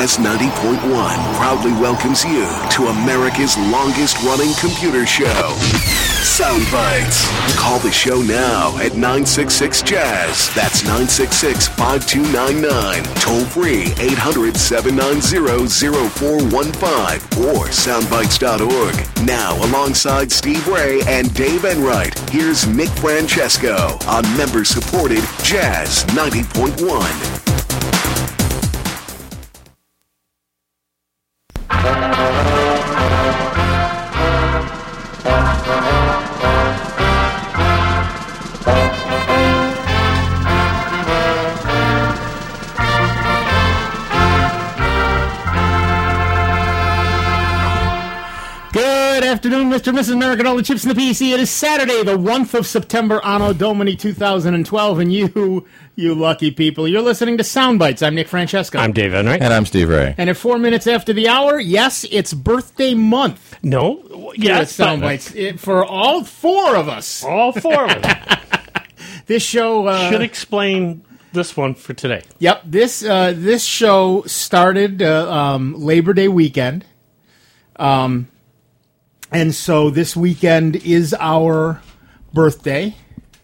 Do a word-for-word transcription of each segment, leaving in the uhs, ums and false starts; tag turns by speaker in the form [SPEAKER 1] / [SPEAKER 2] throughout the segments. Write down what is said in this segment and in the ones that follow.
[SPEAKER 1] Jazz ninety point one proudly welcomes you to America's longest-running computer show, Soundbites. Call the show now at nine six six Jazz. That's nine six six, five two nine nine. Toll free eight hundred, seven nine zero, zero four one five or soundbites dot org. Now, alongside Steve Ray and Dave Enright, here's Nick Francesco on member-supported Jazz ninety point one.
[SPEAKER 2] Afternoon, Mister and Missus America, and all the chips in the P C. It is Saturday, the first of September, Anno Domini two thousand twelve, and you, you lucky people, you're listening to Soundbites. I'm Nick Francesco.
[SPEAKER 3] I'm Dave Enright.
[SPEAKER 4] And I'm Steve Ray.
[SPEAKER 2] And at four minutes after the hour, yes, it's birthday month.
[SPEAKER 3] No,
[SPEAKER 2] yes, Soundbites. It, for all four of us.
[SPEAKER 3] All four of us.
[SPEAKER 2] This show... Uh,
[SPEAKER 3] should explain this one for today.
[SPEAKER 2] Yep, this, uh, this show started uh, um, Labor Day weekend. Um... And so this weekend is our birthday.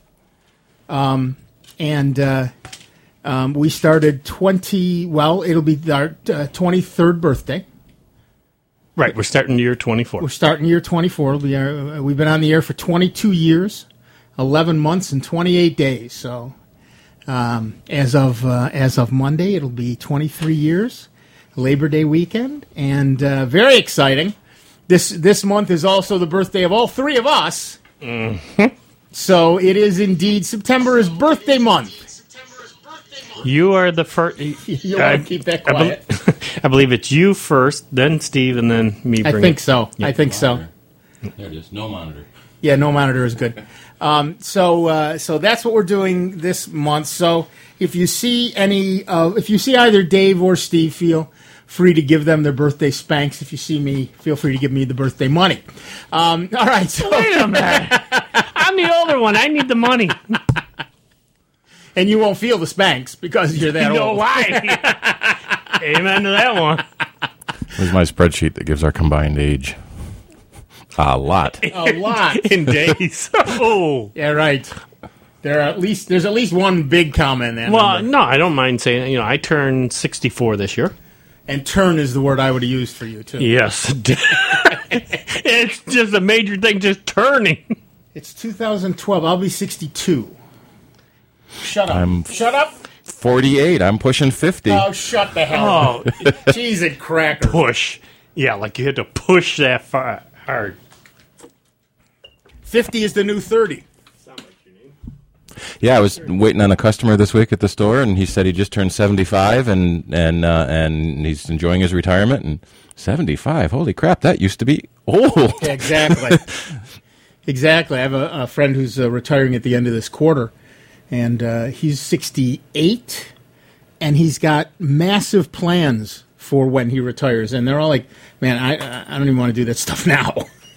[SPEAKER 2] Um, and uh, um, we started twenty, well, it'll be our uh, twenty-third birthday.
[SPEAKER 3] Right, we're starting year twenty-four.
[SPEAKER 2] We're starting year twenty-four. It'll be our, we've been on the air for twenty-two years, eleven months, and twenty-eight days. So um, as of uh, as of Monday, it'll be twenty-three years, Labor Day weekend, and uh, very exciting. This this month is also the birthday of all three of us.
[SPEAKER 3] Mm-hmm.
[SPEAKER 2] So it is indeed, September is birthday month.
[SPEAKER 3] You are the first.
[SPEAKER 2] You want to keep that quiet?
[SPEAKER 3] I, be- I believe it's you first, then Steve, and then me.
[SPEAKER 2] I think so. Yeah. I think so.
[SPEAKER 4] There it is. No monitor.
[SPEAKER 2] Yeah, no monitor is good. Um, so uh, so that's what we're doing this month. So if you see any, uh, if you see either Dave or Steve, feel free to give them their birthday spanks. If you see me, feel free to give me the birthday money. Um, all right. So.
[SPEAKER 3] Wait a minute. I'm the older one. I need the money.
[SPEAKER 2] And you won't feel the spanks because you're that
[SPEAKER 3] no,
[SPEAKER 2] old.
[SPEAKER 3] No, why? Amen to that one.
[SPEAKER 4] Here's my spreadsheet that gives our combined age. A lot.
[SPEAKER 2] A lot.
[SPEAKER 3] In days. Oh.
[SPEAKER 2] Yeah, right. There are at least there's at least one big comma in that.
[SPEAKER 3] Well,
[SPEAKER 2] number.
[SPEAKER 3] no, I don't mind saying, you know, I turned sixty-four this year.
[SPEAKER 2] And turn is the word I would have used for you, too.
[SPEAKER 3] Yes. It's just a major thing, just turning.
[SPEAKER 2] It's two thousand twelve. I'll be sixty-two. Shut up. I'm shut up.
[SPEAKER 4] forty-eight. I'm pushing fifty.
[SPEAKER 2] Oh, shut the hell up. Oh. Cheese and cracker.
[SPEAKER 3] Push. Yeah, like you had to push that far hard.
[SPEAKER 2] fifty is the new thirty.
[SPEAKER 4] Yeah, I was waiting on a customer this week at the store, and he said he just turned seventy-five, and and uh, and he's enjoying his retirement. And seventy-five, holy crap, that used to be old.
[SPEAKER 2] Yeah, exactly. Exactly. I have a, a friend who's uh, retiring at the end of this quarter, and uh, he's sixty-eight, and he's got massive plans for when he retires. And they're all like, man, I, I don't even want to do that stuff now.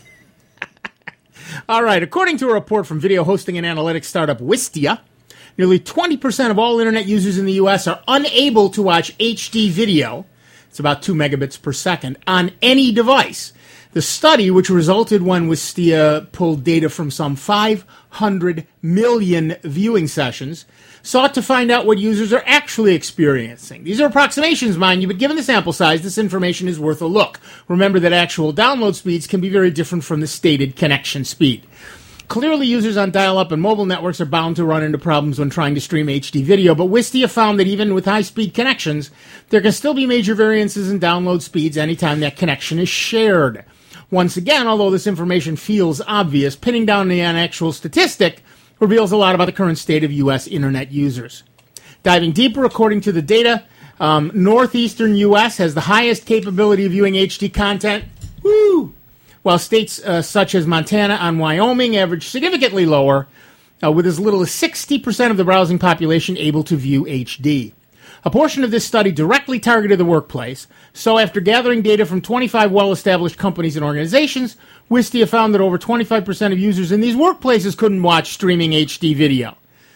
[SPEAKER 2] All right, according to a report from video hosting and analytics startup Wistia, nearly twenty percent of all internet users in the U S are unable to watch H D video, it's about two megabits per second, on any device. The study, which resulted when Wistia pulled data from some five hundred million viewing sessions, sought to find out what users are actually experiencing. These are approximations, mind you, but given the sample size, this information is worth a look. Remember that actual download speeds can be very different from the stated connection speed. Clearly, users on dial-up and mobile networks are bound to run into problems when trying to stream H D video, but Wistia found that even with high-speed connections, there can still be major variances in download speeds anytime that connection is shared. Once again, although this information feels obvious, pinning down the actual statistic reveals a lot about the current state of U S internet users. Diving deeper, according to the data, um, northeastern U S has the highest capability of viewing H D content, woo, while states uh, such as Montana and Wyoming average significantly lower, uh, with as little as sixty percent of the browsing population able to view H D. A portion of this study directly targeted the workplace, so after gathering data from twenty-five well-established companies and organizations, Wistia found that over twenty-five percent of users in these workplaces couldn't watch streaming H D video.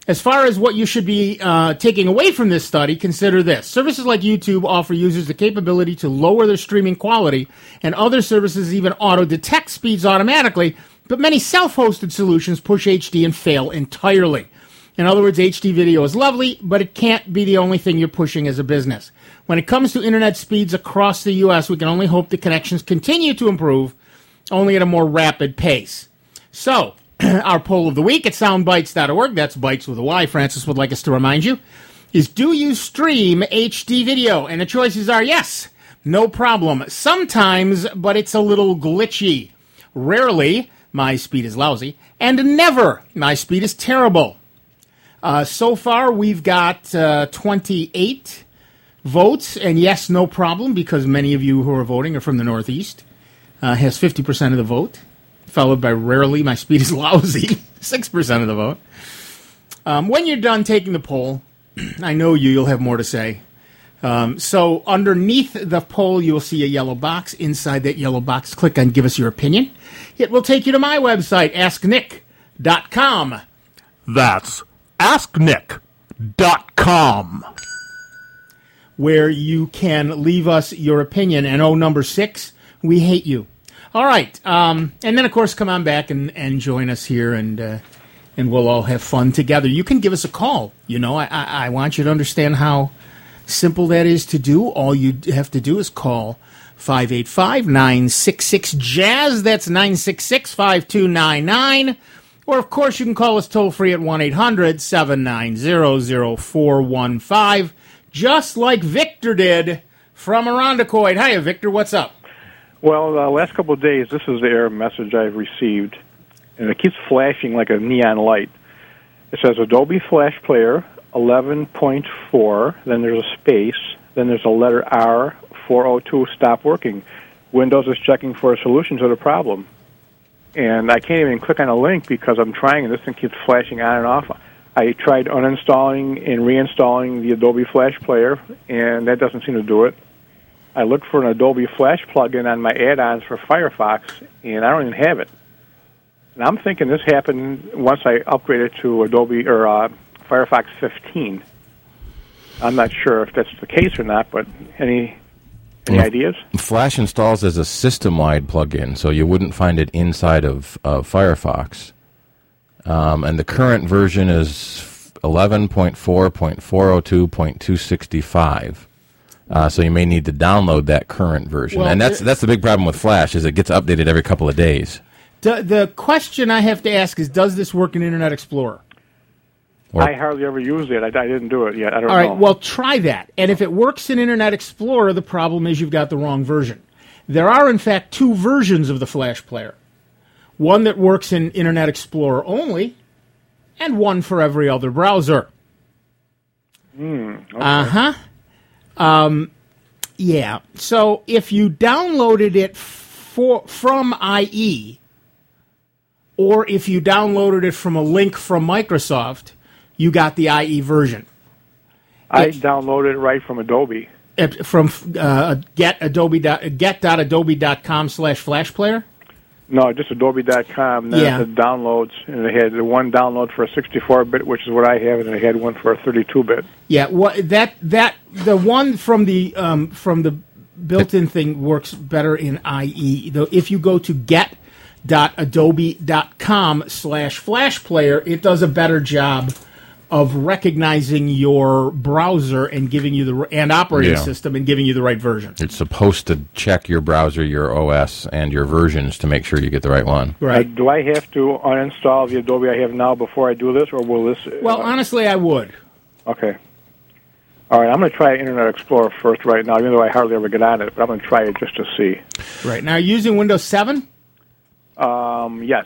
[SPEAKER 2] As far as what you should be uh, taking away from this study, consider this. Services like YouTube offer users the capability to lower their streaming quality, and other services even auto-detect speeds automatically, but many self-hosted solutions push H D and fail entirely. In other words, H D video is lovely, but it can't be the only thing you're pushing as a business. When it comes to internet speeds across the U S, we can only hope the connections continue to improve, only at a more rapid pace. So, our poll of the week at soundbites dot org, that's bites with a Y, Francis would like us to remind you, is do you stream H D video? And the choices are yes, no problem, sometimes, but it's a little glitchy. Rarely, my speed is lousy, and never, my speed is terrible. Uh, so far, we've got uh, twenty-eight votes, and yes, no problem, because many of you who are voting are from the Northeast, uh, has fifty percent of the vote. Followed by rarely, my speed is lousy, six percent of the vote. Um, when you're done taking the poll, I know you, you'll have more to say. Um, so underneath the poll, you'll see a yellow box. Inside that yellow box, click on Give Us Your Opinion. It will take you to my website, ask nick dot com.
[SPEAKER 3] That's ask nick dot com.
[SPEAKER 2] Where you can leave us your opinion. And oh, number six, we hate you. All right, um, and then, of course, come on back and, and join us here, and uh, and we'll all have fun together. You can give us a call. You know, I, I, I want you to understand how simple that is to do. All you have to do is call five eight five, nine six six, jazz. That's nine six six, five two nine nine. Or, of course, you can call us toll-free at one eight hundred, seven nine zero, zero four one five, just like Victor did from Irondequoit. Hiya, Victor. What's up?
[SPEAKER 5] Well, the uh, last couple of days, this is the error message I've received, and it keeps flashing like a neon light. It says Adobe Flash Player eleven point four, then there's a space, then there's a letter R, four oh two, stop working. Windows is checking for a solution to the problem. And I can't even click on a link because I'm trying, and this thing keeps flashing on and off. I tried uninstalling and reinstalling the Adobe Flash Player, and that doesn't seem to do it. I looked for an Adobe Flash plugin on my add-ons for Firefox, and I don't even have it. And I'm thinking this happened once I upgraded to Adobe or uh, Firefox fifteen. I'm not sure if that's the case or not, but any any
[SPEAKER 4] well,
[SPEAKER 5] ideas?
[SPEAKER 4] Flash installs as a system-wide plugin, so you wouldn't find it inside of, of Firefox. Um, and the current version is eleven point four point four oh two point two sixty-five. Uh, so you may need to download that current version.
[SPEAKER 2] Well,
[SPEAKER 4] and that's that's the big problem with Flash, is it gets updated every couple of days.
[SPEAKER 2] The, the question I have to ask is, does this work in Internet Explorer?
[SPEAKER 4] Or,
[SPEAKER 5] I hardly ever used it. I, I didn't do it yet. I don't
[SPEAKER 2] All right,
[SPEAKER 5] know.
[SPEAKER 2] well, try that. And if it works in Internet Explorer, the problem is you've got the wrong version. There are, in fact, two versions of the Flash Player. One that works in Internet Explorer only, and one for every other browser.
[SPEAKER 5] Mm, okay.
[SPEAKER 2] Uh-huh. Um, yeah. So if you downloaded it for, from I E, or if you downloaded it from a link from Microsoft, you got the I E version.
[SPEAKER 5] I
[SPEAKER 2] It-
[SPEAKER 5] downloaded it right from Adobe.
[SPEAKER 2] It- From uh, get adobe dot, get.adobe.com slash flash player?
[SPEAKER 5] No, just Adobe dot com. Then
[SPEAKER 2] Yeah.
[SPEAKER 5] it said downloads, and it had the one download for a sixty-four bit, which is what I have, and it had one for a thirty-two bit.
[SPEAKER 2] Yeah, what that that the one from the um, from the built-in thing works better in I E. Though if you go to get.adobe.com slash flash player, it does a better job of recognizing your browser and giving you the and operating
[SPEAKER 4] Yeah.
[SPEAKER 2] system and giving you the right version.
[SPEAKER 4] It's supposed to check your browser, your O S, and your versions to make sure you get the right one.
[SPEAKER 2] Right.
[SPEAKER 5] Uh, do I have to uninstall the Adobe I have now before I do this, or will this...
[SPEAKER 2] Well,
[SPEAKER 5] uh,
[SPEAKER 2] honestly, I would.
[SPEAKER 5] Okay. All right, I'm going to try Internet Explorer first right now, even though I hardly ever get on it, but I'm going to try it just to see.
[SPEAKER 2] Right. Now, using Windows seven?
[SPEAKER 5] Um, yes.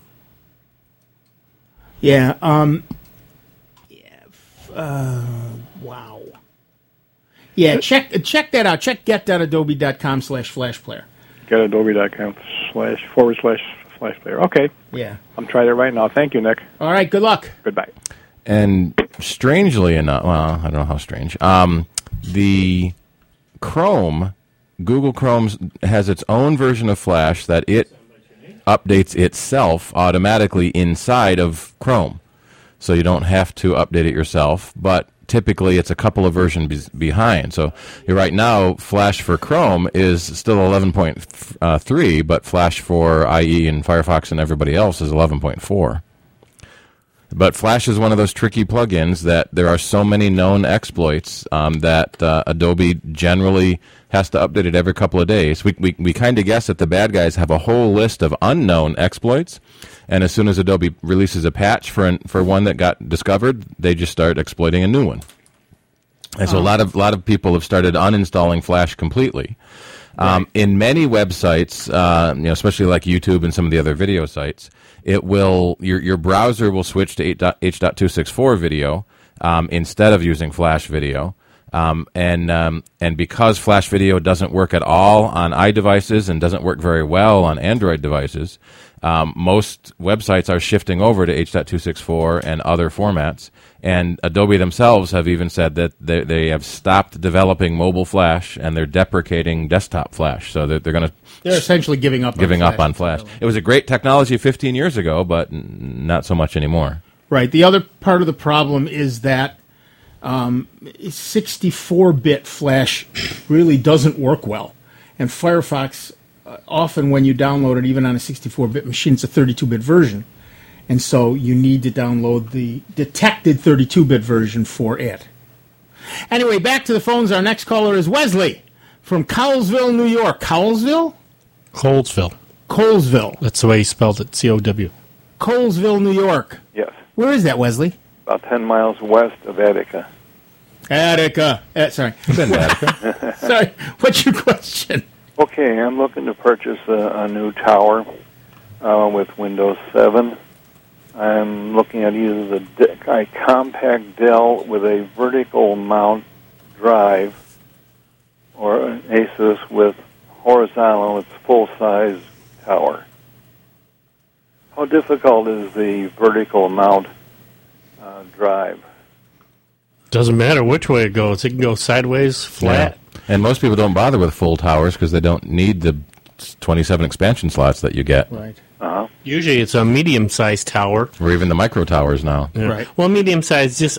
[SPEAKER 2] Yeah. Um, yeah. Uh, wow. Yeah, check check that out. Check get.adobe.com slash flash player.
[SPEAKER 5] Get Adobe dot com slash forward slash flash player. Okay.
[SPEAKER 2] Yeah.
[SPEAKER 5] I'm trying it right now. Thank you, Nick.
[SPEAKER 2] All right, good luck.
[SPEAKER 5] Goodbye.
[SPEAKER 4] And strangely enough, well, I don't know how strange, um, the Chrome, Google Chrome has its own version of Flash that it updates itself automatically inside of Chrome. so you don't have to update it yourself. But typically, it's a couple of versions be- behind. So you're right now, Flash for Chrome is still eleven point three, but Flash for I E and Firefox and everybody else is eleven point four. But Flash is one of those tricky plugins that there are so many known exploits um, that uh, Adobe generally has to update it every couple of days. We we, we kind of guess that the bad guys have a whole list of unknown exploits, and as soon as Adobe releases a patch for an, for one that got discovered, they just start exploiting a new one. And so a lot of lot of people have started uninstalling Flash completely. Um, in many websites, uh, you know, especially like YouTube and some of the other video sites, it will your your browser will switch to H two sixty-four video um, instead of using Flash Video, um, and um, and because Flash Video doesn't work at all on iDevices and doesn't work very well on Android devices, um, most websites are shifting over to H two sixty-four and other formats. And Adobe themselves have even said that they, they have stopped developing mobile Flash and they're deprecating desktop Flash. So they're, they're going to
[SPEAKER 2] They're essentially giving up
[SPEAKER 4] giving
[SPEAKER 2] on
[SPEAKER 4] up
[SPEAKER 2] Flash.
[SPEAKER 4] on Flash. It was a great technology fifteen years ago, but n- not so much anymore.
[SPEAKER 2] Right. The other part of the problem is that um, sixty-four bit Flash really doesn't work well. And Firefox, uh, often when you download it, even on a sixty-four bit machine, it's a thirty-two bit version. And so you need to download the detected thirty-two bit version for it. Anyway, back to the phones. Our next caller is Wesley from Cowlsville, New York. Cowlsville?
[SPEAKER 3] Colesville.
[SPEAKER 2] Colesville.
[SPEAKER 3] That's the way he spelled it, C O W.
[SPEAKER 2] Colesville, New York.
[SPEAKER 6] Yes,
[SPEAKER 2] Where is that, Wesley?
[SPEAKER 6] about ten miles west of Attica.
[SPEAKER 2] Attica. Uh, sorry.
[SPEAKER 4] Been bad.
[SPEAKER 2] Sorry. What's your question?
[SPEAKER 6] Okay, I'm looking to purchase a, a new tower uh, with Windows seven. I'm looking at either the a compact Dell with a vertical mount drive or an Asus with horizontal, it's full-size tower. How difficult is the vertical mount uh, drive?
[SPEAKER 3] Doesn't matter which way it goes. It can go sideways, flat.
[SPEAKER 4] Yeah. And most people don't bother with full towers because they don't need the twenty-seven expansion slots that you get.
[SPEAKER 2] Right.
[SPEAKER 6] Uh-huh.
[SPEAKER 3] Usually it's a medium-sized tower.
[SPEAKER 4] Or even the micro towers now.
[SPEAKER 3] Yeah.
[SPEAKER 2] Right.
[SPEAKER 3] Well, medium-sized, just...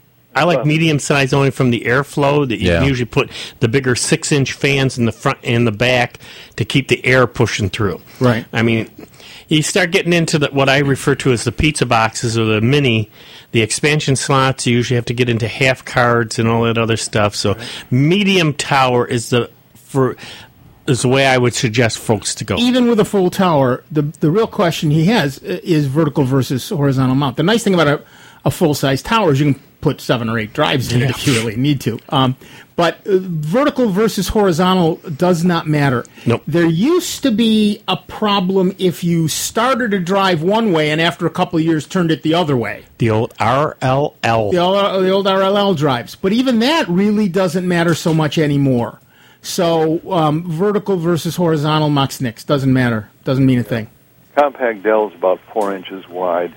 [SPEAKER 3] I like medium-sized only from the airflow that you
[SPEAKER 4] Yeah.
[SPEAKER 3] can usually put the bigger six-inch fans in the front and the back to keep the air pushing through.
[SPEAKER 2] Right.
[SPEAKER 3] I mean, you start getting into the, what I refer to as the pizza boxes or the mini, the expansion slots, you usually have to get into half cards and all that other stuff. So medium tower is the for is the way I would suggest folks to go.
[SPEAKER 2] Even with a full tower, the the real question he has is vertical versus horizontal mount. The nice thing about a, a full-size tower is you can put seven or eight drives in it if you really need to. Um, but uh, vertical versus horizontal does not matter.
[SPEAKER 3] Nope.
[SPEAKER 2] There used to be a problem if you started a drive one way and after a couple of years turned it the other way.
[SPEAKER 3] The old R L L.
[SPEAKER 2] The old, the old R L L drives. But even that really doesn't matter so much anymore. So um, vertical versus horizontal mucksnicks doesn't matter. Doesn't mean a thing.
[SPEAKER 6] Compact Dell is about four inches wide.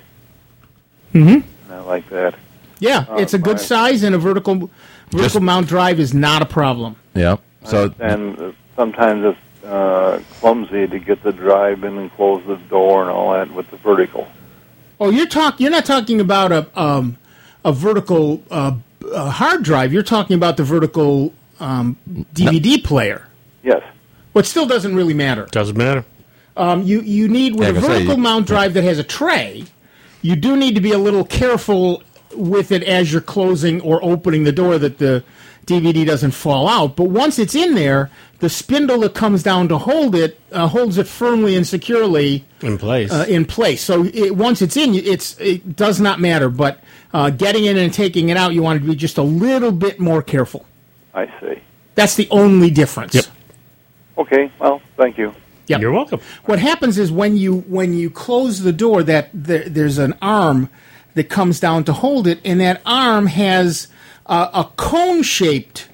[SPEAKER 2] Mm-hmm.
[SPEAKER 6] And I like that.
[SPEAKER 2] Yeah,
[SPEAKER 6] Oh,
[SPEAKER 2] it's a good
[SPEAKER 6] fine.
[SPEAKER 2] size, and a vertical vertical
[SPEAKER 4] Just-
[SPEAKER 2] mount drive is not a problem.
[SPEAKER 4] Yeah. So
[SPEAKER 6] And uh, sometimes it's uh, clumsy to get the drive in and close the door and all that with the vertical.
[SPEAKER 2] Oh, you're talk. You're not talking about a um, a vertical uh, uh, hard drive. You're talking about the vertical um, D V D player,
[SPEAKER 6] Yes.
[SPEAKER 2] which still doesn't really matter.
[SPEAKER 3] Doesn't matter.
[SPEAKER 2] Um, you you need with
[SPEAKER 4] Yeah, I
[SPEAKER 2] a
[SPEAKER 4] was gonna say,
[SPEAKER 2] vertical
[SPEAKER 4] you-
[SPEAKER 2] mount drive that has a tray. You do need to be a little careful with it as you're closing or opening the door that the D V D doesn't fall out. But once it's in there, the spindle that comes down to hold it uh, holds it firmly and securely
[SPEAKER 3] In place.
[SPEAKER 2] uh, in place. So it, once it's in, it's it does not matter. But uh, getting in and taking it out, you want to be just a little bit more careful.
[SPEAKER 6] I see.
[SPEAKER 2] That's the only difference.
[SPEAKER 3] Yep.
[SPEAKER 6] Okay, well, thank you.
[SPEAKER 2] Yep.
[SPEAKER 3] You're welcome.
[SPEAKER 2] What happens is when you when you close the door, that there, there's an arm that comes down to hold it, and that arm has uh, a cone-shaped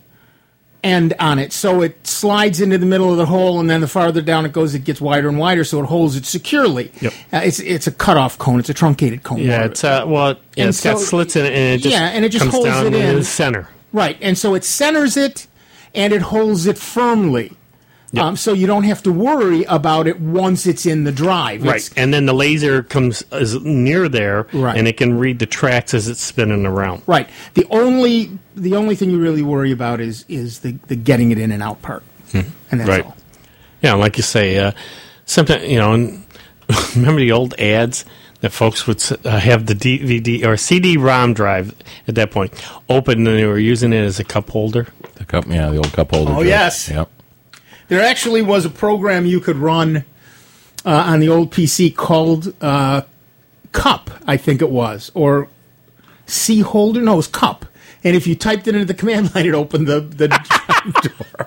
[SPEAKER 2] end on it, so it slides into the middle of the hole, and then the farther down it goes, it gets wider and wider, so it holds it securely.
[SPEAKER 3] Yep.
[SPEAKER 2] Uh, it's it's a cutoff cone. It's a truncated cone.
[SPEAKER 3] Yeah, it's uh, well, yeah,
[SPEAKER 2] And
[SPEAKER 3] it's got
[SPEAKER 2] so-
[SPEAKER 3] slits in it, and it just
[SPEAKER 2] Yeah, and it just
[SPEAKER 3] comes
[SPEAKER 2] holds
[SPEAKER 3] down
[SPEAKER 2] it
[SPEAKER 3] in
[SPEAKER 2] in.
[SPEAKER 3] the center.
[SPEAKER 2] Right, and so it centers it, and it holds it firmly.
[SPEAKER 3] Yep.
[SPEAKER 2] Um, so you don't have to worry about it once it's in the drive.
[SPEAKER 3] Right,
[SPEAKER 2] It's-
[SPEAKER 3] and then the laser comes is near there,
[SPEAKER 2] Right.
[SPEAKER 3] and it can read the tracks as it's spinning around.
[SPEAKER 2] Right. The only the only thing you really worry about is is the, the getting it in and out part, and that's
[SPEAKER 3] Right.
[SPEAKER 2] all.
[SPEAKER 3] Yeah, like you say, uh, sometimes you know. And remember the old ads that folks would s- uh, have the D V D or C D ROM drive at that point open, and they were using it as a cup holder.
[SPEAKER 4] The cup, yeah, the old cup holder.
[SPEAKER 2] Oh,
[SPEAKER 4] joke.
[SPEAKER 2] yes.
[SPEAKER 4] Yep.
[SPEAKER 2] There actually was a program you could run uh, on the old P C called uh, Cup, I think it was, or C Holder. No, it was Cup. And if you typed it into the command line, it opened the the drive door.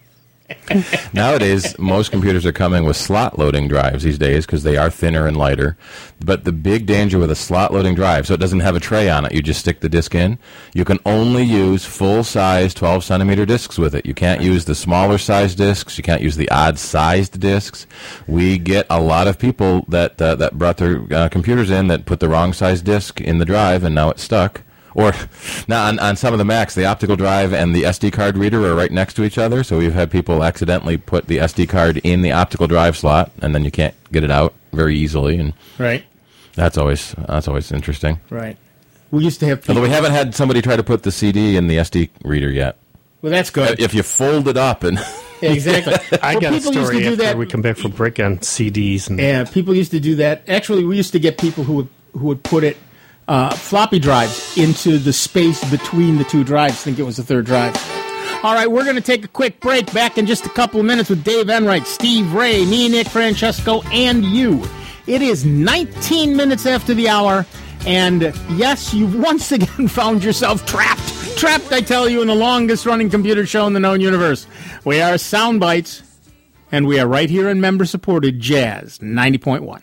[SPEAKER 4] Nowadays, most computers are coming with slot loading drives these days because they are thinner and lighter. But the big danger with a slot loading drive, so it doesn't have a tray on it, you just stick the disk in. You can only use full-size twelve centimeter disks with it. You can't use the smaller size disks. You can't use the odd-sized disks. We get a lot of people that uh, that brought their uh, computers in that put the wrong size disk in the drive, and now it's stuck. Or now on, on some of the Macs, the optical drive and the S D card reader are right next to each other. So we've had people accidentally put the S D card in the optical drive slot, and then you can't get it out very easily. And
[SPEAKER 2] Right.
[SPEAKER 4] that's always that's always interesting.
[SPEAKER 2] Right. We used to have people.
[SPEAKER 4] Although we haven't had somebody try to put the C D in the S D reader yet.
[SPEAKER 2] Well, that's good.
[SPEAKER 4] If you fold it up and
[SPEAKER 2] Yeah, exactly.
[SPEAKER 3] I
[SPEAKER 2] Well,
[SPEAKER 3] got a
[SPEAKER 2] people used
[SPEAKER 3] story
[SPEAKER 2] to do
[SPEAKER 3] after
[SPEAKER 2] that.
[SPEAKER 3] we come back from break on C Ds. And
[SPEAKER 2] Yeah, people used to do that. Actually, we used to get people who would who would put it uh, floppy drives into the space between the two drives, think it was the third drive. All right, we're going to take a quick break. Back in just a couple of minutes with Dave Enright, Steve Ray, me, Nick Francesco, and you. It is nineteen minutes after the hour, and yes, you've once again found yourself trapped. Trapped, I tell you, in the longest-running computer show in the known universe. We are Soundbites, and we are right here in member-supported Jazz ninety point one.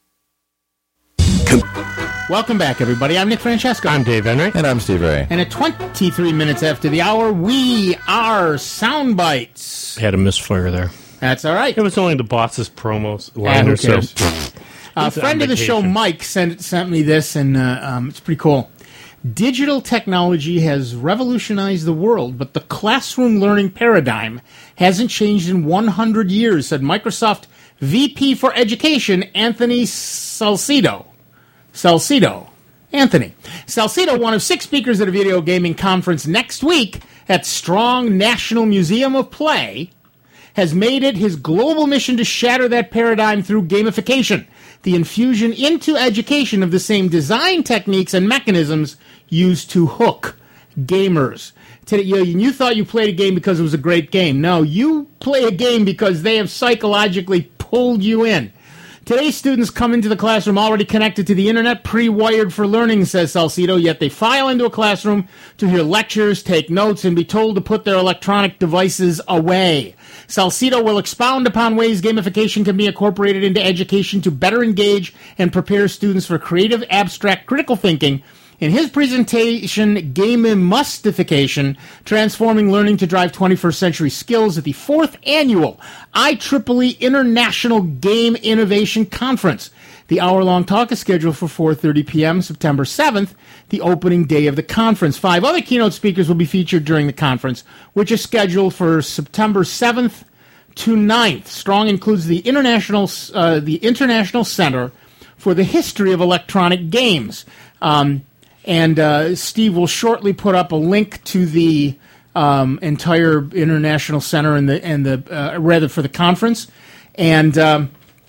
[SPEAKER 2] Welcome back, everybody. I'm Nick Francesco.
[SPEAKER 3] I'm Dave Enright.
[SPEAKER 4] and I'm Steve Ray.
[SPEAKER 2] And at twenty-three minutes after the hour, we are Soundbites.
[SPEAKER 3] Had a misfire there.
[SPEAKER 2] That's all right.
[SPEAKER 3] It was only the boss's promos
[SPEAKER 2] Ah,
[SPEAKER 3] line
[SPEAKER 2] who
[SPEAKER 3] or so.
[SPEAKER 2] cares? A
[SPEAKER 3] He's
[SPEAKER 2] friend
[SPEAKER 3] on
[SPEAKER 2] of the show,
[SPEAKER 3] vacation.
[SPEAKER 2] Mike, sent sent me this, and uh, um, it's pretty cool. Digital technology has revolutionized the world, but the classroom learning paradigm hasn't changed in one hundred years, said Microsoft V P for Education, Anthony Salcido. Salcido. Anthony. Salcido, one of six speakers at a video gaming conference next week at Strong National Museum of Play, has made it his global mission to shatter that paradigm through gamification, the infusion into education of the same design techniques and mechanisms used to hook gamers. Today, you, you thought you played a game because it was a great game. No, you play a game because they have psychologically pulled you in. Today's students come into the classroom already connected to the internet, pre-wired for learning, says Salcido, yet they file into a classroom to hear lectures, take notes, and be told to put their electronic devices away. Salcido will expound upon ways gamification can be incorporated into education to better engage and prepare students for creative, abstract, critical thinking. In his presentation, Gamimustification, Transforming Learning to Drive twenty-first Century Skills at the fourth Annual I triple E International Game Innovation Conference. The hour-long talk is scheduled for four thirty p.m. September seventh, the opening day of the conference. Five other keynote speakers will be featured during the conference, which is scheduled for September seventh to ninth. Strong includes the International, uh, the International Center for the History of Electronic Games. Um, And uh, Steve will shortly put up a link to the um, entire International Center and the and the uh, rather for the conference. And um,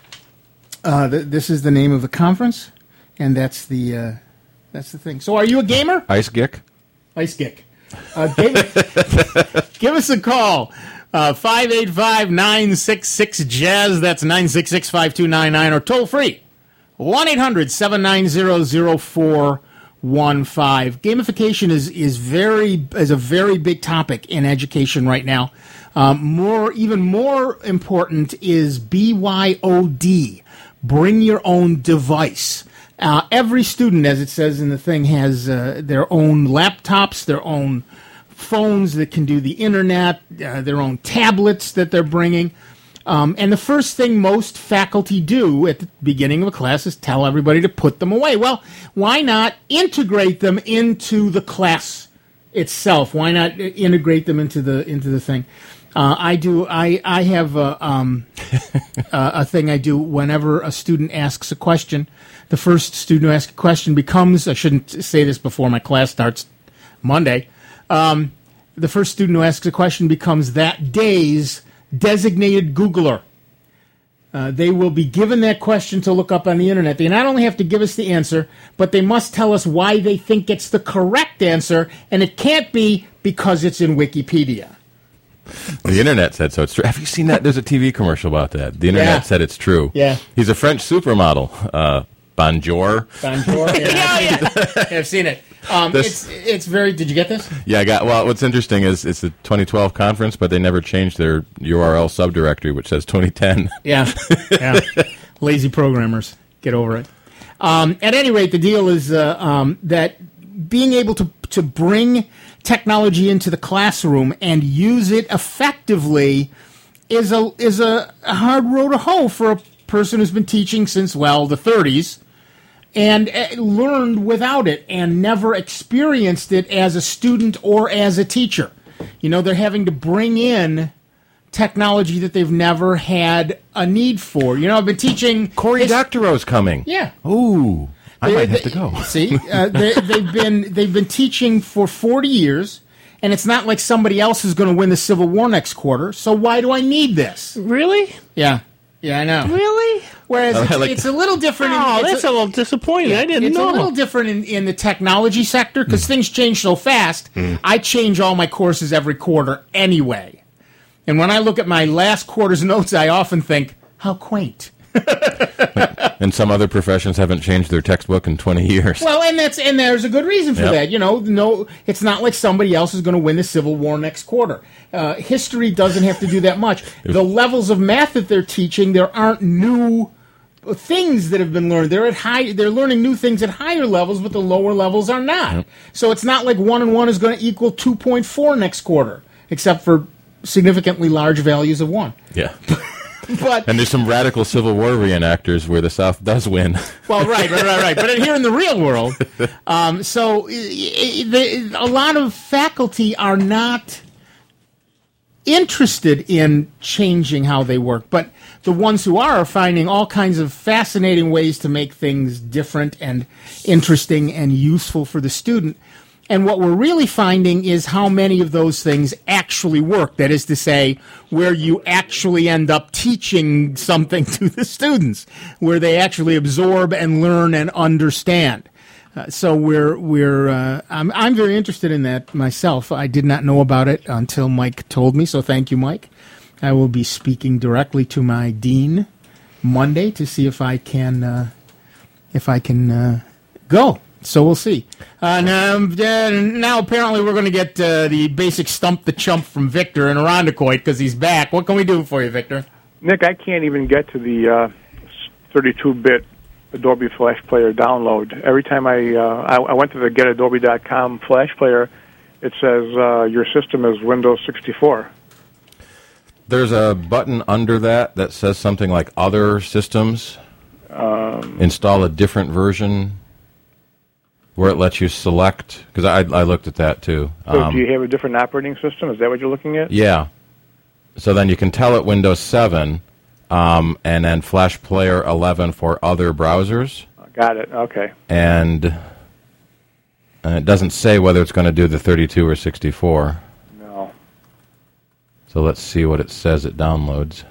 [SPEAKER 2] uh, th- this is the name of the conference, and that's the uh, that's the thing. So, are you a gamer?
[SPEAKER 4] Ice Gick?
[SPEAKER 2] Ice Gick. Uh, give, give us a call. Uh, five eight five, nine six six, jazz. That's nine six six, five two nine nine, or toll free one eight hundred, seven nine zero, zero four one five. Gamification is is very is a very big topic in education right now. Um, more even more important is B Y O D. Bring your own device. Uh, every student, as it says in the thing, has uh, their own laptops, their own phones that can do the internet, uh, their own tablets that they're bringing. Um, and the first thing most faculty do at the beginning of a class is tell everybody to put them away. Well, why not integrate them into the class itself? Why not integrate them into the into the thing? Uh, I do. I I have a, um, a, a thing I do whenever a student asks a question. The first student who asks a question becomes. I shouldn't say this before my class starts Monday. Um, the first student who asks a question becomes that day's designated Googler. Uh, they will be given that question to look up on the internet. They not only have to give us the answer, but they must tell us why they think it's the correct answer, and it can't be because it's in Wikipedia.
[SPEAKER 4] The internet said so. It's true. Have you seen that? There's a T V commercial about that. The internet
[SPEAKER 2] Yeah.
[SPEAKER 4] said it's true.
[SPEAKER 2] Yeah.
[SPEAKER 4] He's a French supermodel. Uh, Bonjour.
[SPEAKER 2] Bonjour. Yeah, yeah. I've seen it. Um,
[SPEAKER 4] This-
[SPEAKER 2] it's it's very. Did you get this?
[SPEAKER 4] Yeah, I got. Well, what's interesting is it's the twenty twelve conference, but they never changed their U R L subdirectory, which says twenty ten.
[SPEAKER 2] Yeah, yeah. Lazy programmers, get over it. Um, at any rate, the deal is uh, um, that being able to to bring technology into the classroom and use it effectively is a is a, a hard road to hoe for a person who's been teaching since, well, the thirties. And uh, learned without it and never experienced it as a student or as a teacher. You know, they're having to bring in technology that they've never had a need for. You know, I've been teaching...
[SPEAKER 4] Cory
[SPEAKER 2] his-
[SPEAKER 4] Doctorow's coming.
[SPEAKER 2] Yeah.
[SPEAKER 4] Ooh, I
[SPEAKER 2] They-
[SPEAKER 4] might have
[SPEAKER 2] they-
[SPEAKER 4] to go.
[SPEAKER 2] See, uh, they, they've been they've been teaching for forty years, and it's not like somebody else is going to win the Civil War next quarter, so why do I need this?
[SPEAKER 3] Really?
[SPEAKER 2] Yeah. Yeah, I know.
[SPEAKER 3] Really?
[SPEAKER 2] Whereas
[SPEAKER 4] I
[SPEAKER 2] it's,
[SPEAKER 4] like
[SPEAKER 2] it's a little different... in-
[SPEAKER 3] Oh,
[SPEAKER 2] it's
[SPEAKER 3] that's a, little disappointing. I didn't
[SPEAKER 2] it's
[SPEAKER 3] know.
[SPEAKER 2] a little different in, in the technology sector because things change so fast. I change all my courses every quarter anyway. And when I look at my last quarter's notes, I often think, how quaint.
[SPEAKER 4] And some other professions haven't changed their textbook in twenty years.
[SPEAKER 2] Well, and that's and there's a good reason for
[SPEAKER 4] Yep.
[SPEAKER 2] that. You know, no, it's not like somebody else is going to win the Civil War next quarter. Uh, history doesn't have to do that much. The levels of math that they're teaching, there aren't new things that have been learned. They're at high. They're learning new things at higher levels, but the lower levels are not.
[SPEAKER 4] Yep.
[SPEAKER 2] So it's not like one and one is going to equal two point four next quarter, except for significantly large values of one.
[SPEAKER 4] Yeah.
[SPEAKER 2] But
[SPEAKER 4] And there's some radical Civil War reenactors where the South does win.
[SPEAKER 2] well, right, right, right, right. But here in the real world, um, so i- i- the, a lot of faculty are not interested in changing how they work, but the ones who are are finding all kinds of fascinating ways to make things different and interesting and useful for the student. And what we're really finding is how many of those things actually work. That is to say, where you actually end up teaching something to the students, where they actually absorb and learn and understand. Uh, so we're we're uh, I'm I'm very interested in that myself. I did not know about it until Mike told me. So thank you, Mike. I will be speaking directly to my dean Monday to see if I can uh, if I can uh, go. So we'll see. Uh, now, uh, now apparently we're going to get uh, the basic stump the chump from Victor in Irondequoit because he's back. What can we do for you, Victor?
[SPEAKER 5] Nick, I can't even get to the uh, thirty-two bit Adobe Flash Player download. Every time I, uh, I I went to the get adobe dot com Flash Player, it says uh, your system is Windows sixty-four.
[SPEAKER 4] There's a button under that that says something like Other Systems.
[SPEAKER 5] Um,
[SPEAKER 4] Install a different version where it lets you select. Because I, I looked at that too.
[SPEAKER 5] So
[SPEAKER 4] Um,
[SPEAKER 5] do you have a different operating system? Is that what you're looking at?
[SPEAKER 4] Yeah. So then you can tell it Windows seven um, and then Flash Player eleven for other browsers.
[SPEAKER 5] Got it. Okay.
[SPEAKER 4] And, and it doesn't say whether it's going to do the thirty-two or sixty-four.
[SPEAKER 5] No.
[SPEAKER 4] So let's see what it says it downloads.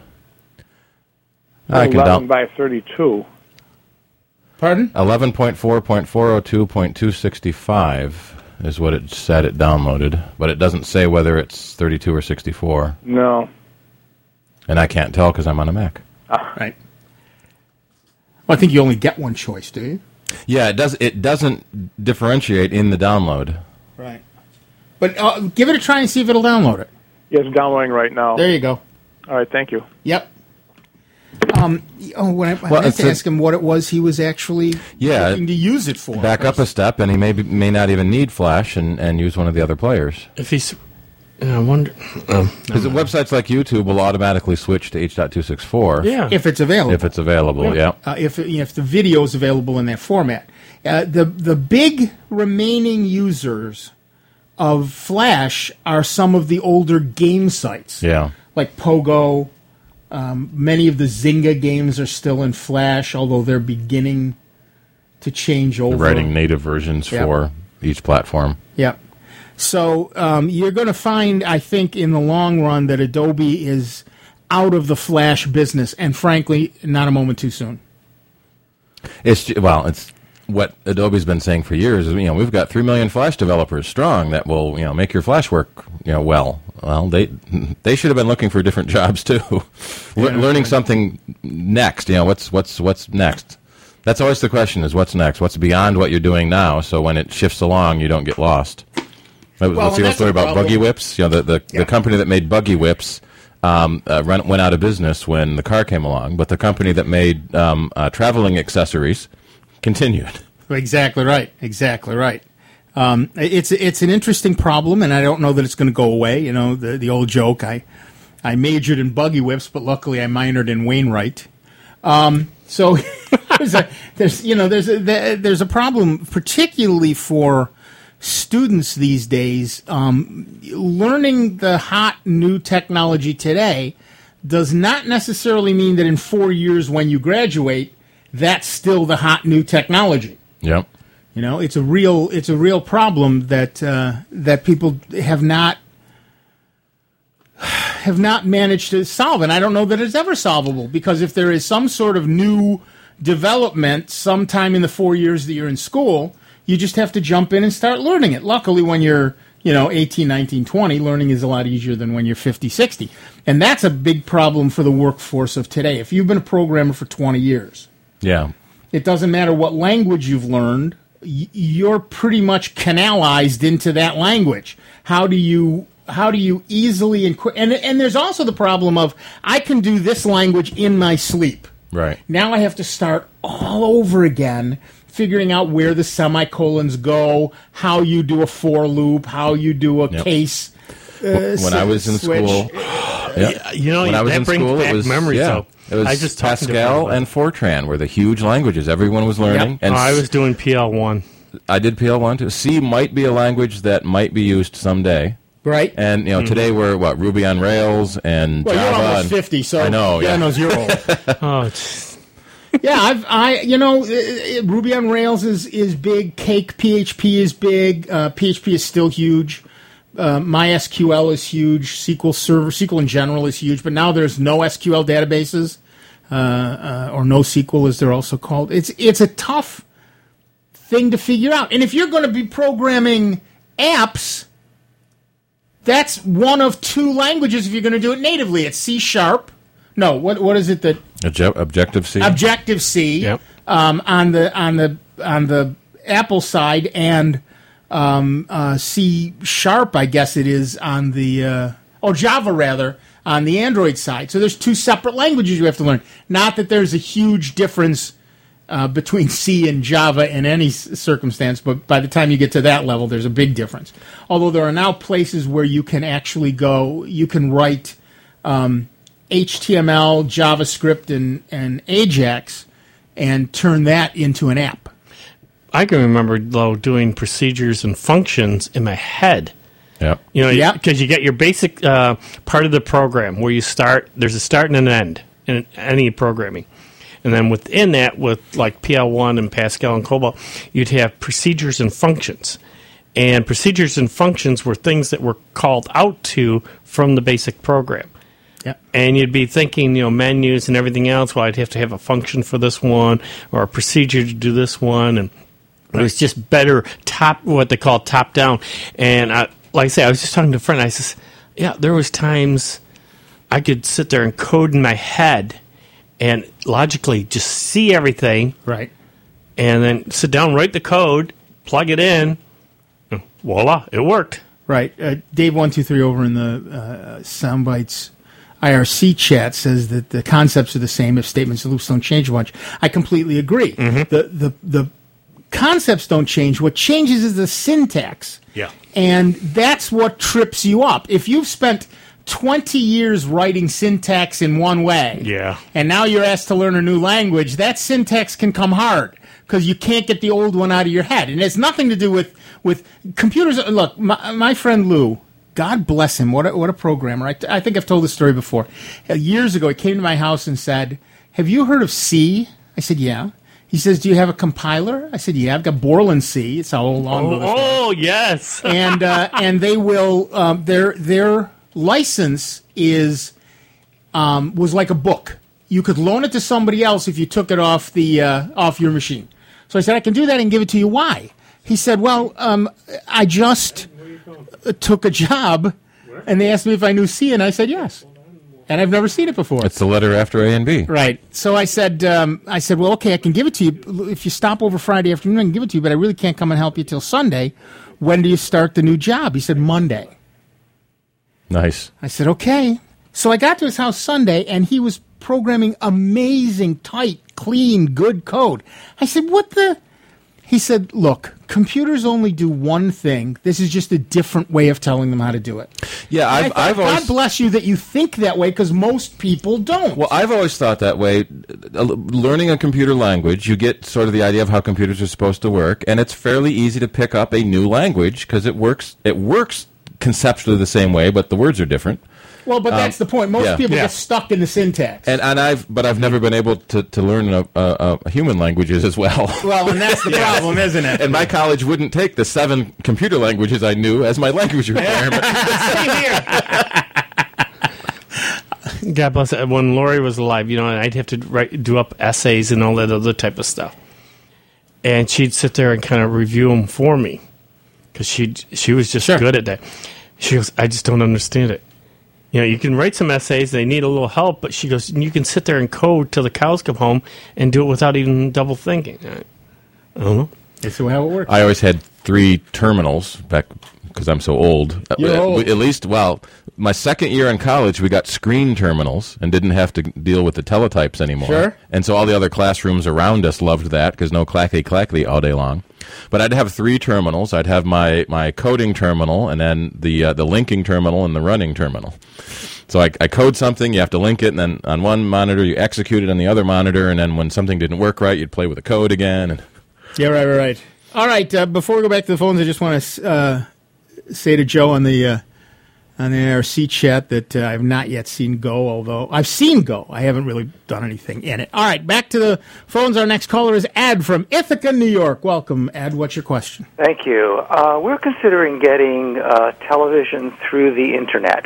[SPEAKER 4] I can
[SPEAKER 5] eleven
[SPEAKER 4] down
[SPEAKER 5] by thirty-two.
[SPEAKER 2] Pardon?
[SPEAKER 4] eleven point four point four oh two point two sixty-five is what it said it downloaded, but it doesn't say whether it's thirty-two or sixty-four.
[SPEAKER 5] No.
[SPEAKER 4] And I can't tell because I'm on a Mac.
[SPEAKER 2] Right. Well, I think you only get one choice, do you?
[SPEAKER 4] Yeah, it does. It doesn't differentiate in the download.
[SPEAKER 2] Right. But uh, give it a try and see if it'll download it.
[SPEAKER 5] Yeah, it's downloading right now.
[SPEAKER 2] There you go.
[SPEAKER 5] All right, thank you.
[SPEAKER 2] Yep. Um. Oh, when I, I
[SPEAKER 4] Well,
[SPEAKER 2] meant
[SPEAKER 4] it's
[SPEAKER 2] to
[SPEAKER 4] a-
[SPEAKER 2] ask him what it was he was actually
[SPEAKER 4] Yeah.
[SPEAKER 2] looking to use it for.
[SPEAKER 4] Back up a step, and he may be, may not even need Flash and, and use one of the other players.
[SPEAKER 3] If he's, I wonder. Um,
[SPEAKER 4] Because websites like YouTube will automatically switch to H point two sixty-four
[SPEAKER 3] yeah.
[SPEAKER 2] if it's available.
[SPEAKER 4] if it's available. Yeah.
[SPEAKER 2] uh, if if the video is available in that format. Uh, the the big remaining users of Flash are some of the older game sites.
[SPEAKER 4] Yeah.
[SPEAKER 2] Like Pogo. Um, many of the Zynga games are still in Flash, although they're beginning to change over.
[SPEAKER 4] They're writing native versions
[SPEAKER 2] Yep.
[SPEAKER 4] for each platform.
[SPEAKER 2] Yep. So um, you're going to find, I think, in the long run that Adobe is out of the Flash business, and frankly, not a moment too soon.
[SPEAKER 4] It's ju- well, it's what Adobe's been saying for years. Is, you know, we've got three million Flash developers strong that will, you know, make your Flash work, you know, well. Well, they they should have been looking for different jobs too, Le-
[SPEAKER 2] Yeah.
[SPEAKER 4] learning something next. You know, what's what's what's next? That's always the question: is what's next? What's beyond what you're doing now? So when it shifts along, you don't get lost. That was
[SPEAKER 2] Well,
[SPEAKER 4] what's
[SPEAKER 2] and
[SPEAKER 4] the old
[SPEAKER 2] that's
[SPEAKER 4] story
[SPEAKER 2] the
[SPEAKER 4] about
[SPEAKER 2] problem.
[SPEAKER 4] Buggy Whips? You know, the the,
[SPEAKER 2] Yeah.
[SPEAKER 4] the company that made Buggy Whips. Um, uh, run, went out of business when the car came along, but the company that made um, uh, traveling accessories continued.
[SPEAKER 2] Exactly right. Exactly right. Um, it's it's an interesting problem, and I don't know that it's going to go away. You know, the the old joke. I I majored in Buggy Whips, but luckily I minored in Wainwright. Um, so there's a there's you know there's a there's a problem, particularly for students these days. Um, learning the hot new technology today does not necessarily mean that in four years when you graduate, that's still the hot new technology.
[SPEAKER 4] Yep.
[SPEAKER 2] You know, it's a real it's a real problem that uh, that people have not have not managed to solve, and I don't know that it's ever solvable, because if there is some sort of new development sometime in the four years that you're in school, you just have to jump in and start learning it. Luckily, when you're, you know, eighteen, nineteen, twenty, learning is a lot easier than when you're fifty, sixty. And that's a big problem for the workforce of today. If you've been a programmer for twenty years,
[SPEAKER 4] Yeah.
[SPEAKER 2] it doesn't matter what language you've learned, y- you're pretty much canalized into that language. How do you how do you easily and quick, and and there's also the problem of I can do this language in my sleep.
[SPEAKER 4] Right.
[SPEAKER 2] Now I have to start all over again, figuring out where the semicolons go, how you do a for loop, how you do a
[SPEAKER 4] Yep.
[SPEAKER 2] case. Uh,
[SPEAKER 4] When I was in
[SPEAKER 2] switch.
[SPEAKER 4] school, yeah.
[SPEAKER 3] You know,
[SPEAKER 4] when I was
[SPEAKER 3] that
[SPEAKER 4] in
[SPEAKER 3] brings
[SPEAKER 4] school,
[SPEAKER 3] back
[SPEAKER 4] it was
[SPEAKER 3] memories.
[SPEAKER 4] yeah,
[SPEAKER 3] though.
[SPEAKER 4] it was
[SPEAKER 3] I just talked to
[SPEAKER 4] Pascal
[SPEAKER 3] everybody.
[SPEAKER 4] and Fortran were the huge languages everyone was learning.
[SPEAKER 2] Yep.
[SPEAKER 4] And
[SPEAKER 3] Oh, I
[SPEAKER 4] s-
[SPEAKER 3] was doing P L one.
[SPEAKER 4] I did P L one too. C might be a language that might be used someday.
[SPEAKER 2] Right?
[SPEAKER 4] And you know, today we're what Ruby on Rails and
[SPEAKER 2] Well,
[SPEAKER 4] Java.
[SPEAKER 2] you're almost
[SPEAKER 4] and-
[SPEAKER 2] fifty, so
[SPEAKER 4] I know.
[SPEAKER 2] yeah,
[SPEAKER 4] Yeah.
[SPEAKER 2] knows you're old.
[SPEAKER 3] Oh, it's,
[SPEAKER 2] Yeah, I've, I, you know, uh, uh, Ruby on Rails is, is big. Cake P H P is big. Uh, P H P is still huge. Uh, MySQL is huge. S Q L Server, S Q L in general is huge. But now there's no S Q L databases, uh, uh, or NoSQL as they're also called. It's it's a tough thing to figure out. And if you're going to be programming apps, that's one of two languages. If you're going to do it natively, it's C sharp. No, what what is it that?
[SPEAKER 4] Obje- Objective C.
[SPEAKER 2] Objective C
[SPEAKER 3] Yep.
[SPEAKER 2] um, on the on the on the Apple side, and um, uh, C sharp, I guess it is on the uh, or Java rather on the Android side. So there's two separate languages you have to learn. Not that there's a huge difference uh, between C and Java in any s- circumstance, but by the time you get to that level, there's a big difference. Although there are now places where you can actually go, you can write Um, H T M L, JavaScript, and, and Ajax, and turn that into an app.
[SPEAKER 3] I can remember though doing procedures and functions in my head.
[SPEAKER 4] Yep.
[SPEAKER 3] You know,
[SPEAKER 2] Yep.
[SPEAKER 3] because you get your basic uh, part of the program where you start. There's a start and an end in any programming, and then within that, with like P L one and Pascal and COBOL, you'd have procedures and functions. And procedures and functions were things that were called out to from the basic program.
[SPEAKER 2] Yep.
[SPEAKER 3] And you'd be thinking, you know, menus and everything else. Well, I'd have to have a function for this one or a procedure to do this one, and it was just better top, what they call top down. And I, like I say, I was just talking to a friend. I says, yeah, there was times I could sit there and code in my head and logically just see everything,
[SPEAKER 2] Right.
[SPEAKER 3] and then sit down, write the code, plug it in, and voila, it worked.
[SPEAKER 2] Right. Uh, Dave one two three over in the uh, Soundbites I R C chat says that the concepts are the same if statements and loops don't change much. I completely agree. The, the the concepts don't change. What changes is the syntax.
[SPEAKER 3] Yeah.
[SPEAKER 2] And that's what trips you up. If you've spent twenty years writing syntax in one way,
[SPEAKER 3] Yeah.
[SPEAKER 2] and now you're asked to learn a new language, that syntax can come hard because you can't get the old one out of your head. And it has nothing to do with, with computers. Look, my, my friend Lou, God bless him, what a, what a programmer. I, I think I've told this story before. Uh, years ago, he came to my house and said, have you heard of C? I said, yeah. He says, do you have a compiler? I said, yeah, I've got Borland C. It's how long.
[SPEAKER 3] Oh, oh yes.
[SPEAKER 2] and uh, and they will, um, their their license is um, was like a book. You could loan it to somebody else if you took it off the uh, off your machine. So I said, I can do that and give it to you. Why? He said, well, um, I just took a job, and they asked me if I knew C, and I said yes. And I've never seen it before.
[SPEAKER 4] It's the letter after A and B.
[SPEAKER 2] Right. So I said, um, I said, well, okay, I can give it to you. If you stop over Friday afternoon, I can give it to you, but I really can't come and help you till Sunday. When do you start the new job? He said, Monday.
[SPEAKER 4] Nice.
[SPEAKER 2] I said, okay. So I got to his house Sunday, and he was programming amazing, tight, clean, good code. I said, what the? He said, look, computers only do one thing. This is just a different way of telling them how to do it.
[SPEAKER 4] Yeah,
[SPEAKER 2] And I
[SPEAKER 4] I've,
[SPEAKER 2] thought,
[SPEAKER 4] I've always...
[SPEAKER 2] God bless you that you think that way, because most people don't.
[SPEAKER 4] Well, I've always thought that way. Uh, Learning a computer language, you get sort of the idea of how computers are supposed to work, and it's fairly easy to pick up a new language because it works. It works conceptually the same way, but the words are different.
[SPEAKER 2] Well, but that's
[SPEAKER 4] Um,
[SPEAKER 2] the point. Most
[SPEAKER 4] yeah.
[SPEAKER 2] people
[SPEAKER 3] Yeah.
[SPEAKER 2] get stuck in the syntax.
[SPEAKER 4] And and I've but I've never been able to, to learn a, a, a human languages as well.
[SPEAKER 2] well, and that's the problem, isn't it?
[SPEAKER 4] And my college wouldn't take the seven computer languages I knew as my language requirement.
[SPEAKER 2] Same here.
[SPEAKER 3] God bless it. When Lori was alive, you know, and I'd have to write, do up essays and all that other type of stuff. And she'd sit there and kind of review them for me because she she was just
[SPEAKER 2] Sure.
[SPEAKER 3] good at that. She goes, I just don't understand it. You know, you can write some essays, they need a little help, but she goes, you can sit there and code till the cows come home and do it without even double thinking. I don't know.
[SPEAKER 2] That's how it works.
[SPEAKER 4] I always had three terminals back because I'm so old.
[SPEAKER 2] You're
[SPEAKER 4] Uh,
[SPEAKER 2] old.
[SPEAKER 4] At least, well, my second year in college, we got screen terminals and didn't have to deal with the teletypes anymore.
[SPEAKER 2] Sure.
[SPEAKER 4] And so all the other classrooms around us loved that because no clacky clacky all day long. But I'd have three terminals. I'd have my, my coding terminal and then the uh, the linking terminal and the running terminal. So I, I code something, you have to link it, and then on one monitor you execute it on the other monitor, and then when something didn't work right, you'd play with the code again. And
[SPEAKER 2] Yeah, right, right, right. All right, uh, before we go back to the phones, I just want to uh, say to Joe on the uh, on the N R C chat that uh, I've not yet seen Go, although I've seen Go. I haven't really done anything in it. All right, back to the phones. Our next caller is Ed from Ithaca, New York. Welcome, Ed. What's your question?
[SPEAKER 7] Thank you. Uh, we're considering getting uh, television through the Internet.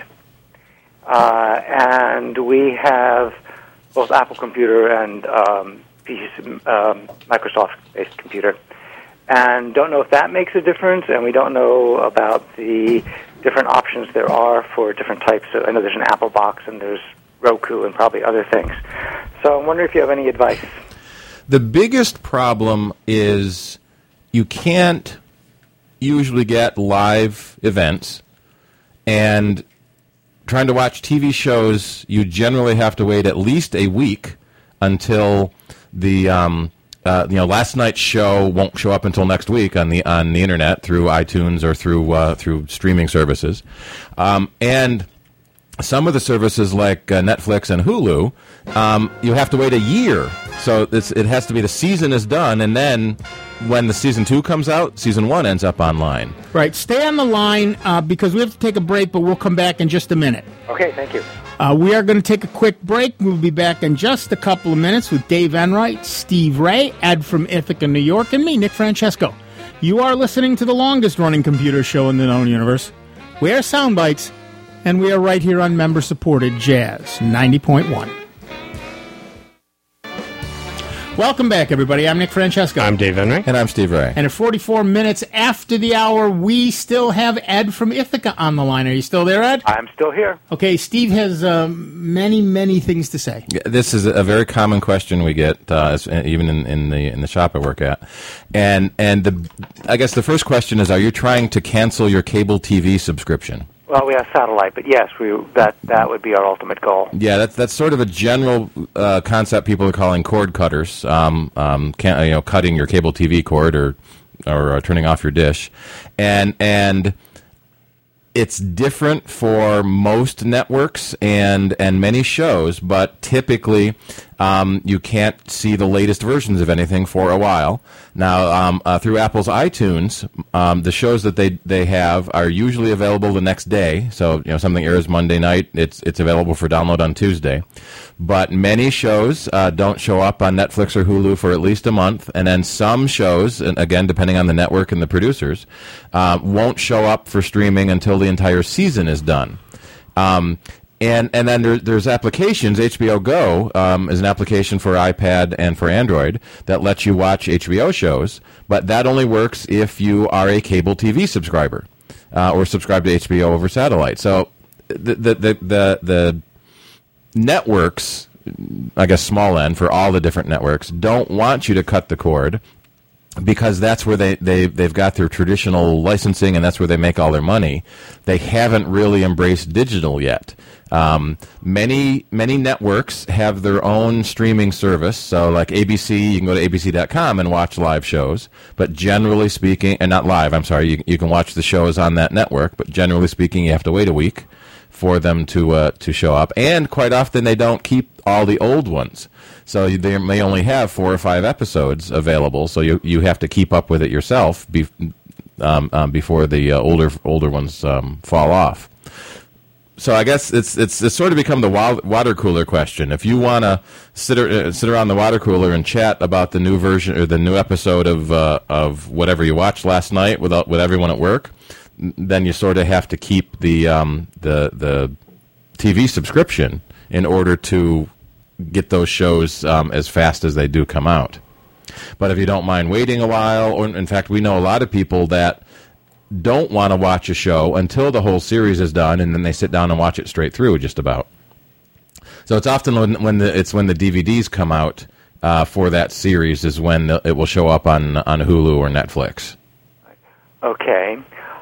[SPEAKER 7] Uh, and we have both Apple computer and um, P C, um, Microsoft-based computer. And don't know if that makes a difference, and we don't know about the different options there are for different types. Of, I know there's an Apple box, and there's Roku, and probably other things. So I'm wondering if you have any advice.
[SPEAKER 4] the biggest problem is you can't usually get live events, and trying to watch T V shows, you generally have to wait at least a week until the um, uh, you know last night's show won't show up until next week on the on the internet through iTunes or through uh, through streaming services, um, and some of the services like uh, Netflix and Hulu, um, you have to wait a year. So it's, it has to be the season is done, and then when the season two comes out, season one ends up online.
[SPEAKER 2] Right. Stay on the line uh, because we have to take a break, but we'll come back in just a minute.
[SPEAKER 7] Okay, thank you.
[SPEAKER 2] Uh, we are going to take a quick break. We'll be back in just a couple of minutes with Dave Enright, Steve Ray, Ed from Ithaca, New York, and me, Nick Francesco. You are listening to the longest-running computer show in the known universe. We are Soundbites, and we are right here on member-supported Jazz ninety point one. Welcome back, everybody. I'm Nick Francesco.
[SPEAKER 3] I'm Dave Enright.
[SPEAKER 4] And I'm Steve Ray.
[SPEAKER 2] And at forty-four minutes after the hour, we still have Ed from Ithaca on the line. Are you still there, Ed?
[SPEAKER 7] I'm still here.
[SPEAKER 2] Okay, Steve has um, many, many things to say.
[SPEAKER 4] This is a very common question we get, uh, as- even in, in the in the shop I work at, and and the I guess the first question is: are you trying to cancel your cable T V subscription?
[SPEAKER 7] Well, we have satellite, but yes, we that that would be our ultimate goal.
[SPEAKER 4] Yeah, that's that's sort of a general uh, concept people are calling cord cutters. Um, um, can, you know, cutting your cable T V cord or or uh, turning off your dish, and and it's different for most networks and and many shows, but typically um, you can't see the latest versions of anything for a while. Now, um, uh, through Apple's iTunes, um, the shows that they, they have are usually available the next day. So, you know, something airs Monday night, it's it's available for download on Tuesday. But many shows uh, don't show up on Netflix or Hulu for at least a month, and then some shows, and again, depending on the network and the producers, uh, won't show up for streaming until the entire season is done. Um, and and then there, there's applications. H B O Go um, is an application for iPad and for Android that lets you watch H B O shows, but that only works if you are a cable T V subscriber uh, or subscribe to H B O over satellite. So the the the the, the networks, I guess small n for all the different networks, don't want you to cut the cord, because that's where they, they, they've got their traditional licensing, and that's where they make all their money. They haven't really embraced digital yet. Um, many many networks have their own streaming service. So like A B C, you can go to A B C dot com and watch live shows. But generally speaking, and not live, I'm sorry, you, you can watch the shows on that network, but generally speaking, you have to wait a week for them to uh, to show up. And quite often they don't keep all the old ones. So they may only have four or five episodes available, so you you have to keep up with it yourself be, um, um, before the uh, older older ones um, fall off. So I guess it's it's it's sort of become the water cooler question. If you want to sit uh, sit around the water cooler and chat about the new version or the new episode of uh, of whatever you watched last night with with everyone at work, then you sort of have to keep the um, the the T V subscription in order to get those shows um, as fast as they do come out. But if you don't mind waiting a while, or in fact, we know a lot of people that don't want to watch a show until the whole series is done, and then they sit down and watch it straight through, just about. So it's often when, when the it's when the D V Ds come out uh, for that series is when the, it will show up on on Hulu or Netflix.
[SPEAKER 7] Okay.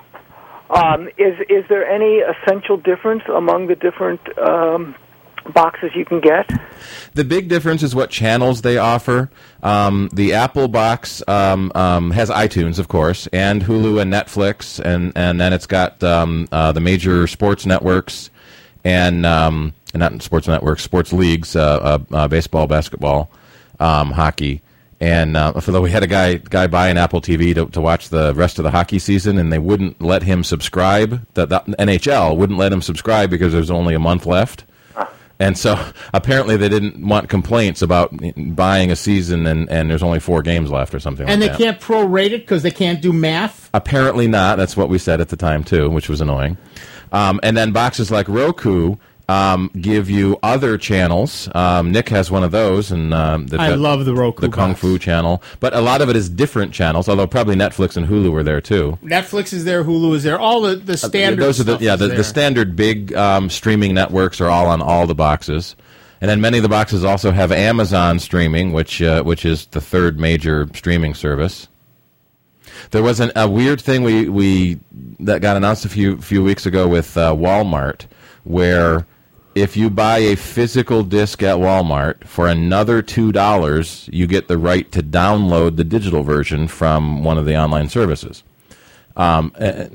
[SPEAKER 7] Um, is is there any essential difference among the different um, boxes you can get?
[SPEAKER 4] The big difference is what channels they offer. Um, the Apple box um, um, has iTunes, of course, and Hulu and Netflix, and, and then it's got um, uh, the major sports networks and um, not sports networks, sports leagues, uh, uh, uh, baseball, basketball, um, hockey. And uh, although we had a guy guy buy an Apple T V to, to watch the rest of the hockey season, and they wouldn't let him subscribe. The, the N H L wouldn't let him subscribe because there's only a month left. And so apparently they didn't want complaints about buying a season and, and there's only four games left or something
[SPEAKER 2] and
[SPEAKER 4] like that.
[SPEAKER 2] And they can't prorate it because they can't do math?
[SPEAKER 4] Apparently not. That's what we said at the time, too, which was annoying. Um, and then boxes like Roku um, give you other channels. Um, Nick has one of those. and um,
[SPEAKER 2] I love the Roku
[SPEAKER 4] The Kung
[SPEAKER 2] box.
[SPEAKER 4] Fu channel. But a lot of it is different channels, although probably Netflix and Hulu are there, too.
[SPEAKER 2] Netflix is there, Hulu is there, all the, the standard
[SPEAKER 4] uh, those are the,
[SPEAKER 2] stuff
[SPEAKER 4] Yeah,
[SPEAKER 2] is
[SPEAKER 4] the,
[SPEAKER 2] there.
[SPEAKER 4] the standard big um, streaming networks are all on all the boxes. And then many of the boxes also have Amazon streaming, which uh, which is the third major streaming service. There was an, a weird thing we, we that got announced a few few weeks ago with uh, Walmart, where if you buy a physical disc at Walmart for another two dollars, you get the right to download the digital version from one of the online services. Um,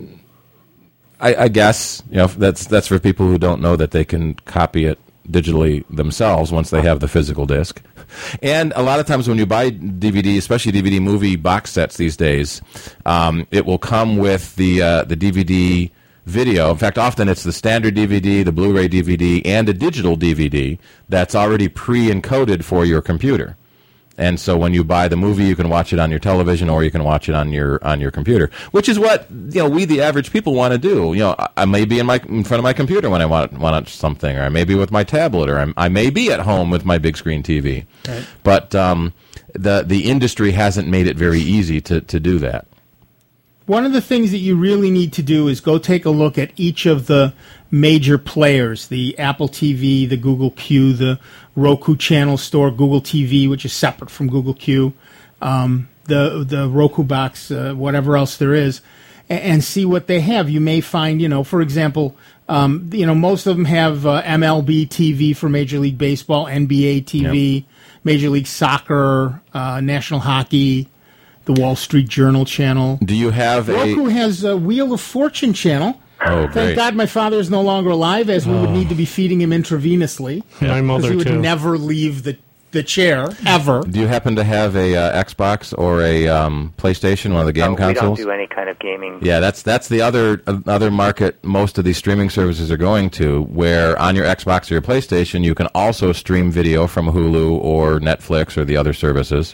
[SPEAKER 4] I, I guess you know that's that's for people who don't know that they can copy it digitally themselves once they have the physical disc. And a lot of times when you buy D V D, especially D V D movie box sets these days, um, it will come with the uh, the D V D video. In fact, often it's the standard D V D, the Blu-ray D V D, and a digital D V D that's already pre-encoded for your computer. And so when you buy the movie, you can watch it on your television or you can watch it on your on your computer, which is what you know we the average people want to do. You know, I, I may be in my in front of my computer when I want want something, or I may be with my tablet, or I'm, I may be at home with my big screen T V. Right. But um, the the industry hasn't made it very easy to, to do that.
[SPEAKER 2] One of the things that you really need to do is go take a look at each of the major players, the Apple T V, the Google Q, the Roku Channel Store, Google T V, which is separate from Google Q, um, the the Roku box, uh, whatever else there is, and, and see what they have. You may find, you know, for example, um, you know, most of them have uh, M L B T V for Major League Baseball, N B A T V, yep. Major League Soccer, uh, National Hockey, the Wall Street Journal channel.
[SPEAKER 4] Do you have
[SPEAKER 2] Roku
[SPEAKER 4] a...
[SPEAKER 2] Roku has a Wheel of Fortune channel.
[SPEAKER 4] Oh, great.
[SPEAKER 2] Thank God my father is no longer alive, as we
[SPEAKER 3] oh.
[SPEAKER 2] would need to be feeding him intravenously.
[SPEAKER 3] My mother,
[SPEAKER 2] he would
[SPEAKER 3] too.
[SPEAKER 2] never leave the the chair ever.
[SPEAKER 4] Do you happen to have a uh, Xbox or a um, PlayStation, one of the game
[SPEAKER 7] no,
[SPEAKER 4] consoles?
[SPEAKER 7] We don't do any kind of gaming.
[SPEAKER 4] Yeah, that's that's the other uh, other market most of these streaming services are going to, where on your Xbox or your PlayStation you can also stream video from Hulu or Netflix or the other services.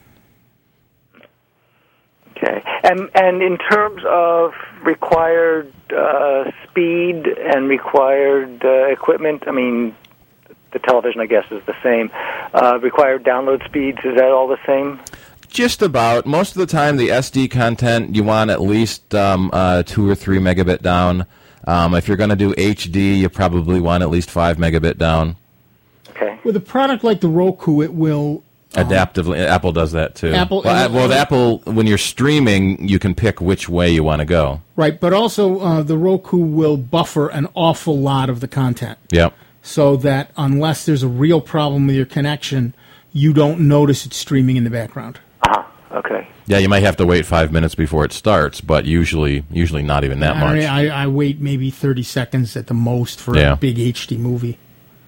[SPEAKER 7] Okay. And and in terms of required uh, speed and required uh, equipment, I mean, the television, I guess, is the same. Uh, required download speeds, is that all the same?
[SPEAKER 4] Just about. Most of the time, the S D content, you want at least um, uh, two or three megabit down. Um, if you're going to do H D, you probably want at least five megabit down.
[SPEAKER 7] Okay.
[SPEAKER 2] With a product like the Roku, it will...
[SPEAKER 4] Adaptively, Apple does that too.
[SPEAKER 2] Apple,
[SPEAKER 4] well, well, with Apple, when you're streaming, you can pick which way you want to go.
[SPEAKER 2] Right, but also uh, the Roku will buffer an awful lot of the content.
[SPEAKER 4] Yep.
[SPEAKER 2] So that unless there's a real problem with your connection, you don't notice it streaming in the background.
[SPEAKER 7] Uh-huh. Okay.
[SPEAKER 4] Yeah, you might have to wait five minutes before it starts, but usually, usually not even that
[SPEAKER 2] I,
[SPEAKER 4] much.
[SPEAKER 2] I, I wait maybe thirty seconds at the most for
[SPEAKER 4] Yeah.
[SPEAKER 2] a big H D movie.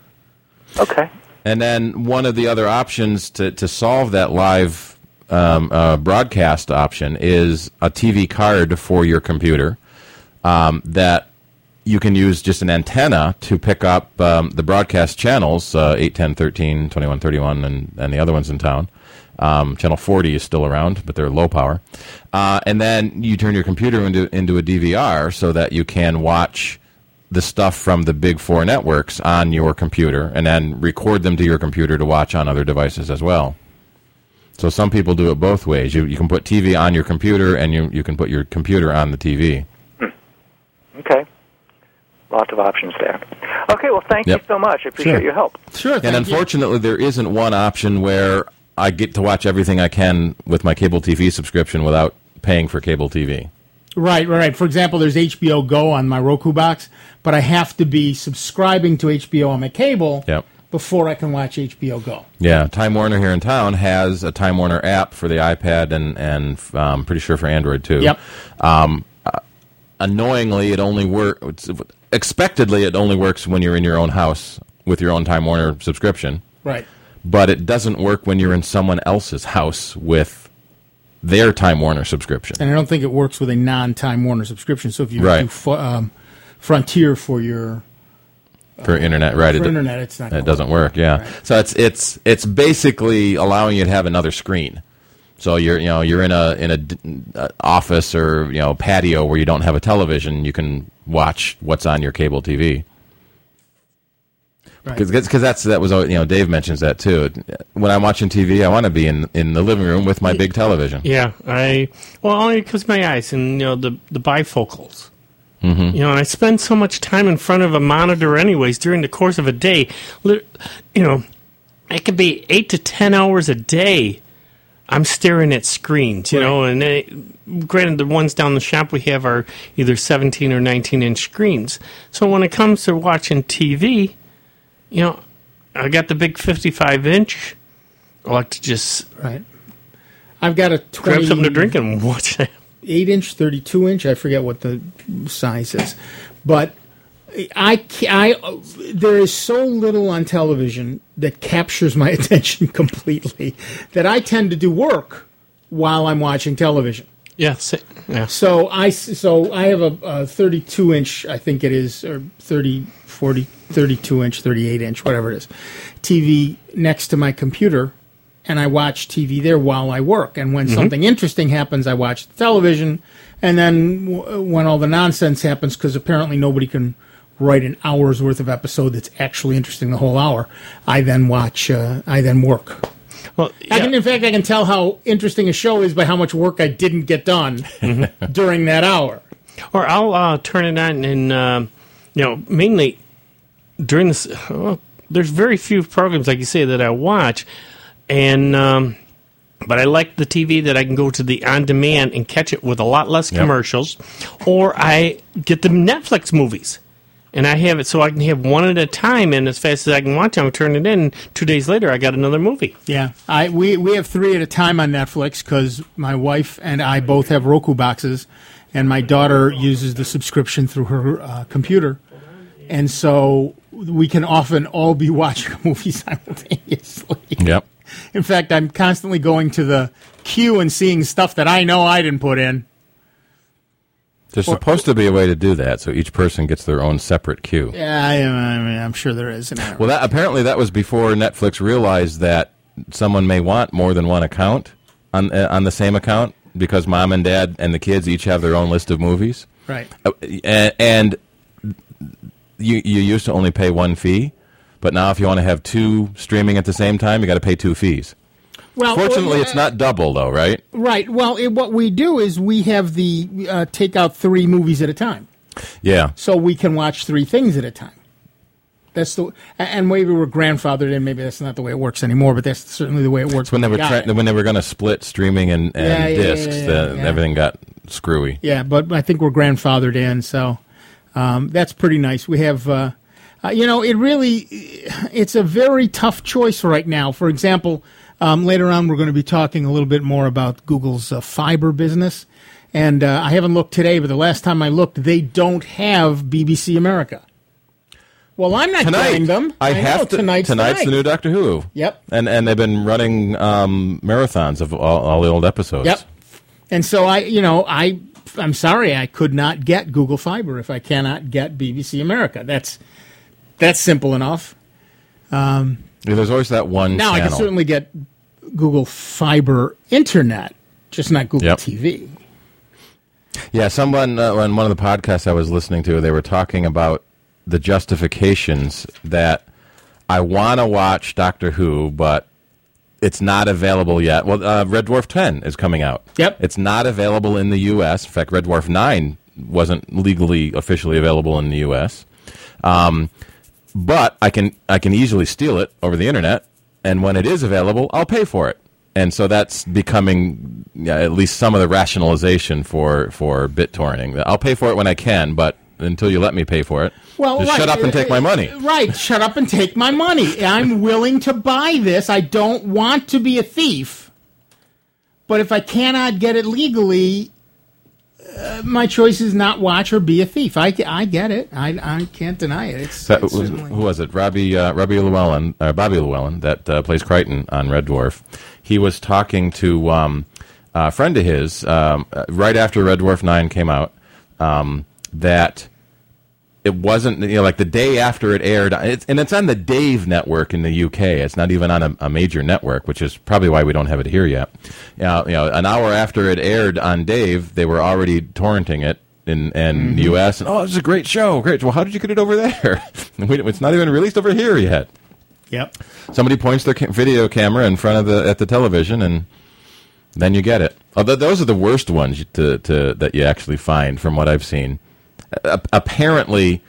[SPEAKER 7] Okay.
[SPEAKER 4] And then one of the other options to, to solve that live um, uh, broadcast option is a T V card for your computer um, that you can use just an antenna to pick up um, the broadcast channels, uh, eight, ten, thirteen, twenty-one, thirty-one, and, and the other ones in town. Um, channel forty is still around, but they're low power. Uh, and then you turn your computer into, into a D V R so that you can watch the stuff from the big four networks on your computer and then record them to your computer to watch on other devices as well. So some people do it both ways. You, you can put T V on your computer and you, you can put your computer on the T V.
[SPEAKER 7] Hmm. Okay. Lots of options there. Okay, well, thank
[SPEAKER 4] Yep.
[SPEAKER 7] you so much. I appreciate
[SPEAKER 2] Sure.
[SPEAKER 7] your help.
[SPEAKER 2] Sure,
[SPEAKER 4] And
[SPEAKER 2] thank you.
[SPEAKER 4] unfortunately, there isn't one option where I get to watch everything I can with my cable T V subscription without paying for cable T V.
[SPEAKER 2] Right, right, right. For example, there's H B O Go on my Roku box, but I have to be subscribing to H B O on my cable
[SPEAKER 4] Yep.
[SPEAKER 2] before I can watch H B O Go.
[SPEAKER 4] Yeah, Time Warner here in town has a Time Warner app for the iPad and and um, pretty sure for Android too.
[SPEAKER 2] Yep.
[SPEAKER 4] Um, uh, annoyingly, it only works. Expectedly, it only works when you're in your own house with your own Time Warner subscription.
[SPEAKER 2] Right.
[SPEAKER 4] But it doesn't work when you're in someone else's house with their Time Warner subscription.
[SPEAKER 2] And I don't think it works with a non-Time Warner subscription. So if you
[SPEAKER 4] Right.
[SPEAKER 2] do fu- um, Frontier for your
[SPEAKER 4] For internet, right?
[SPEAKER 2] for
[SPEAKER 4] it,
[SPEAKER 2] internet, it's not.
[SPEAKER 4] It
[SPEAKER 2] gonna
[SPEAKER 4] doesn't work. Yeah.
[SPEAKER 2] Right.
[SPEAKER 4] So it's it's it's basically allowing you to have another screen. So you're you know you're in a in a d- uh, office or you know patio where you don't have a television. You can watch what's on your cable T V.
[SPEAKER 2] Right.
[SPEAKER 4] Because that's that was you know Dave mentions that too. When I'm watching T V, I want to be in, in the living room with my big television.
[SPEAKER 3] Yeah, I well only because my eyes and you know the the bifocals.
[SPEAKER 4] Mm-hmm.
[SPEAKER 3] You know, and I spend so much time in front of a monitor, anyways, during the course of a day. Li- You know, it could be eight to ten hours a day. I'm staring at screens, you
[SPEAKER 2] Right.
[SPEAKER 3] know, and they, granted, the ones down the shop we have are either seventeen or nineteen inch screens. So when it comes to watching T V, you know, I got the big fifty-five inch. I like to just
[SPEAKER 2] Right. I've got a
[SPEAKER 3] grab something to drink
[SPEAKER 2] twenty-eight
[SPEAKER 3] and watch that.
[SPEAKER 2] inch, thirty-two inch. I forget what the size is, but I, ca- I there is so little on television that captures my attention completely that I tend to do work while I'm watching television.
[SPEAKER 3] Yeah, sa- yeah.
[SPEAKER 2] So I so I have a, a thirty-two inch, I think it is, or thirty, forty, thirty-two inch, thirty-eight inch, whatever it is, T V next to my computer, and I watch T V there while I work. And when something interesting happens, I watch the television. And then w- when all the nonsense happens, because apparently nobody can write an hour's worth of episode that's actually interesting the whole hour, I then watch. Uh, I then work.
[SPEAKER 3] Well,
[SPEAKER 2] I can,
[SPEAKER 3] yeah.
[SPEAKER 2] in fact, I can tell how interesting a show is by how much work I didn't get done during that hour.
[SPEAKER 3] Or I'll uh, turn it on and, um, you know, mainly during this, well, there's very few programs, like you say, that I watch. And, um, but I like the T V that I can go to the on-demand and catch it with a lot less
[SPEAKER 4] Yep.
[SPEAKER 3] commercials. Or I get the Netflix movies. And I have it so I can have one at a time, and as fast as I can watch them, turn it in. Two days later, I got another movie.
[SPEAKER 2] Yeah, I we, we have three at a time on Netflix because my wife and I both have Roku boxes, and my daughter uses the subscription through her uh, computer, and so we can often all be watching a movie simultaneously.
[SPEAKER 4] Yep.
[SPEAKER 2] In fact, I'm constantly going to the queue and seeing stuff that I know I didn't put in.
[SPEAKER 4] There's
[SPEAKER 2] Or-
[SPEAKER 4] supposed to be a way to do that, so each person gets their own separate queue.
[SPEAKER 2] Yeah, I, I mean, I'm sure there is.
[SPEAKER 4] Well, that, apparently that was before Netflix realized that someone may want more than one account on uh, on the same account because mom and dad and the kids each have their own list of movies.
[SPEAKER 2] Right.
[SPEAKER 4] Uh, and and you you used to only pay one fee, but now if you want to have two streaming at the same time, you got to pay two fees.
[SPEAKER 2] Well,
[SPEAKER 4] Fortunately,
[SPEAKER 2] well,
[SPEAKER 4] it's not double, though, right?
[SPEAKER 2] Right. Well, it, what we do is we have the uh, take out three movies at a time,
[SPEAKER 4] Yeah.
[SPEAKER 2] so we can watch three things at a time. That's the and maybe we're grandfathered in. Maybe that's not the way it works anymore, but that's certainly the way it works.
[SPEAKER 4] When they were
[SPEAKER 2] got
[SPEAKER 4] tra-
[SPEAKER 2] it.
[SPEAKER 4] when they were going to split streaming and, and
[SPEAKER 2] Yeah, yeah,
[SPEAKER 4] discs,
[SPEAKER 2] yeah, yeah,
[SPEAKER 4] the,
[SPEAKER 2] yeah.
[SPEAKER 4] everything got screwy.
[SPEAKER 2] Yeah, but I think we're grandfathered in, so um, that's pretty nice. We have, uh, uh, you know, it really, it's a very tough choice right now. For example, um, later on we're going to be talking a little bit more about Google's uh, fiber business, and uh, I haven't looked today, but the last time I looked, they don't have B B C America. Well, I'm not
[SPEAKER 4] Tonight,
[SPEAKER 2] getting them.
[SPEAKER 4] I,
[SPEAKER 2] know,
[SPEAKER 4] have to.
[SPEAKER 2] tonight's,
[SPEAKER 4] tonight's
[SPEAKER 2] tonight.
[SPEAKER 4] the new Doctor Who.
[SPEAKER 2] Yep.
[SPEAKER 4] And and they've been running um, marathons of all, all the old episodes.
[SPEAKER 2] Yep. And so I, you know, I, I'm sorry, I could not get Google Fiber if I cannot get B B C America. That's that's simple enough.
[SPEAKER 4] Yeah, there's always that one
[SPEAKER 2] Now I
[SPEAKER 4] channel.
[SPEAKER 2] can certainly get Google Fiber Internet, just not Google
[SPEAKER 4] Yep.
[SPEAKER 2] T V.
[SPEAKER 4] Yeah, someone uh, on one of the podcasts I was listening to, they were talking about the justifications that I want to watch Doctor Who, but it's not available yet. Well, uh, Red Dwarf ten is coming out.
[SPEAKER 2] Yep.
[SPEAKER 4] It's not available in the U S. In fact, Red Dwarf nine wasn't legally, officially available in the U S. Um, but I can I can easily steal it over the internet, and when it is available, I'll pay for it. And so that's becoming yeah, at least some of the rationalization for, for BitTorrenting. I'll pay for it when I can, but until you let me pay for it,
[SPEAKER 2] Well,
[SPEAKER 4] just
[SPEAKER 2] right.
[SPEAKER 4] shut up and take my money.
[SPEAKER 2] Right, shut up and take my money. I'm willing to buy this. I don't want to be a thief. But if I cannot get it legally, uh, my choice is not watch or be a thief. I, I get it. I, I can't deny it. It's,
[SPEAKER 4] That
[SPEAKER 2] it's
[SPEAKER 4] was,
[SPEAKER 2] certainly-
[SPEAKER 4] who was it? Robbie uh, Robbie Llewellyn, uh, Bobby Llewellyn, that uh, plays Crichton on Red Dwarf. He was talking to um, a friend of his um, uh, right after Red Dwarf nine came out. Um, that it wasn't, you know, like the day after it aired, it's, and it's on the Dave network in the U K. It's not even on a, a major network, which is probably why we don't have it here yet. You know, you know, an hour after it aired on Dave, they were already torrenting it in, in
[SPEAKER 2] Mm-hmm.
[SPEAKER 4] the U S. And, oh, this is a great show. Great. Well, how did you get it over there? It's not even released over here yet.
[SPEAKER 2] Yep.
[SPEAKER 4] Somebody points their ca- video camera in front of the at the television, and then you get it. Although those are the worst ones to, to that you actually find, from what I've seen. Uh, apparently,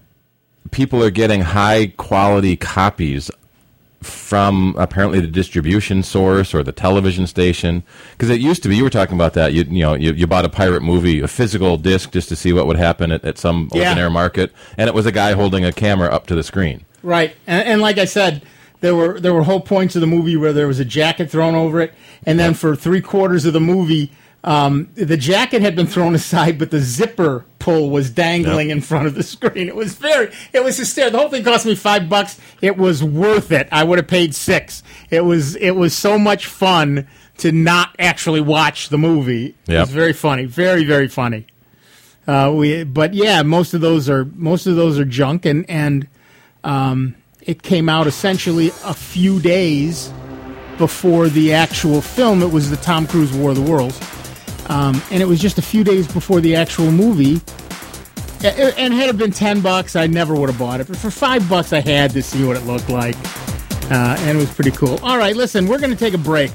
[SPEAKER 4] people are getting high quality copies from apparently the distribution source or the television station, because it used to be, you were talking about that, you, you know, you, you bought a pirate movie, a physical disc, just to see what would happen at, at some
[SPEAKER 2] Yeah.
[SPEAKER 4] open air market, and it was a guy holding a camera up to the screen.
[SPEAKER 2] Right, and, and like I said, there were there were whole points of the movie where there was a jacket thrown over it, and then for three quarters of the movie, um, the jacket had been thrown aside, but the zipper pull was dangling
[SPEAKER 4] Yep.
[SPEAKER 2] in front of the screen. It was very, it was hysterical. The whole thing cost me five bucks. It was worth it. I would have paid six. It was it was so much fun to not actually watch the movie. It
[SPEAKER 4] Yep.
[SPEAKER 2] was very funny, very very funny. Uh, we, but yeah, most of those are most of those are junk, and and. Um, it came out essentially a few days before the actual film. It was the Tom Cruise War of the Worlds. Um, and it was just a few days before the actual movie. A- And had it been ten bucks, I never would have bought it. But for five bucks, I had to see what it looked like. Uh, and it was pretty cool. All right, listen, we're going to take a break.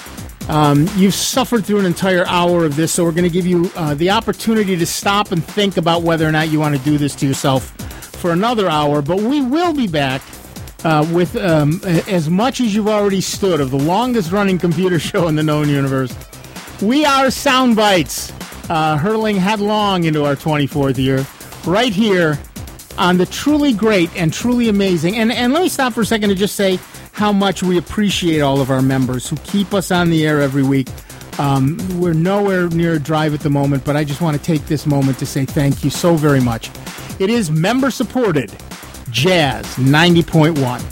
[SPEAKER 2] Um, you've suffered through an entire hour of this, so we're going to give you uh, the opportunity to stop and think about whether or not you want to do this to yourself for another hour, but we will be back uh, with um, as much as you've already stood of the longest running computer show in the known universe. We are Soundbites, uh, hurling headlong into our twenty-fourth year, right here on the truly great and truly amazing. And, and let me stop for a second to just say how much we appreciate all of our members who keep us on the air every week. Um, we're nowhere near a drive at the moment, but I just want to take this moment to say thank you so very much. It is member-supported, Jazz ninety point one.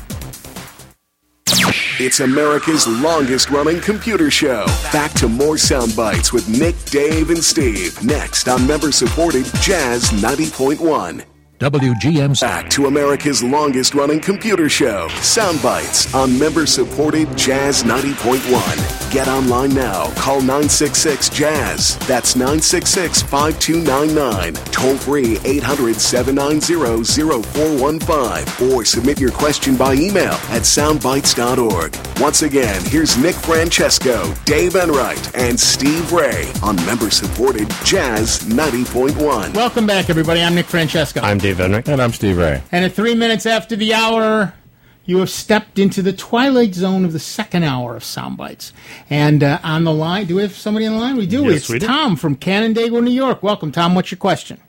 [SPEAKER 1] It's America's longest-running computer show. Back to more sound bites with Nick, Dave, and Steve. Next on member-supported Jazz ninety point one.
[SPEAKER 8] W G M.
[SPEAKER 1] Back to America's longest-running computer show. Sound bites on member-supported Jazz ninety point one. Get online now. Call nine six six jazz. That's nine six six, five two nine nine. Toll free eight hundred, seven nine zero, zero four one five. Or submit your question by email at soundbites dot org. Once again, here's Nick Francesco, Dave Enright, and Steve Ray on member-supported Jazz ninety point one.
[SPEAKER 2] Welcome back, everybody. I'm Nick Francesco.
[SPEAKER 3] I'm Dave Enright.
[SPEAKER 4] And I'm Steve Ray.
[SPEAKER 2] And at three minutes after the hour, you have stepped into the twilight zone of the second hour of Soundbites. And uh, on the line, do we have somebody on the line? We do.
[SPEAKER 3] Yes,
[SPEAKER 2] it's
[SPEAKER 3] we do.
[SPEAKER 2] Tom from Canandaigua, New York. Welcome, Tom. What's your question?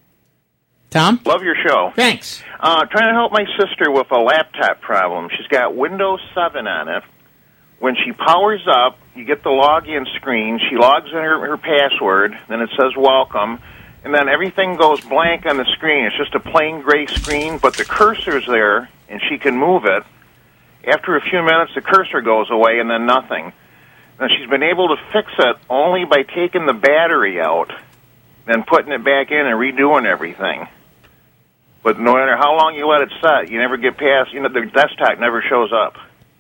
[SPEAKER 2] Tom?
[SPEAKER 9] Love your show.
[SPEAKER 2] Thanks.
[SPEAKER 9] Uh, trying to help my sister with a laptop problem. She's got Windows seven on it. When she powers up, you get the login screen. She logs in her, her password. Then it says welcome. And then everything goes blank on the screen. It's just a plain gray screen, but the cursor's there, and she can move it. After a few minutes, the cursor goes away, and then nothing. And she's been able to fix it only by taking the battery out, then putting it back in and redoing everything. But no matter how long you let it set, you never get past, you know, the desktop never shows up.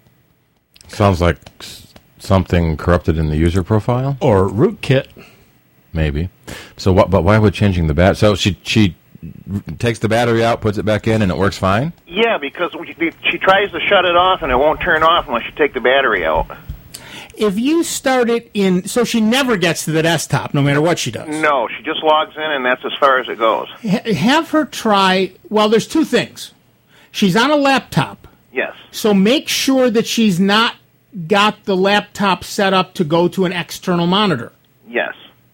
[SPEAKER 4] Sounds like s- something corrupted in the user profile?
[SPEAKER 3] Or rootkit.
[SPEAKER 4] Maybe. So what? But why would changing the bat? So she she takes the battery out, puts it back in, and it works fine?
[SPEAKER 9] Yeah, because we- she tries to shut it off, and it won't turn off unless you take the battery out.
[SPEAKER 2] If you start it in, so she never gets to the desktop, no matter what she does.
[SPEAKER 9] No, she just logs in, and that's as far as it goes.
[SPEAKER 2] Ha- have her try, well, there's two things. She's on a laptop,
[SPEAKER 9] Yes.
[SPEAKER 2] so make sure that she's not got the laptop set up to go to an external monitor.
[SPEAKER 9] Yes.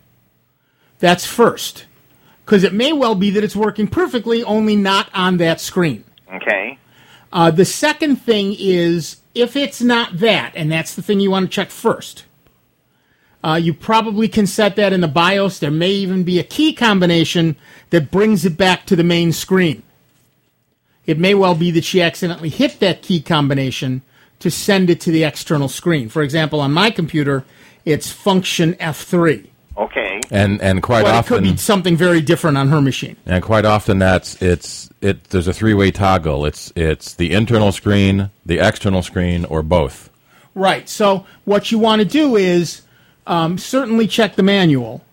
[SPEAKER 2] That's first. Because it may well be that it's working perfectly, only not on that screen.
[SPEAKER 9] Okay.
[SPEAKER 2] Uh, the second thing is, if it's not that, and that's the thing you want to check first, uh, you probably can set that in the BIOS. There may even be a key combination that brings it back to the main screen. It may well be that she accidentally hit that key combination to send it to the external screen. For example, on my computer, it's function F three.
[SPEAKER 9] Okay.
[SPEAKER 4] And and quite
[SPEAKER 2] But it
[SPEAKER 4] often
[SPEAKER 2] could be something very different on her machine.
[SPEAKER 4] and quite often that's it's it there's a three-way toggle. It's it's the internal screen, the external screen, or both.
[SPEAKER 2] Right. So what you want to do is um, certainly check the manual,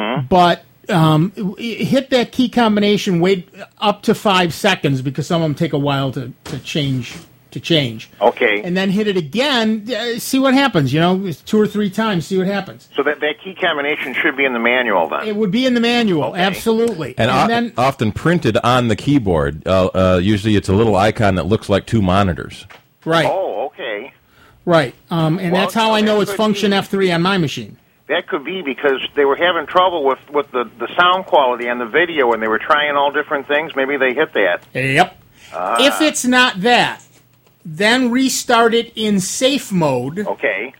[SPEAKER 2] but um, hit that key combination. Wait up to five seconds because some of them take a while to, to change. To change.
[SPEAKER 9] Okay.
[SPEAKER 2] And then hit it again. Uh, see what happens. You know, two or three times. See what happens.
[SPEAKER 9] So that, that key combination should be in the manual then.
[SPEAKER 2] It would be in the manual.
[SPEAKER 9] Okay.
[SPEAKER 2] Absolutely.
[SPEAKER 4] And, o-
[SPEAKER 2] then
[SPEAKER 4] often printed on the keyboard. Uh, uh, usually it's a little icon that looks like two monitors.
[SPEAKER 2] right,
[SPEAKER 9] Oh, okay.
[SPEAKER 2] right. Um, and
[SPEAKER 9] Well,
[SPEAKER 2] that's how I
[SPEAKER 9] so
[SPEAKER 2] know
[SPEAKER 9] that
[SPEAKER 2] it's
[SPEAKER 9] could
[SPEAKER 2] function
[SPEAKER 9] be-
[SPEAKER 2] F three on my machine.
[SPEAKER 9] That could be because they were having trouble with, with the, the sound quality on the video and they were trying all different things. Maybe they hit that.
[SPEAKER 2] Yep. If it's not that, then restart it in safe mode.
[SPEAKER 9] Okay.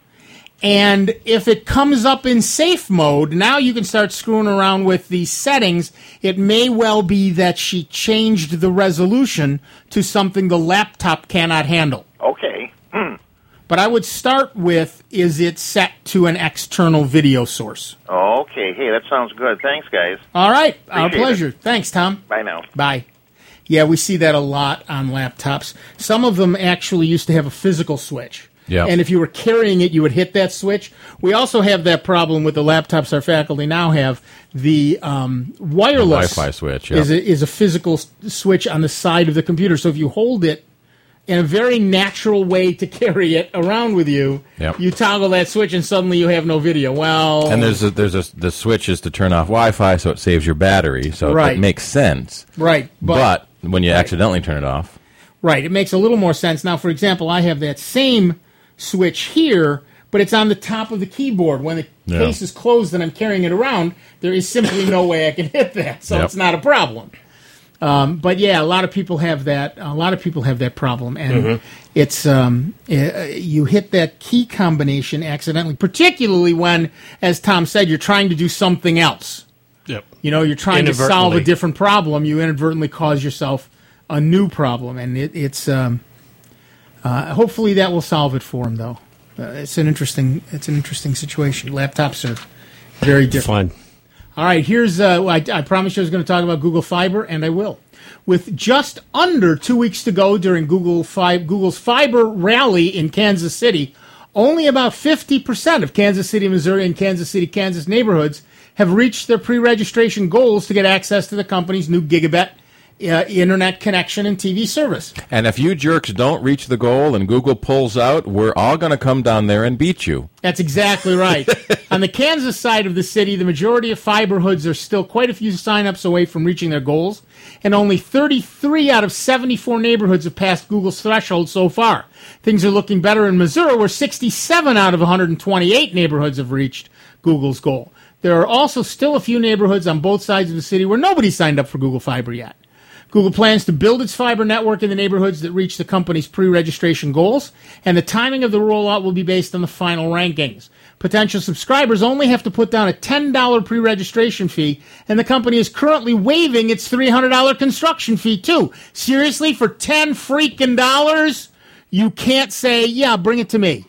[SPEAKER 2] And if it comes up in safe mode, now you can start screwing around with the settings. It may well be that she changed the resolution to something the laptop cannot handle.
[SPEAKER 9] Okay. Hmm.
[SPEAKER 2] But I would start with, is it set to an external video source?
[SPEAKER 9] Okay. Hey, that sounds good. Thanks, guys.
[SPEAKER 2] All right. Our
[SPEAKER 9] Appreciate
[SPEAKER 2] pleasure. Thanks, Tom.
[SPEAKER 9] Bye now.
[SPEAKER 2] Bye. Yeah, we see that a lot on laptops. Some of them actually used to have a physical switch.
[SPEAKER 4] Yeah.
[SPEAKER 2] And if you were carrying it, you would hit that switch. We also have that problem with the laptops our faculty now have. The um, wireless
[SPEAKER 4] The Wi-Fi switch, yeah.
[SPEAKER 2] is, a, is a physical s- switch on the side of the computer. So if you hold it in a very natural way to carry it around with you,
[SPEAKER 4] Yep.
[SPEAKER 2] you toggle that switch and suddenly you have no video. Well,
[SPEAKER 4] And there's a, there's a, the switch is to turn off Wi-Fi, so it saves your battery. So
[SPEAKER 2] Right.
[SPEAKER 4] it makes sense.
[SPEAKER 2] right.
[SPEAKER 4] But, when you accidentally turn it off,
[SPEAKER 2] Right, it makes a little more sense. Now, for example, I have that same switch here, but it's on the top of the keyboard. When the
[SPEAKER 4] Yeah.
[SPEAKER 2] case is closed and I'm carrying it around, there is simply no way I can hit that, so
[SPEAKER 4] Yep.
[SPEAKER 2] it's not a problem. Um, but yeah, a lot of people have that. A lot of people have that problem, and it's um, uh, you hit that key combination accidentally, particularly when, as Tom said, you're trying to do something else.
[SPEAKER 3] Yep.
[SPEAKER 2] You know, you're trying to solve a
[SPEAKER 3] Inadvertently.
[SPEAKER 2] different problem. You inadvertently cause yourself a new problem, and it, it's um, uh, hopefully that will solve it for him. Though uh, it's an interesting it's an interesting situation. Laptops are very different.
[SPEAKER 3] Fun.
[SPEAKER 2] All right, here's uh, I, I promised I was going to talk about Google Fiber, and I will. With just under two weeks to go during Google Fi- Google's Fiber rally in Kansas City, only about fifty percent of Kansas City, Missouri, and Kansas City, Kansas neighborhoods have reached their pre-registration goals to get access to the company's new gigabit uh, internet connection and T V service.
[SPEAKER 4] And if you jerks don't reach the goal and Google pulls out, we're all going to come down there and beat you.
[SPEAKER 2] That's exactly right. On the Kansas side of the city, the majority of fiber hoods are still quite a few sign-ups away from reaching their goals, and only thirty-three out of seventy-four neighborhoods have passed Google's threshold so far. Things are looking better in Missouri, where sixty-seven out of one hundred twenty-eight neighborhoods have reached Google's goal. There are also still a few neighborhoods on both sides of the city where nobody signed up for Google Fiber yet. Google plans to build its fiber network in the neighborhoods that reach the company's pre-registration goals, and the timing of the rollout will be based on the final rankings. Potential subscribers only have to put down a ten dollars pre-registration fee, and the company is currently waiving its three hundred dollars construction fee, too. Seriously, for ten freaking dollars, you can't say, yeah, bring it to me.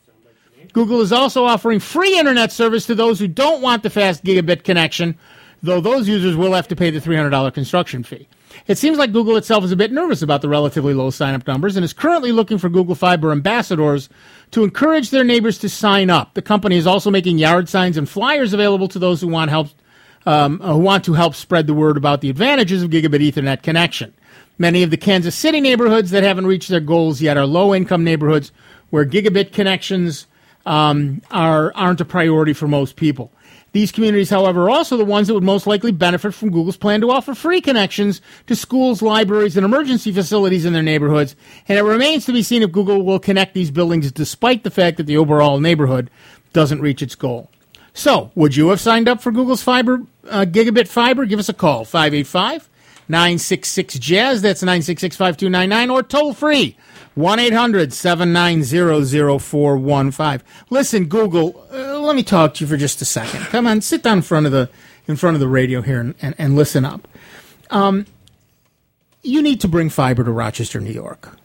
[SPEAKER 2] Google is also offering free internet service to those who don't want the fast gigabit connection, though those users will have to pay the three hundred dollars construction fee. It seems like Google itself is a bit nervous about the relatively low sign-up numbers and is currently looking for Google Fiber ambassadors to encourage their neighbors to sign up. The company is also making yard signs and flyers available to those who want help, um, who want to help spread the word about the advantages of gigabit Ethernet connection. Many of the Kansas City neighborhoods that haven't reached their goals yet are low-income neighborhoods where gigabit connections um, are aren't a priority for most people. These communities, however, are also the ones that would most likely benefit from Google's plan to offer free connections to schools, libraries, and emergency facilities in their neighborhoods, and it remains to be seen if Google will connect these buildings despite the fact that the overall neighborhood doesn't reach its goal. So, would you have signed up for Google's fiber, uh, gigabit fiber? Give us a call, five eight five, nine six six, jazz, that's nine six six, five two nine nine, or toll free, one eight hundred, seven nine zero, zero four one five. Listen, Google, uh, let me talk to you for just a second. Come on, sit down in front of the in front of the radio here and, and, and listen up. Um, you need to bring fiber to Rochester, New York.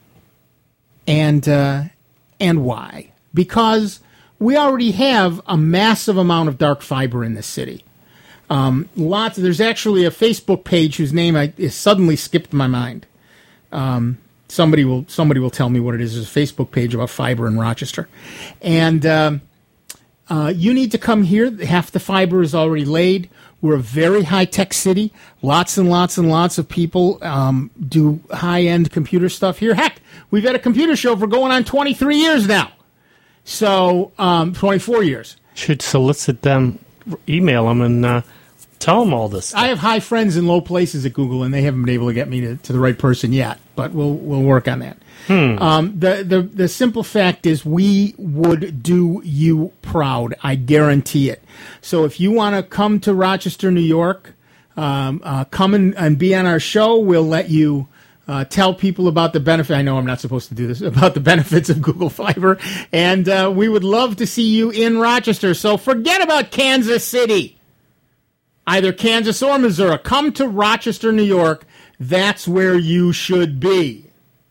[SPEAKER 2] And uh, and why? Because we already have a massive amount of dark fiber in this city. Um, lots. There's actually a Facebook page whose name I, is suddenly skipped my mind. Um, somebody will somebody will tell me what it is. There's a Facebook page about fiber in Rochester, and um, uh, you need to come here. Half the fiber is already laid. We're a very high tech city. Lots and lots and lots of people um, do high end computer stuff here. Heck, we've had a computer show for going on twenty-three years now. So um, twenty-four years.
[SPEAKER 3] Should solicit them, email them, and uh, tell them all this stuff.
[SPEAKER 2] I have high friends in low places at Google, and they haven't been able to get me to, to the right person yet. But we'll we'll work on that. Hmm. Um, the, the the simple fact is, we would do you proud. I guarantee it. So if you want to come to Rochester, New York, um, uh, come and, and be on our show. We'll let you uh, tell people about the benefit. I know I'm not supposed to do this, about the benefits of Google Fiber, and uh, we would love to see you in Rochester. So forget about Kansas City. Either Kansas or Missouri. Come to Rochester, New York. That's where you should be.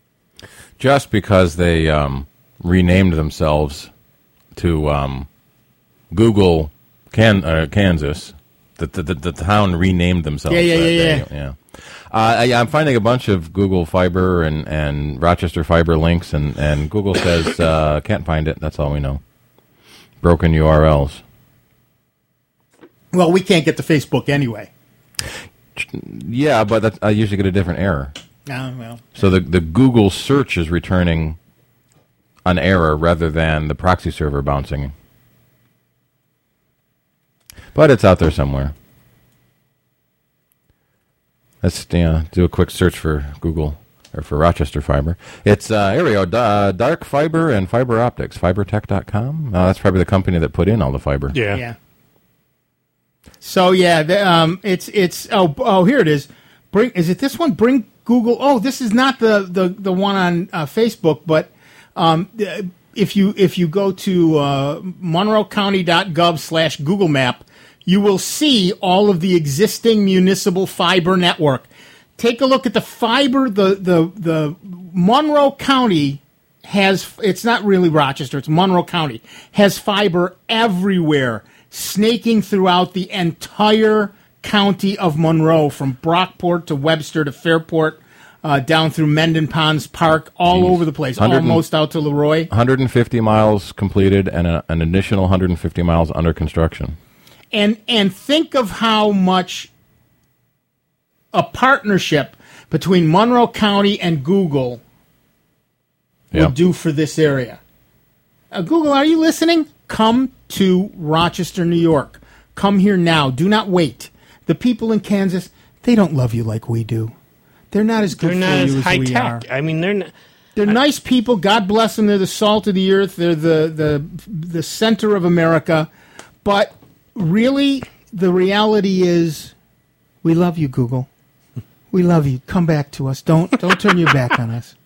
[SPEAKER 4] Just because they um, renamed themselves to um, Google Can- uh, Kansas, the, the, the, the town renamed themselves.
[SPEAKER 2] Yeah, yeah,
[SPEAKER 4] that
[SPEAKER 2] yeah,
[SPEAKER 4] day. yeah. Uh, I, I'm finding a bunch of Google Fiber and, and Rochester Fiber links, and, and Google says uh, can't find it. That's all we know. Broken U R Ls.
[SPEAKER 2] Well, we can't get to Facebook anyway.
[SPEAKER 4] Yeah, but that's, I usually get a different error.
[SPEAKER 2] Oh, well.
[SPEAKER 4] So the, the Google search is returning an error rather than the proxy server bouncing. But it's out there somewhere. Let's yeah, do a quick search for Google or for Rochester Fiber. It's uh, here we go, uh, Dark Fiber and Fiber Optics, fibertech dot com. Uh, that's probably the company that put in all the fiber.
[SPEAKER 3] Yeah.
[SPEAKER 2] Yeah. So yeah, the, um, it's it's oh oh here it is. Bring is it this one? Bring Google. Oh, this is not the the, the one on uh, Facebook, but um, if you if you go to uh, monroe county dot gov slash Google Map, you will see all of the existing municipal fiber network. take a look at the fiber. The the the Monroe County has. It's not really Rochester. It's Monroe County has fiber everywhere, snaking throughout the entire county of Monroe, from Brockport to Webster to Fairport, uh, down through Mendon Ponds Park, all
[SPEAKER 4] Jeez.
[SPEAKER 2] over the place,
[SPEAKER 4] one hundred
[SPEAKER 2] almost out to Leroy.
[SPEAKER 4] one hundred fifty miles completed and a, an additional one hundred fifty miles under construction.
[SPEAKER 2] And and think of how much a partnership between Monroe County and Google
[SPEAKER 4] Yeah.
[SPEAKER 2] would do for this area. Uh, Google, are you listening? Come to Rochester, New York. Come here now. Do not wait. The people in Kansas, they don't love you like we do. They're not as good
[SPEAKER 3] They're
[SPEAKER 2] for
[SPEAKER 3] not
[SPEAKER 2] you
[SPEAKER 3] as
[SPEAKER 2] as
[SPEAKER 3] high
[SPEAKER 2] we
[SPEAKER 3] tech.
[SPEAKER 2] are.
[SPEAKER 3] I mean, they're not.
[SPEAKER 2] They're nice people. God bless them. They're the salt of the earth. They're the, the, the center of America. But really, the reality is, we love you, Google. We love you. Come back to us. Don't don't turn your back on us.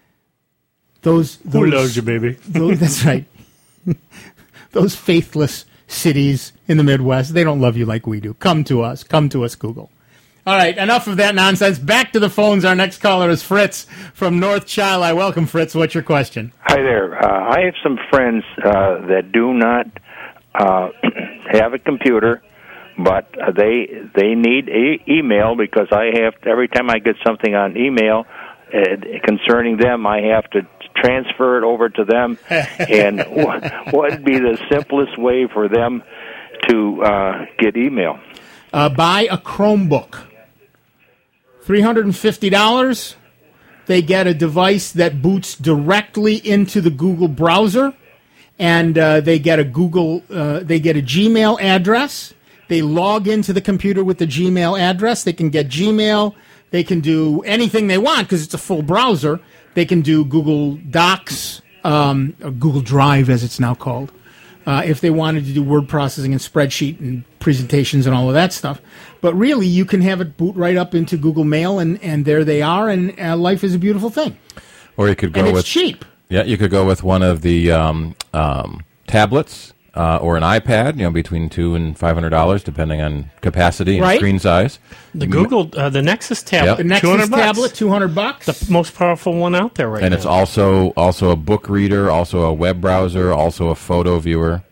[SPEAKER 2] Those, those
[SPEAKER 3] Who loves you, baby?
[SPEAKER 2] Those, that's right. Those faithless cities in the Midwest, they don't love you like we do. Come to us. Come to us, Google. All right, enough of that nonsense. Back to the phones. Our next caller is Fritz from North Chili. Welcome, Fritz. What's your question?
[SPEAKER 8] Hi there. Uh, I have some friends uh, that do not uh, have a computer, but uh, they they need e- email because I have to, every time I get something on email uh, concerning them, I have to transfer it over to them. And what would be the simplest way for them to uh, get email?
[SPEAKER 2] Uh, buy a Chromebook. three hundred fifty dollars. They get a device that boots directly into the Google browser, and uh, they get a Google. Uh, they get a Gmail address. They log into the computer with the Gmail address. They can get Gmail. They can do anything they want because it's a full browser. They can do Google Docs, um, or Google Drive, as it's now called. Uh, if they wanted to do word processing and spreadsheet and presentations and all of that stuff. But really, you can have it boot right up into Google Mail, and, and there they are, and uh, life is a beautiful thing.
[SPEAKER 4] Or you could go
[SPEAKER 2] and it's
[SPEAKER 4] with
[SPEAKER 2] cheap.
[SPEAKER 4] Yeah, you could go with one of the um, um, tablets uh, or an iPad. You know, between two and five hundred dollars, depending on capacity and
[SPEAKER 2] Right.
[SPEAKER 4] screen size.
[SPEAKER 3] The Google, uh, the Nexus tablet,
[SPEAKER 4] Yep.
[SPEAKER 2] The
[SPEAKER 3] two
[SPEAKER 2] Nexus
[SPEAKER 3] hundred bucks.
[SPEAKER 2] tablet, two hundred bucks.
[SPEAKER 3] The most powerful one out there right
[SPEAKER 4] And
[SPEAKER 3] now.
[SPEAKER 4] it's also also a book reader, also a web browser, also a photo viewer.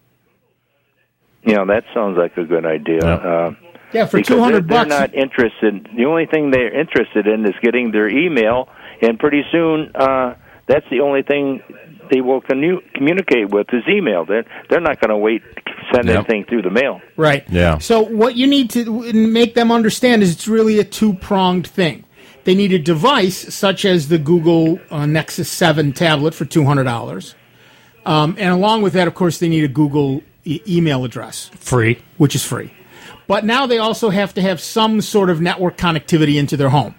[SPEAKER 8] You know, that sounds like a good idea.
[SPEAKER 4] Yeah.
[SPEAKER 8] Uh,
[SPEAKER 2] yeah, for
[SPEAKER 8] because
[SPEAKER 2] two hundred
[SPEAKER 8] they're,
[SPEAKER 2] bucks.
[SPEAKER 8] they're not interested. The only thing they're interested in is getting their email, and pretty soon uh, that's the only thing they will commu- communicate with is email. They're, they're not going to wait to send
[SPEAKER 4] Yep.
[SPEAKER 8] anything through the mail.
[SPEAKER 2] Right.
[SPEAKER 4] Yeah.
[SPEAKER 2] So what you need to make them understand is it's really a two-pronged thing. They need a device such as the Google uh, Nexus seven tablet for two hundred dollars. Um, and along with that, of course, they need a Google e- email address,
[SPEAKER 3] free.
[SPEAKER 2] which is free. But now they also have to have some sort of network connectivity into their home.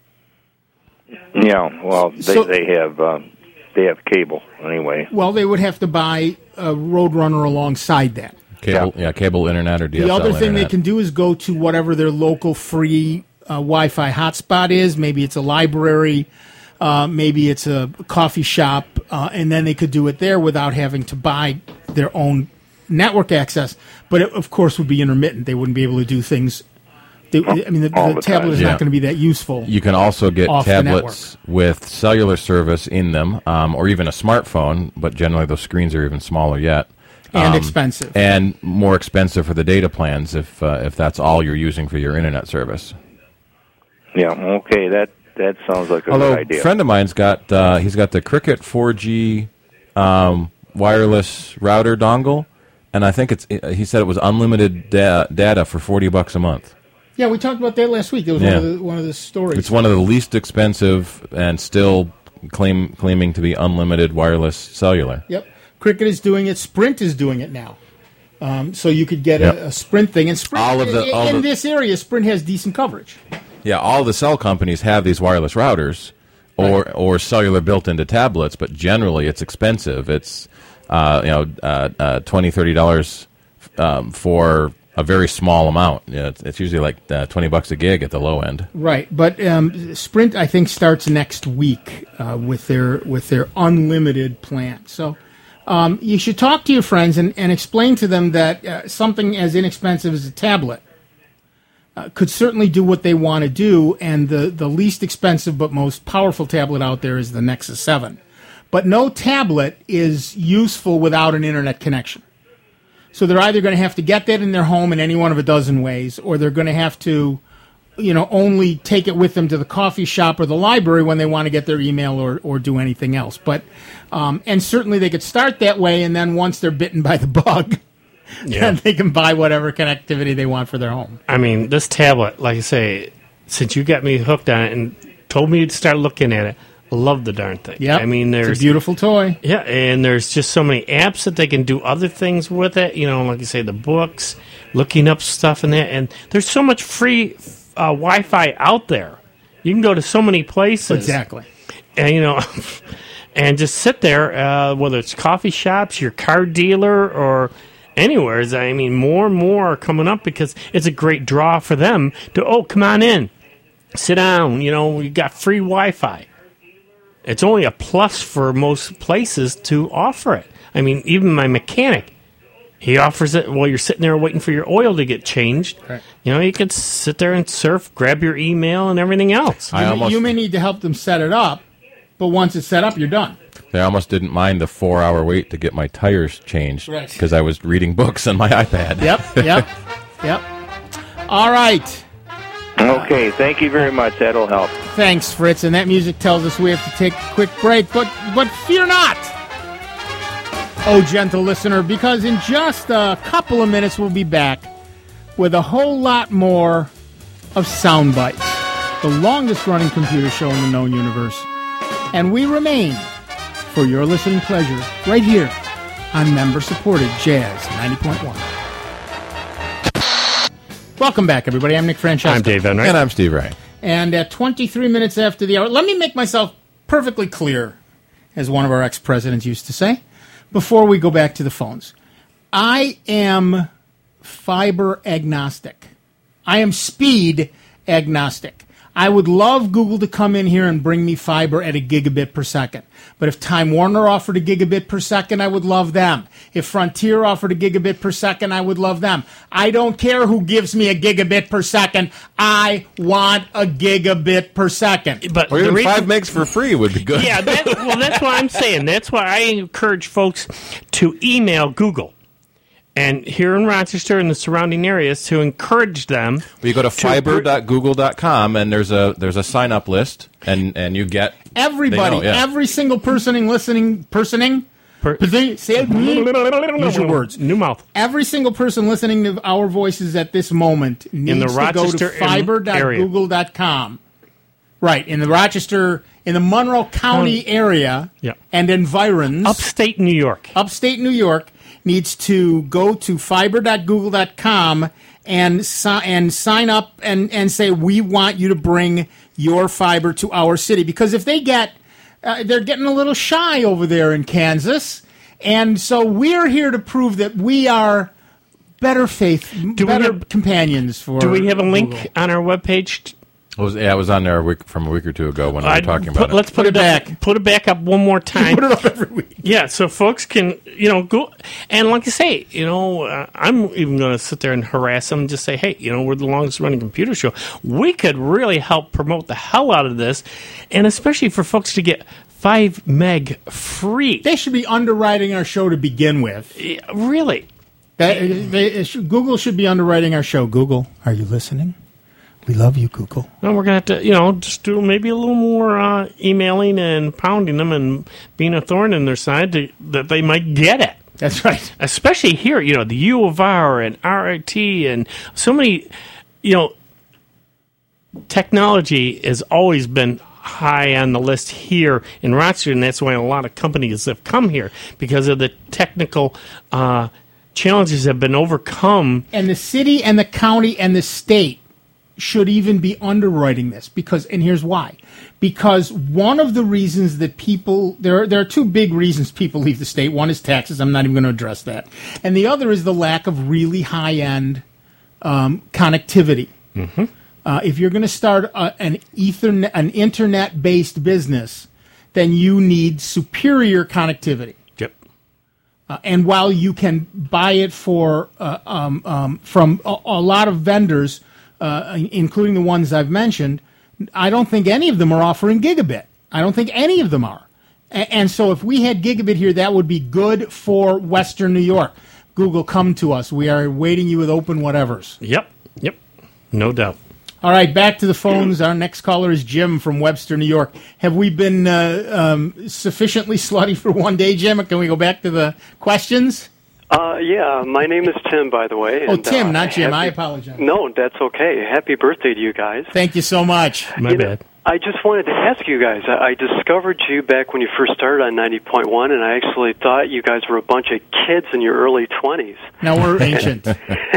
[SPEAKER 8] Yeah, well, they
[SPEAKER 2] So-
[SPEAKER 8] they have um, they have cable anyway.
[SPEAKER 2] Well, they would have to buy a Roadrunner alongside that.
[SPEAKER 4] Cable, yeah, cable internet or D S
[SPEAKER 2] The
[SPEAKER 4] L
[SPEAKER 2] other thing
[SPEAKER 4] internet.
[SPEAKER 2] they can do is go to whatever their local free uh, Wi-Fi hotspot is. Maybe it's a library, uh, maybe it's a coffee shop, uh, and then they could do it there without having to buy their own network access. But it, of course, would be intermittent. They wouldn't be able to do things. They, I mean, the,
[SPEAKER 8] All
[SPEAKER 2] the
[SPEAKER 8] the
[SPEAKER 2] tablet
[SPEAKER 8] time.
[SPEAKER 2] is
[SPEAKER 4] Yeah.
[SPEAKER 2] not going to be that useful.
[SPEAKER 4] You can also get
[SPEAKER 2] Off the
[SPEAKER 4] tablets with cellular service in them, um, or even a smartphone, but generally those screens are even smaller yet.
[SPEAKER 2] And
[SPEAKER 4] Um,
[SPEAKER 2] expensive.
[SPEAKER 4] And more expensive for the data plans if uh, if that's all you're using for your internet service.
[SPEAKER 8] Yeah, okay, that that sounds like a
[SPEAKER 4] Although
[SPEAKER 8] good idea.
[SPEAKER 4] a friend of mine's got uh, he's got the Cricket four G um, wireless router dongle, and I think it's he said it was unlimited da- data for forty bucks a month.
[SPEAKER 2] Yeah, we talked about that last week. It was
[SPEAKER 4] Yeah.
[SPEAKER 2] one, of the, one of the stories.
[SPEAKER 4] It's one of the least expensive and still claim claiming to be unlimited wireless cellular.
[SPEAKER 2] Yep. Cricket is doing it. Sprint is doing it now. Um, so you could get
[SPEAKER 4] Yep.
[SPEAKER 2] a, a Sprint thing. And Sprint,
[SPEAKER 4] All of the-
[SPEAKER 2] in,
[SPEAKER 4] all
[SPEAKER 2] in
[SPEAKER 4] the-
[SPEAKER 2] this area, Sprint has decent coverage.
[SPEAKER 4] Yeah, all the cell companies have these wireless routers or or cellular built into tablets, but generally it's expensive. It's uh, you know uh, uh, twenty thirty dollars um, for a very small amount. You know, it's, it's usually like uh, twenty bucks a gig at the low end.
[SPEAKER 2] Right. But um, Sprint, I think, starts next week uh, with their with their unlimited plan. So um, you should talk to your friends and, and explain to them that uh, something as inexpensive as a tablet uh, could certainly do what they want to do, and the, the least expensive but most powerful tablet out there is the Nexus seven. But no tablet is useful without an internet connection. So they're either going to have to get that in their home in any one of a dozen ways, or they're going to have to, you know, only take it with them to the coffee shop or the library when they want to get their email or, or do anything else. But um, and certainly they could start that way, and then once they're bitten by the bug,
[SPEAKER 3] Yeah.
[SPEAKER 2] then they can buy whatever connectivity they want for their home.
[SPEAKER 3] I mean, this tablet, like I say, since you got me hooked on it and told me to start looking at it, I love the darn thing.
[SPEAKER 2] Yeah,
[SPEAKER 3] I mean, there's
[SPEAKER 2] it's a beautiful toy.
[SPEAKER 3] Yeah, and there's just so many apps that they can do other things with it. You know, like you say, the books, looking up stuff in there, and there's so much free uh, Wi-Fi out there. You can go to so many places.
[SPEAKER 2] Exactly.
[SPEAKER 3] And you know, and just sit there, uh, whether it's coffee shops, your car dealer, or anywhere. I mean, more and more are coming up because it's a great draw for them to, oh, come on in, sit down. You know, you got free Wi-Fi. It's only a plus for most places to offer it. I mean, even my mechanic, he offers it while you're sitting there waiting for your oil to get changed.
[SPEAKER 2] Right.
[SPEAKER 3] You know, you can sit there and surf, grab your email and everything else.
[SPEAKER 2] You, may, you may need to help them set it up, but once it's set up, you're done.
[SPEAKER 4] I almost didn't mind the four-hour wait to get my tires changed
[SPEAKER 2] Right.
[SPEAKER 4] because I was reading books on my iPad.
[SPEAKER 2] Yep, yep, yep. All right.
[SPEAKER 8] Okay, thank you very much. That'll help.
[SPEAKER 2] Thanks, Fritz. And that music tells us we have to take a quick break, but but fear not, oh gentle listener, because in just a couple of minutes we'll be back with a whole lot more of Sound Bites, the longest-running computer show in the known universe. And we remain for your listening pleasure right here on member-supported Jazz ninety point one. Welcome back, everybody. I'm Nick Francesco.
[SPEAKER 3] I'm Dave Enright.
[SPEAKER 4] And I'm Steve Ray.
[SPEAKER 2] And at twenty-three minutes after the hour, let me make myself perfectly clear, as one of our ex-presidents used to say, before we go back to the phones. I am fiber agnostic. I am speed agnostic. I would love Google to come in here and bring me fiber at a gigabit per second. But if Time Warner offered a gigabit per second, I would love them. If Frontier offered a gigabit per second, I would love them. I don't care who gives me a gigabit per second. I want a gigabit per second.
[SPEAKER 3] But
[SPEAKER 4] Or
[SPEAKER 3] the
[SPEAKER 4] even
[SPEAKER 3] reason-
[SPEAKER 4] five megs for free would be good.
[SPEAKER 3] Yeah, that, well, that's what I'm saying. That's why I encourage folks to email Google. And here in Rochester and the surrounding areas, to encourage them.
[SPEAKER 4] Well, you go to fiber dot google dot com and there's a there's a sign up list and, and you get
[SPEAKER 2] Everybody,
[SPEAKER 4] they know, yeah.
[SPEAKER 2] every single personing, listening, personing,
[SPEAKER 3] Per-
[SPEAKER 2] person- say it, use your words.
[SPEAKER 3] New mouth.
[SPEAKER 2] Every single person listening to our voices at this moment needs
[SPEAKER 3] the
[SPEAKER 2] to
[SPEAKER 3] Rochester
[SPEAKER 2] go to fiber dot google dot com. Right, in the Rochester, in the Monroe County
[SPEAKER 3] Um,
[SPEAKER 2] area
[SPEAKER 3] yeah.
[SPEAKER 2] and environs.
[SPEAKER 3] Upstate New York.
[SPEAKER 2] Upstate New York needs to go to fiber dot google dot com and si- and sign up and, and say, we want you to bring your fiber to our city. Because if they get, uh, they're getting a little shy over there in Kansas. And so we're here to prove that we are better faith,
[SPEAKER 3] Do we
[SPEAKER 2] better
[SPEAKER 3] have-
[SPEAKER 2] put for
[SPEAKER 3] Do we have a link
[SPEAKER 2] Google.
[SPEAKER 3] on our webpage?
[SPEAKER 4] It was, yeah, it was on there a week, from a week or two ago when we were
[SPEAKER 3] I'd
[SPEAKER 4] talking
[SPEAKER 3] put-
[SPEAKER 4] about it.
[SPEAKER 3] Let's put,
[SPEAKER 2] Put
[SPEAKER 3] it
[SPEAKER 2] it
[SPEAKER 3] back.
[SPEAKER 2] back.
[SPEAKER 3] Put it back up one more time.
[SPEAKER 2] Put it up every week.
[SPEAKER 3] Yeah, so folks can, you know, go. And like I say, you know, uh, I'm even going to sit there and harass them and just say, hey, you know, we're the longest running computer show. We could really help promote the hell out of this, and especially for folks to get five meg free.
[SPEAKER 2] They should be underwriting our show to begin with.
[SPEAKER 3] Yeah, really.
[SPEAKER 2] That, they, it should, Google should be underwriting our show. Google, are you listening? We love you, Google.
[SPEAKER 3] Well, we're going to have to, you know, just do maybe a little more uh, emailing and pounding them and being a thorn in their side to, that they might get it.
[SPEAKER 2] That's right.
[SPEAKER 3] Especially here, you know, the U of R and R I T and so many, you know, technology has always been high on the list here in Rochester, and that's why a lot of companies have come here because of the technical uh, challenges that have been overcome.
[SPEAKER 2] And the city and the county and the state should even be underwriting this because, and here's why. Because one of the reasons that people, there are, there are two big reasons people leave the state. One is taxes. I'm not even going to address that. And the other is the lack of really high-end um, connectivity.
[SPEAKER 3] Mm-hmm.
[SPEAKER 2] Uh, if you're going to start a, an Ethernet, an internet-based business, then you need superior connectivity.
[SPEAKER 3] Yep.
[SPEAKER 2] Uh, and while you can buy it for uh, um, um, from a, a lot of vendors, uh, including the ones I've mentioned, I don't think any of them are offering gigabit. I don't think any of them are. A- and so if we had gigabit here, that would be good for Western New York. Google, come to us. We are waiting you with open whatevers.
[SPEAKER 3] Yep, yep, no doubt.
[SPEAKER 2] All right, back to the phones. Our next caller is Jim from Webster, New York. Have we been uh, um, sufficiently slutty for one day, Jim? Or can we go back to the questions?
[SPEAKER 10] Uh, yeah, my name is Tim, by the way.
[SPEAKER 2] Oh,
[SPEAKER 10] and,
[SPEAKER 2] Tim,
[SPEAKER 10] uh,
[SPEAKER 2] not Jim.
[SPEAKER 10] happy-
[SPEAKER 2] I apologize.
[SPEAKER 10] No, that's okay. Happy birthday to you guys.
[SPEAKER 2] Thank you so much.
[SPEAKER 3] My
[SPEAKER 10] You know,
[SPEAKER 3] bad.
[SPEAKER 10] I just wanted to ask you guys. I I discovered you back when you first started on ninety point one, and I actually thought you guys were a bunch of kids in your early twenties.
[SPEAKER 2] Now we're ancient.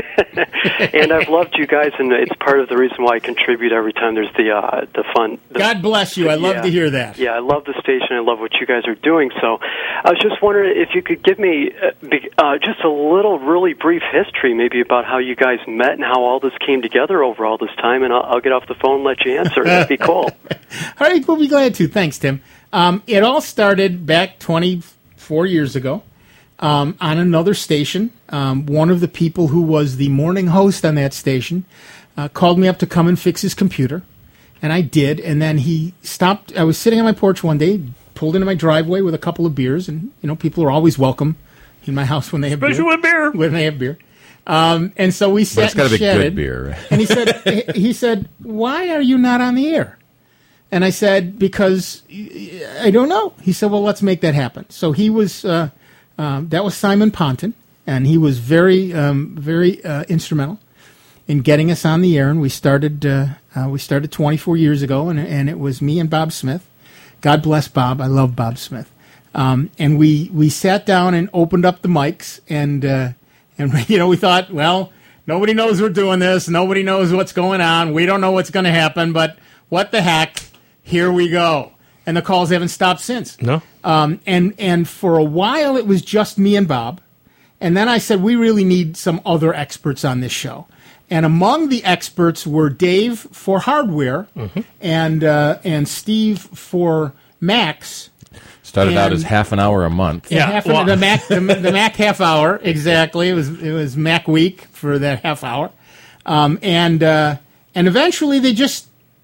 [SPEAKER 10] And I've loved you guys, and it's part of the reason why I contribute every time there's the uh, the fun. The,
[SPEAKER 2] God bless you. I love
[SPEAKER 10] yeah.
[SPEAKER 2] to hear that.
[SPEAKER 10] Yeah, I love the station. I love what you guys are doing. So I was just wondering if you could give me uh, be- uh, just a little really brief history maybe about how you guys met and how all this came together over all this time, and I'll, I'll get off the phone and let you answer. That'd be cool.
[SPEAKER 2] All right, we'll be glad to. Thanks, Tim. Um, it all started back twenty-four years ago um, on another station. Um, one of the people who was the morning host on that station uh, called me up to come and fix his computer, and I did. And then he stopped. I was sitting on my porch one day, pulled into my driveway with a couple of beers, and you know, people are always welcome in my house when they have
[SPEAKER 3] Especially
[SPEAKER 2] beer.
[SPEAKER 3] with beer.
[SPEAKER 2] When they have beer. Um, and so we
[SPEAKER 4] But
[SPEAKER 2] sat
[SPEAKER 4] it's got to
[SPEAKER 2] and
[SPEAKER 4] be
[SPEAKER 2] chatted.
[SPEAKER 4] good beer.
[SPEAKER 2] And he said, he said, "Why are you not on the air?" And I said, "Because I don't know." He said, "Well, let's make that happen." So he was, uh, um, that was Simon Ponton, and he was very, um, very uh, instrumental in getting us on the air. And we started, uh, uh, we started twenty-four years ago, and, and it was me and Bob Smith. God bless Bob. I love Bob Smith. Um, and we we sat down and opened up the mics, and uh, and you know, we thought, well, nobody knows we're doing this. Nobody knows what's going on. We don't know what's going to happen, but what the heck? Here we go. And the calls haven't stopped since.
[SPEAKER 3] No.
[SPEAKER 2] Um, and, and for a while, it was just me and Bob. And then I said, we really need some other experts on this show. And among the experts were Dave for hardware
[SPEAKER 3] Mm-hmm.
[SPEAKER 2] and uh, and Steve for Macs.
[SPEAKER 4] Started out
[SPEAKER 2] And-
[SPEAKER 4] as half an hour a month.
[SPEAKER 2] Yeah,
[SPEAKER 3] Yeah,
[SPEAKER 2] half
[SPEAKER 3] well-
[SPEAKER 2] an, the Mac the, the Mac half hour exactly. It was it was Mac week for that half hour, um, and uh, and eventually they just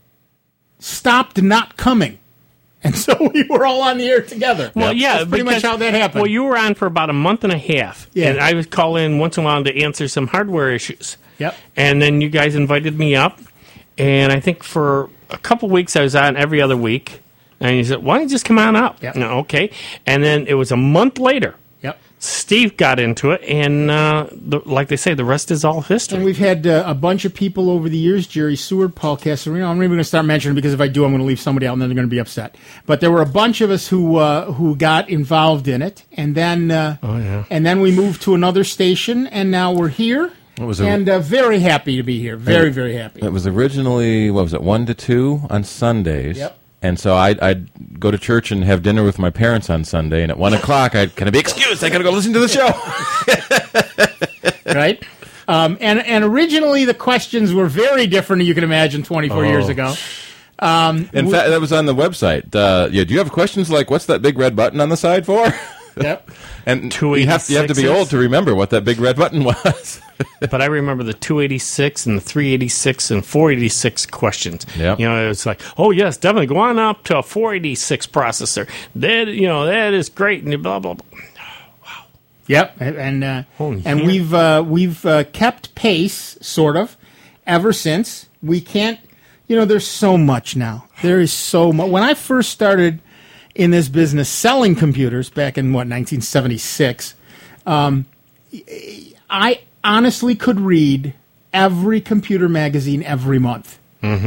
[SPEAKER 2] stopped not coming, and so we were all on the air together.
[SPEAKER 3] Well, yeah,
[SPEAKER 2] that's pretty much
[SPEAKER 3] because-
[SPEAKER 2] how that happened.
[SPEAKER 3] Well, you were on for about a month and a half,
[SPEAKER 2] Yeah.
[SPEAKER 3] and I would call in once in a while to answer some hardware issues.
[SPEAKER 2] Yep.
[SPEAKER 3] And then you guys invited me up, and I think for a couple weeks I was on every other week, and you said, "Why don't you just come on up?"
[SPEAKER 2] Yep.
[SPEAKER 3] No, okay. And then it was a month later.
[SPEAKER 2] Yep.
[SPEAKER 3] Steve got into it, and uh, the, like they say, the rest is all history.
[SPEAKER 2] And we've had uh, a bunch of people over the years, Jerry Seward, Paul Casarino. I'm not even going to start mentioning because if I do, I'm going to leave somebody out and then they're going to be upset. But there were a bunch of us who uh, who got involved in it. And then uh,
[SPEAKER 3] Oh, yeah.
[SPEAKER 2] and then we moved to another station, and now we're here.
[SPEAKER 4] It was a-
[SPEAKER 2] and uh, very happy to be here. Very, very happy.
[SPEAKER 4] It was originally, what was it, one to two on Sundays.
[SPEAKER 2] Yep.
[SPEAKER 4] And so I'd, I'd go to church and have dinner with my parents on Sunday, and at one o'clock, I'd kind of be excused. I got to go listen to the show.
[SPEAKER 2] Right? Um, and, and originally the questions were very different than you can imagine twenty-four years
[SPEAKER 4] Oh.
[SPEAKER 2] ago. Um,
[SPEAKER 4] In fact, that was on the website. Uh, yeah, do you have questions like, what's that big red button on the side for?
[SPEAKER 2] Yep.
[SPEAKER 4] And you have, you have to be old to remember what that big red button was.
[SPEAKER 3] But I remember the two eighty-six and the three eighty-six and four eighty-six questions.
[SPEAKER 4] Yep.
[SPEAKER 3] You know, it was like, oh, yes, definitely go on up to a four eighty-six processor. That, you know, that is great, and blah, blah, blah.
[SPEAKER 2] Yep, and uh,
[SPEAKER 3] Holy
[SPEAKER 2] and
[SPEAKER 3] heck.
[SPEAKER 2] we've uh, we've uh, kept pace, sort of, ever since. We can't, you know, there's so much now. There is so much. When I first started in this business selling computers back in what nineteen seventy-six, um, I honestly could read every computer magazine every month.
[SPEAKER 3] Mm-hmm.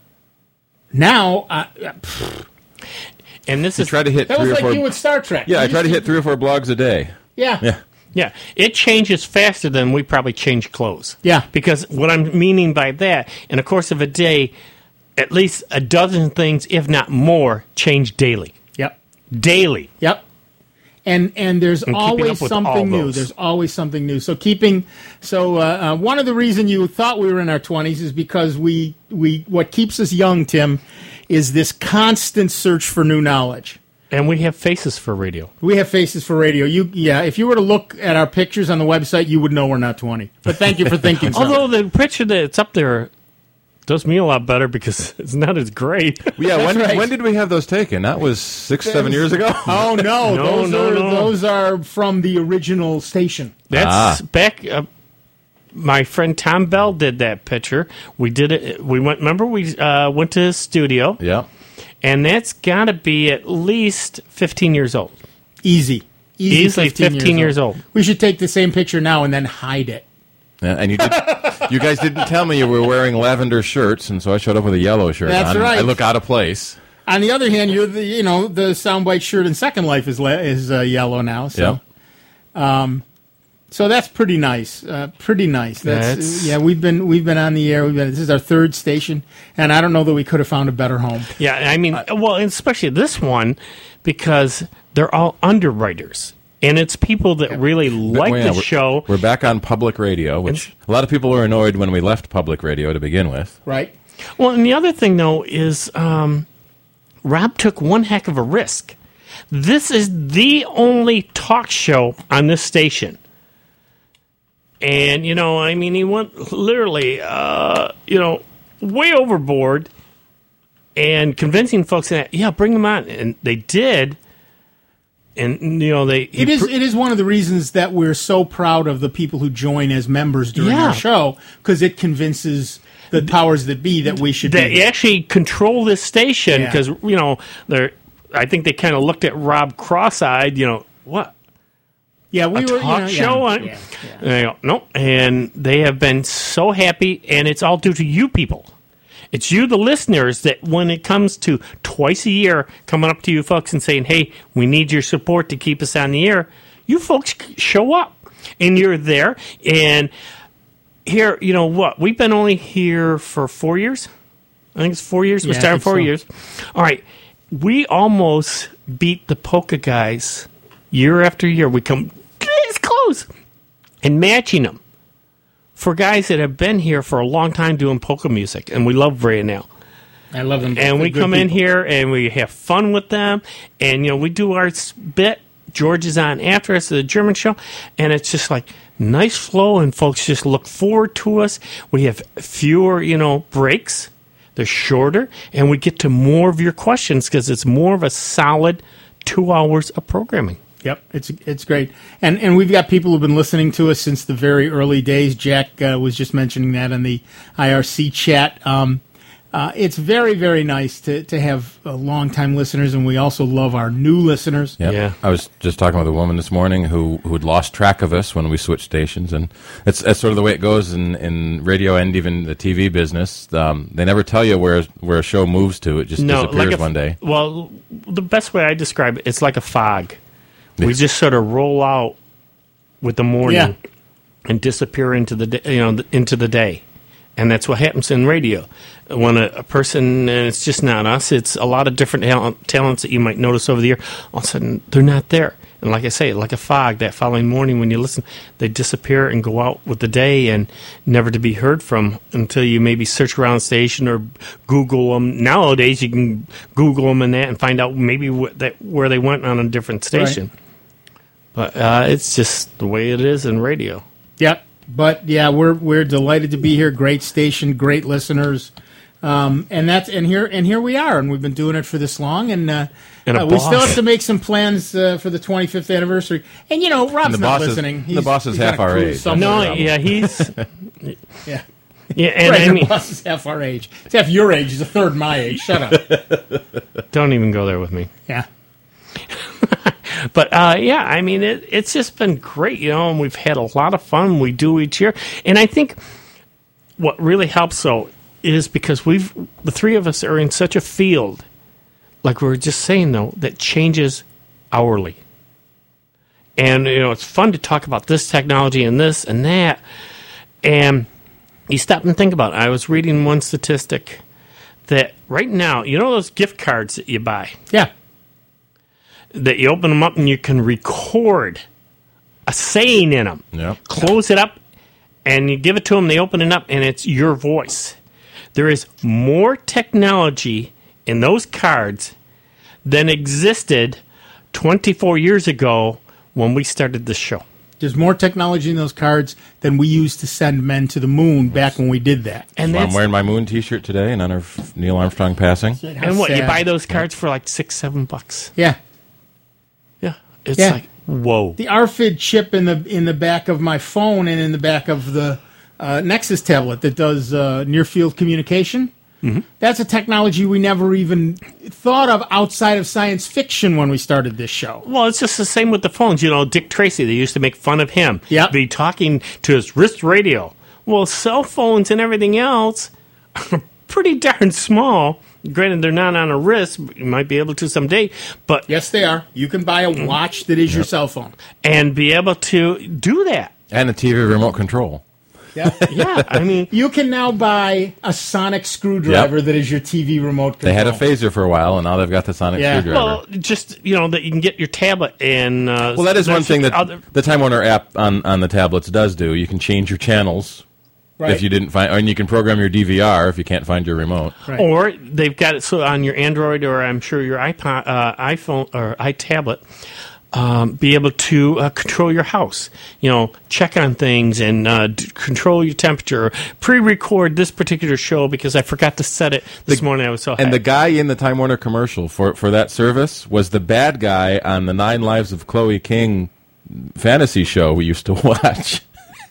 [SPEAKER 2] Now, uh, pfft,
[SPEAKER 3] And this
[SPEAKER 4] You
[SPEAKER 3] is
[SPEAKER 4] try to hit
[SPEAKER 2] that
[SPEAKER 4] three
[SPEAKER 2] was
[SPEAKER 4] or
[SPEAKER 2] like
[SPEAKER 4] four.
[SPEAKER 2] you with Star Trek.
[SPEAKER 4] Yeah, I
[SPEAKER 2] You
[SPEAKER 4] try to
[SPEAKER 2] just-
[SPEAKER 4] hit three or four blogs a day.
[SPEAKER 2] Yeah,
[SPEAKER 4] Yeah.
[SPEAKER 3] Yeah, it changes faster than we probably change clothes.
[SPEAKER 2] Yeah.
[SPEAKER 3] Because what I'm meaning by that, in the course of a day, at least a dozen things, if not more, change daily.
[SPEAKER 2] Yep.
[SPEAKER 3] Daily.
[SPEAKER 2] Yep. And and there's
[SPEAKER 3] And keeping
[SPEAKER 2] always
[SPEAKER 3] up with all
[SPEAKER 2] something new.
[SPEAKER 3] those.
[SPEAKER 2] There's always something new. So keeping so uh, uh, one of the reasons you thought we were in our twenties is because we we what keeps us young, Tim, is this constant search for new knowledge.
[SPEAKER 3] And we have faces for radio.
[SPEAKER 2] We have faces for radio. You yeah, if you were to look at our pictures on the website, you would know we're not twenty. But thank you for thinking so.
[SPEAKER 3] Although the picture that's up there does me a lot better because it's not as great.
[SPEAKER 4] Yeah, when,
[SPEAKER 2] right.
[SPEAKER 4] when did we have those taken? That was six, seven years ago?
[SPEAKER 2] Oh, no.
[SPEAKER 3] No,
[SPEAKER 2] those,
[SPEAKER 3] no,
[SPEAKER 2] are,
[SPEAKER 3] no.
[SPEAKER 2] those are from the original station.
[SPEAKER 3] That's
[SPEAKER 4] Ah.
[SPEAKER 3] back. Uh, my friend Tom Bell did that picture. We did it. We went. Remember, we uh, went to his studio.
[SPEAKER 4] Yeah.
[SPEAKER 3] And that's got to be at least fifteen years old.
[SPEAKER 2] Easy. Easy
[SPEAKER 3] Easily
[SPEAKER 2] fifteen,
[SPEAKER 3] fifteen years
[SPEAKER 2] years old.
[SPEAKER 3] old.
[SPEAKER 2] We should take the same picture now and then hide it.
[SPEAKER 4] Yeah, and you did, you guys didn't tell me you were wearing lavender shirts, and so I showed up with a yellow shirt
[SPEAKER 2] That's
[SPEAKER 4] on.
[SPEAKER 2] right.
[SPEAKER 4] I look out of place.
[SPEAKER 2] On the other hand, you're the you know the soundbite shirt in Second Life is le- is uh, yellow now. So,
[SPEAKER 4] Yeah.
[SPEAKER 2] um, so that's pretty nice. Uh, pretty nice. That's,
[SPEAKER 3] That's-
[SPEAKER 2] yeah. We've been we've been on the air. We've been, this is our third station, and I don't know that we could have found a better home.
[SPEAKER 3] Yeah, I mean, well, and especially this one because they're all underwriters. And it's people that really like
[SPEAKER 4] Well, yeah,
[SPEAKER 3] the
[SPEAKER 4] we're,
[SPEAKER 3] show.
[SPEAKER 4] We're back on public radio, which a lot of people were annoyed when we left public radio to begin with.
[SPEAKER 2] Right.
[SPEAKER 3] Well, and the other thing, though, is um, Rob took one heck of a risk. This is the only talk show on this station. And, you know, I mean, he went literally, uh, you know, way overboard and convincing folks that, yeah, bring them on. And they did. And, you know, they... he
[SPEAKER 2] It is.
[SPEAKER 3] pr-
[SPEAKER 2] It is one of the reasons that we're so proud of the people who join as members during
[SPEAKER 3] Yeah.
[SPEAKER 2] our show, because it convinces the powers that be that we should
[SPEAKER 3] They
[SPEAKER 2] be.
[SPEAKER 3] actually control this station
[SPEAKER 2] Yeah.
[SPEAKER 3] because, you know, they're... I think they kind of looked at Rob cross-eyed, you know, what?
[SPEAKER 2] Yeah, we
[SPEAKER 3] a
[SPEAKER 2] were.
[SPEAKER 3] talk
[SPEAKER 2] you know,
[SPEAKER 3] show?
[SPEAKER 2] yeah,
[SPEAKER 3] on?
[SPEAKER 2] yeah,
[SPEAKER 3] And they go, nope. And they have been so happy, and it's all due to you people. It's you, the listeners, that when it comes to twice a year coming up to you folks and saying, hey, we need your support to keep us on the air, you folks show up. And you're there. And here, you know what? We've been only here for four years. I think it's four years. We
[SPEAKER 2] Yeah, I
[SPEAKER 3] started
[SPEAKER 2] think
[SPEAKER 3] four
[SPEAKER 2] so.
[SPEAKER 3] years. All right. We almost beat the polka guys year after year. We come this close and matching them for guys that have been here for a long time doing polka music, and we love Ray now.
[SPEAKER 2] I love them.
[SPEAKER 3] And
[SPEAKER 2] They're
[SPEAKER 3] we
[SPEAKER 2] good
[SPEAKER 3] come in
[SPEAKER 2] people.
[SPEAKER 3] here and we have fun with them, and you know we do our s- bit. George is on after us at the German show, and it's just like nice flow, and folks just look forward to us. We have fewer, you know, breaks. They're shorter, and we get to more of your questions because it's more of a solid two hours of programming.
[SPEAKER 2] Yep, it's it's great, and and we've got people who've been listening to us since the very early days. Jack uh, was just mentioning that in the I R C chat. Um, uh, it's very very nice to to have uh, longtime listeners, and we also love our new listeners.
[SPEAKER 4] Yep.
[SPEAKER 3] Yeah.
[SPEAKER 4] I was just talking with a woman this morning who who had lost track of us when we switched stations, and it's that's sort of the way it goes in, in radio and even the T V business. Um, they never tell you where where a show moves to; it just disappears
[SPEAKER 3] like a,
[SPEAKER 4] one day.
[SPEAKER 3] Well, the best way I describe it, it's like a fog. We just sort of roll out with the morning
[SPEAKER 2] Yeah.
[SPEAKER 3] and disappear into the day, you know th- into the day, and that's what happens in radio. When a, a person, and it's just not us, it's a lot of different talent, talents that you might notice over the year. All of a sudden, they're not there, and like I say, like a fog. That following morning, when you listen, they disappear and go out with the day, and never to be heard from until you maybe search around the station or Google them. Nowadays, you can Google them and that, and find out maybe wh- that where they went on a different station. But uh, it's just the way it is in radio.
[SPEAKER 2] Yep. But yeah, we're we're delighted to be here. Great station, great listeners, um, and that's and here and here we are, and we've been doing it for this long, and, uh,
[SPEAKER 3] And a
[SPEAKER 2] uh, we still
[SPEAKER 3] boss.
[SPEAKER 2] have to make some plans uh, for the twenty-fifth anniversary. And you know, Rob's
[SPEAKER 4] the
[SPEAKER 2] not
[SPEAKER 4] boss is-
[SPEAKER 2] listening.
[SPEAKER 4] the boss is
[SPEAKER 2] he's on
[SPEAKER 4] half
[SPEAKER 2] a
[SPEAKER 4] our
[SPEAKER 2] cruise
[SPEAKER 4] age.
[SPEAKER 2] somewhere.
[SPEAKER 3] No, yeah, he's
[SPEAKER 2] yeah.
[SPEAKER 3] yeah, and
[SPEAKER 2] Right,
[SPEAKER 3] I
[SPEAKER 2] the
[SPEAKER 3] mean,
[SPEAKER 2] boss is half our age. It's half your age. He's a third my age. Shut up.
[SPEAKER 3] don't even go there with me.
[SPEAKER 2] Yeah.
[SPEAKER 3] But uh, yeah, I mean, it, it's just been great, you know, and we've had a lot of fun. We do each year, and I think what really helps though is because we've the three of us are in such a field, like we were just saying though, that changes hourly. And you know, it's fun to talk about this technology and this and that, and you stop and think about it. I was reading one statistic that right now, you know, those gift cards that you buy.
[SPEAKER 2] Yeah.
[SPEAKER 3] That you open them up and you can record a saying in them.
[SPEAKER 4] Yep.
[SPEAKER 3] Close it up and you give it to them, they open it up, and it's your voice. There is more technology in those cards than existed twenty-four years ago when we started this show.
[SPEAKER 2] There's more technology in those cards than we used to send men to the moon back when we did that.
[SPEAKER 4] And well, I'm wearing my moon T-shirt today in honor of Neil Armstrong passing.
[SPEAKER 3] And what, you buy those cards for like six, seven bucks?
[SPEAKER 2] Yeah.
[SPEAKER 3] Yeah. It's
[SPEAKER 2] Yeah.
[SPEAKER 3] like, whoa.
[SPEAKER 2] The R F I D chip in the in the back of my phone and in the back of the uh, Nexus tablet that does uh, near-field communication,
[SPEAKER 3] mm-hmm.
[SPEAKER 2] that's a technology we never even thought of outside of science fiction when we started this show.
[SPEAKER 3] Well, it's just the same with the phones. You know, Dick Tracy, they used to make fun of him.
[SPEAKER 2] Yep.
[SPEAKER 3] Be talking to his wrist radio. Well, cell phones and everything else are pretty darn small. Granted, they're not on a wrist. You might be able to someday. But
[SPEAKER 2] yes, they are. You can buy a watch that is yep. your cell phone.
[SPEAKER 3] And be able to do that.
[SPEAKER 4] And a T V remote control.
[SPEAKER 2] Yeah,
[SPEAKER 3] yeah. I mean,
[SPEAKER 2] you can now buy a sonic screwdriver yep. that is your T V remote control.
[SPEAKER 4] They had a phaser for a while, and now they've got the sonic
[SPEAKER 2] yeah.
[SPEAKER 4] screwdriver.
[SPEAKER 3] Well, just, you know, that you can get your tablet and... Uh,
[SPEAKER 4] well, that is one thing that other... the Time Warner app on, on the tablets does do. You can change your channels right. if you didn't find... And you can program your D V R if you can't find your remote.
[SPEAKER 2] Right.
[SPEAKER 3] Or they've got it so on your Android or I'm sure your iPod, uh, iPhone or iTablet... Um, be able to uh, control your house, you know, check on things and uh, d- control your temperature, pre-record this particular show because I forgot to set it this the, morning. I was so
[SPEAKER 4] And
[SPEAKER 3] happy.
[SPEAKER 4] the guy in the Time Warner commercial for, for that service was the bad guy on the Nine Lives of Chloe King fantasy show we used to watch.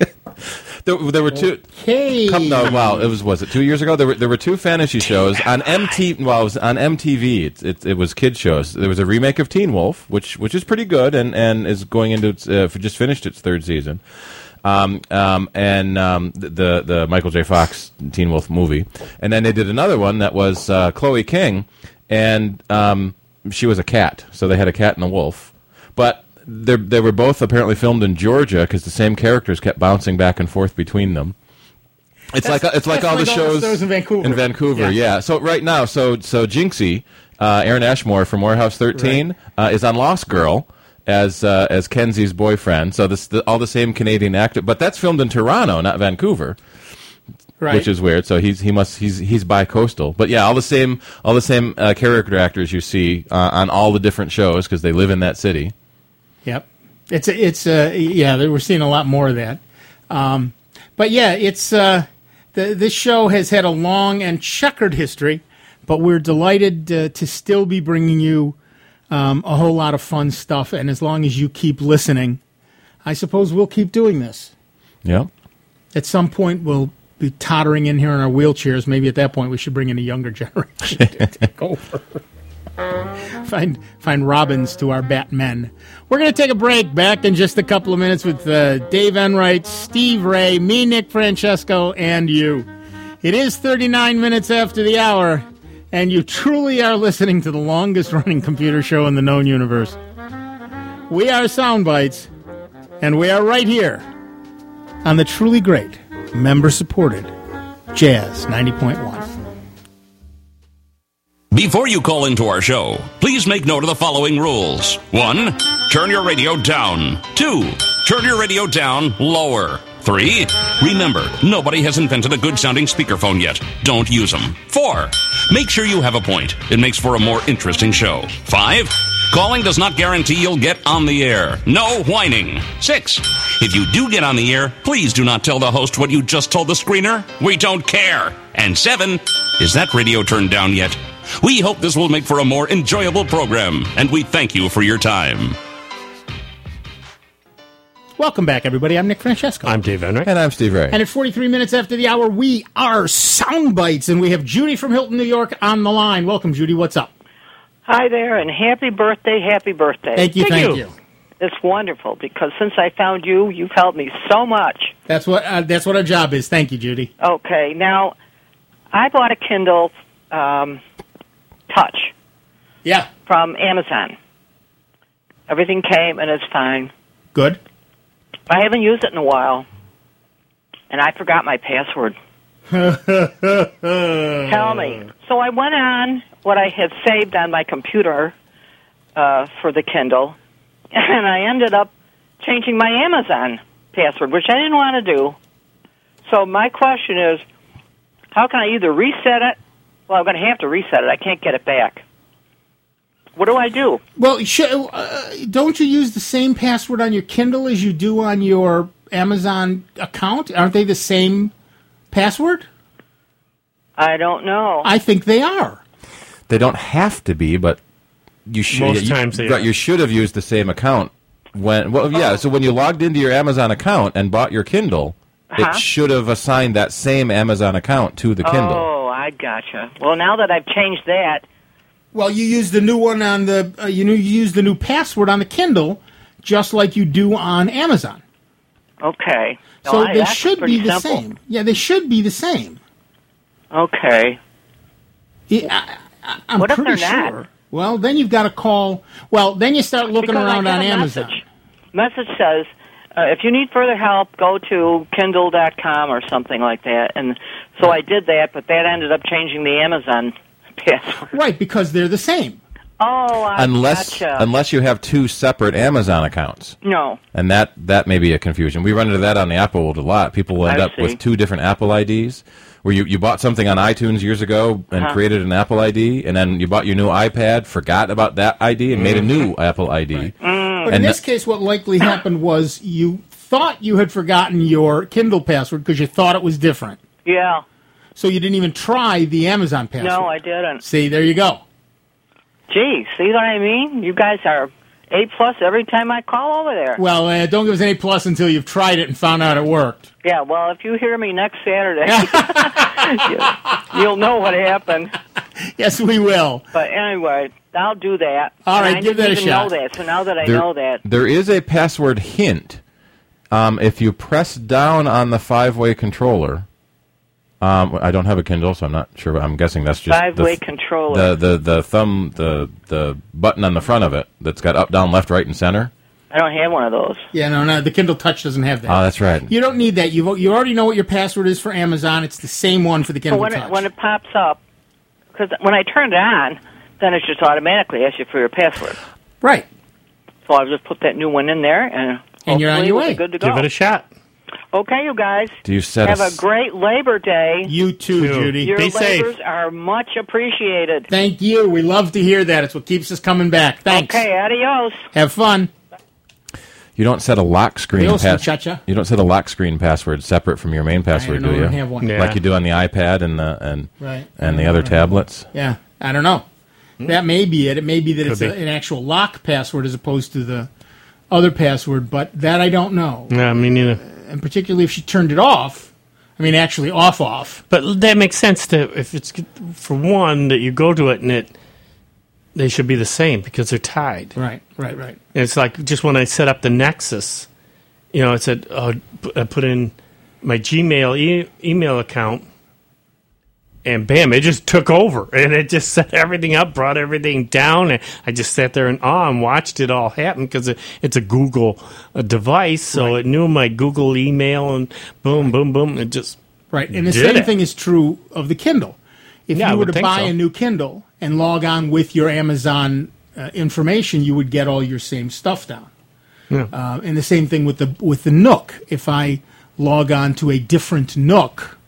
[SPEAKER 4] There, there were two.
[SPEAKER 2] Okay.
[SPEAKER 4] Come, no, well, it was was it two years ago? There were there were two fantasy shows on M T V. Well, it was on M T V. It, it it was kid shows. There was a remake of Teen Wolf, which which is pretty good, and, and is going into its uh, just finished its third season. Um, um, and um, the the Michael J. Fox Teen Wolf movie, and then they did another one that was uh, Chloe King, and um, she was a cat, so they had a cat and a wolf, but. They were both apparently filmed in Georgia because the same characters kept bouncing back and forth between them. It's
[SPEAKER 2] that's,
[SPEAKER 4] like it's like all
[SPEAKER 2] like
[SPEAKER 4] the
[SPEAKER 2] all
[SPEAKER 4] shows,
[SPEAKER 2] the shows in Vancouver.
[SPEAKER 4] In Vancouver, yeah. yeah. So right now, so so Jinxie, uh, Aaron Ashmore from Warehouse thirteen, right. uh, is on Lost Girl as uh, as Kenzie's boyfriend. So this the, all the same Canadian actor, but that's filmed in Toronto, not Vancouver. Right. Which is weird. So he's he must he's he's bi-coastal. But yeah, all the same all the same uh, character actors you see uh, on all the different shows because they live in that city.
[SPEAKER 2] Yep, it's a, it's uh yeah. We're seeing a lot more of that, um, but yeah, it's uh, the, this show has had a long and checkered history, but we're delighted uh, to still be bringing you um, a whole lot of fun stuff. And as long as you keep listening, I suppose we'll keep doing this.
[SPEAKER 4] Yeah.
[SPEAKER 2] At some point, we'll be tottering in here in our wheelchairs. Maybe at that point, we should bring in a younger generation to take over. Find find Robins to our Batmen. We're going to take a break. Back in just a couple of minutes with uh, Dave Enright, Steve Ray, me, Nick Francesco, and you. It is thirty-nine minutes after the hour, and you truly are listening to the longest-running computer show in the known universe. We are Soundbites, and we are right here on the truly great, member-supported Jazz ninety point one.
[SPEAKER 11] Before you call into our show, please make note of the following rules. One, turn your radio down. Two, turn your radio down lower. Three, remember, nobody has invented a good-sounding speakerphone yet. Don't use them. Four, make sure you have a point. It makes for a more interesting show. Five, calling does not guarantee you'll get on the air. No whining. Six, if you do get on the air, please do not tell the host what you just told the screener. We don't care. And seven, is that radio turned down yet? We hope this will make for a more enjoyable program, and we thank you for your time.
[SPEAKER 2] Welcome back, everybody. I'm Nick Francesco.
[SPEAKER 3] I'm Dave Enright.
[SPEAKER 4] And I'm Steve Ray.
[SPEAKER 2] And at forty-three minutes after the hour, we are Soundbites, and we have Judy from Hilton, New York on the line. Welcome, Judy. What's up?
[SPEAKER 12] Hi there, and happy birthday, happy birthday.
[SPEAKER 2] Thank you, thank, thank you. you.
[SPEAKER 12] It's wonderful, because since I found you, you've helped me so much.
[SPEAKER 2] That's what uh, that's what our job is. Thank you, Judy.
[SPEAKER 12] Okay, now, I bought a Kindle um, Touch.
[SPEAKER 2] Yeah.
[SPEAKER 12] From Amazon. Everything came, and it's fine.
[SPEAKER 2] Good.
[SPEAKER 12] I haven't used it in a while, and I forgot my password. Tell me. So I went on what I had saved on my computer uh, for the Kindle, and I ended up changing my Amazon password, which I didn't want to do. So my question is, how can I either reset it? Well, I'm going to have to reset it. I can't get it back. What do I do?
[SPEAKER 2] Well, sh- uh, don't you use the same password on your Kindle as you do on your Amazon account? Aren't they the same password?
[SPEAKER 12] I don't know.
[SPEAKER 2] I think they are.
[SPEAKER 4] They don't have to be, but you should.
[SPEAKER 3] Most
[SPEAKER 4] you,
[SPEAKER 3] times they
[SPEAKER 4] but
[SPEAKER 3] are.
[SPEAKER 4] you should have used the same account when. Well, yeah. So when you logged into your Amazon account and bought your Kindle,
[SPEAKER 12] Uh-huh.
[SPEAKER 4] it should have assigned that same Amazon account to the Kindle.
[SPEAKER 12] Oh, I gotcha. Well, now that I've changed that,
[SPEAKER 2] Well, you use the new one on the uh, you, know, you use the new password on the Kindle, just like you do on Amazon.
[SPEAKER 12] okay.
[SPEAKER 2] So
[SPEAKER 12] No, I-
[SPEAKER 2] they
[SPEAKER 12] that's
[SPEAKER 2] should
[SPEAKER 12] pretty
[SPEAKER 2] be the
[SPEAKER 12] simple.
[SPEAKER 2] same. Yeah, they should be the same.
[SPEAKER 12] Okay.
[SPEAKER 2] Yeah, I, I'm
[SPEAKER 12] What if
[SPEAKER 2] pretty
[SPEAKER 12] they're not?
[SPEAKER 2] sure. Well, then you've got to call. Well, then you start looking
[SPEAKER 12] Because I
[SPEAKER 2] around
[SPEAKER 12] got
[SPEAKER 2] on
[SPEAKER 12] a
[SPEAKER 2] Amazon.
[SPEAKER 12] Message, message says, uh, if you need further help, go to Kindle dot com or something like that. And so I did that, but that ended up changing the Amazon password.
[SPEAKER 2] Right, because they're the same.
[SPEAKER 12] Oh, I
[SPEAKER 4] Unless
[SPEAKER 12] gotcha.
[SPEAKER 4] unless you have two separate Amazon accounts.
[SPEAKER 12] No.
[SPEAKER 4] And that, that may be a confusion. We run into that on the Apple world a lot. People will end
[SPEAKER 12] I
[SPEAKER 4] up
[SPEAKER 12] see.
[SPEAKER 4] with two different Apple I Ds, where you, you bought something on iTunes years ago and
[SPEAKER 12] Uh-huh.
[SPEAKER 4] created an Apple I D, and then you bought your new iPad, forgot about that I D, and made a new Apple I D.
[SPEAKER 12] Mm.
[SPEAKER 2] But in
[SPEAKER 4] And
[SPEAKER 2] this
[SPEAKER 4] the-
[SPEAKER 2] case, what likely happened was you thought you had forgotten your Kindle password because you thought it was different.
[SPEAKER 12] Yeah.
[SPEAKER 2] So you didn't even try the Amazon password.
[SPEAKER 12] No, I didn't.
[SPEAKER 2] See, there you go.
[SPEAKER 12] Gee, see what I mean? You guys are A plus every time I call over there.
[SPEAKER 2] Well, uh, don't give us any plus until you've tried it and found out it worked.
[SPEAKER 12] Yeah, well, if you hear me next Saturday, you- you'll know what happened.
[SPEAKER 2] Yes, we will.
[SPEAKER 12] But anyway, I'll do that.
[SPEAKER 2] All right,
[SPEAKER 12] And I
[SPEAKER 2] give
[SPEAKER 12] didn't
[SPEAKER 2] that a
[SPEAKER 12] even
[SPEAKER 2] shot.
[SPEAKER 12] know that, so now that I
[SPEAKER 4] There-
[SPEAKER 12] know that,
[SPEAKER 4] There is a password hint. Um, if you press down on the five-way controller, um, I don't have a Kindle, so I'm not sure. But I'm guessing that's just
[SPEAKER 12] Five-way
[SPEAKER 4] the,
[SPEAKER 12] controller.
[SPEAKER 4] The, the the thumb, the the button on the front of it that's got up, down, left, right, and center.
[SPEAKER 12] I don't have one of those.
[SPEAKER 2] Yeah, no, no, the Kindle Touch doesn't have that.
[SPEAKER 4] Oh, that's right.
[SPEAKER 2] You don't need that. You you already know what your password is for Amazon. It's the same one for the
[SPEAKER 12] So
[SPEAKER 2] Kindle
[SPEAKER 12] when
[SPEAKER 2] Touch.
[SPEAKER 12] it, when it pops up, because when I turn it on, then it just automatically asks you for your password.
[SPEAKER 2] Right.
[SPEAKER 12] So I'll just put that new one in there, and
[SPEAKER 2] And you're on
[SPEAKER 12] hopefully
[SPEAKER 2] your
[SPEAKER 12] we'll be
[SPEAKER 2] way.
[SPEAKER 12] Good to go.
[SPEAKER 3] Give it a shot.
[SPEAKER 12] Okay, you guys.
[SPEAKER 4] Do you set
[SPEAKER 12] have
[SPEAKER 4] a
[SPEAKER 12] a
[SPEAKER 4] s-
[SPEAKER 12] great Labor Day.
[SPEAKER 2] You too,
[SPEAKER 3] Too.
[SPEAKER 2] Judy.
[SPEAKER 12] Your
[SPEAKER 3] Be safe.
[SPEAKER 12] labors are much appreciated.
[SPEAKER 2] Thank you. We love to hear that. It's what keeps us coming back. Thanks.
[SPEAKER 12] Okay, adios.
[SPEAKER 2] Have fun.
[SPEAKER 4] You don't set a lock screen
[SPEAKER 2] Adios,
[SPEAKER 4] pass-
[SPEAKER 2] muchacha.
[SPEAKER 4] You don't set a lock screen password separate from your main password,
[SPEAKER 2] don't
[SPEAKER 4] do you?
[SPEAKER 2] even have one.
[SPEAKER 3] Yeah.
[SPEAKER 4] Like you do on the iPad and the and
[SPEAKER 2] Right.
[SPEAKER 4] and the other tablets.
[SPEAKER 2] Yeah, I don't know. That may be it. It may be that
[SPEAKER 3] Could
[SPEAKER 2] it's
[SPEAKER 3] be.
[SPEAKER 2] a, an actual lock password as opposed to the other password, but that I don't know.
[SPEAKER 3] No, me neither.
[SPEAKER 2] And particularly if she turned it off. I mean, actually off off.
[SPEAKER 3] But that makes sense to if it's for one that you go to it and it they should be the same because they're tied.
[SPEAKER 2] Right, right, right.
[SPEAKER 3] And it's like just when I set up the Nexus, you know, it said oh, p- I put in my Gmail e- email account, and bam, it just took over, and it just set everything up, brought everything down, and I just sat there in awe and watched it all happen because it, it's a Google uh device, so it knew my Google email, and boom, boom, boom, it just
[SPEAKER 2] Right, and the
[SPEAKER 3] did
[SPEAKER 2] same
[SPEAKER 3] it.
[SPEAKER 2] thing is true of the Kindle. If
[SPEAKER 3] Yeah, I
[SPEAKER 2] you were
[SPEAKER 3] would
[SPEAKER 2] to
[SPEAKER 3] think
[SPEAKER 2] buy
[SPEAKER 3] so.
[SPEAKER 2] a new Kindle and log on with your Amazon uh, information, you would get all your same stuff down.
[SPEAKER 3] Yeah.
[SPEAKER 2] Uh, and the same thing with the with the Nook. If I log on to a different Nook,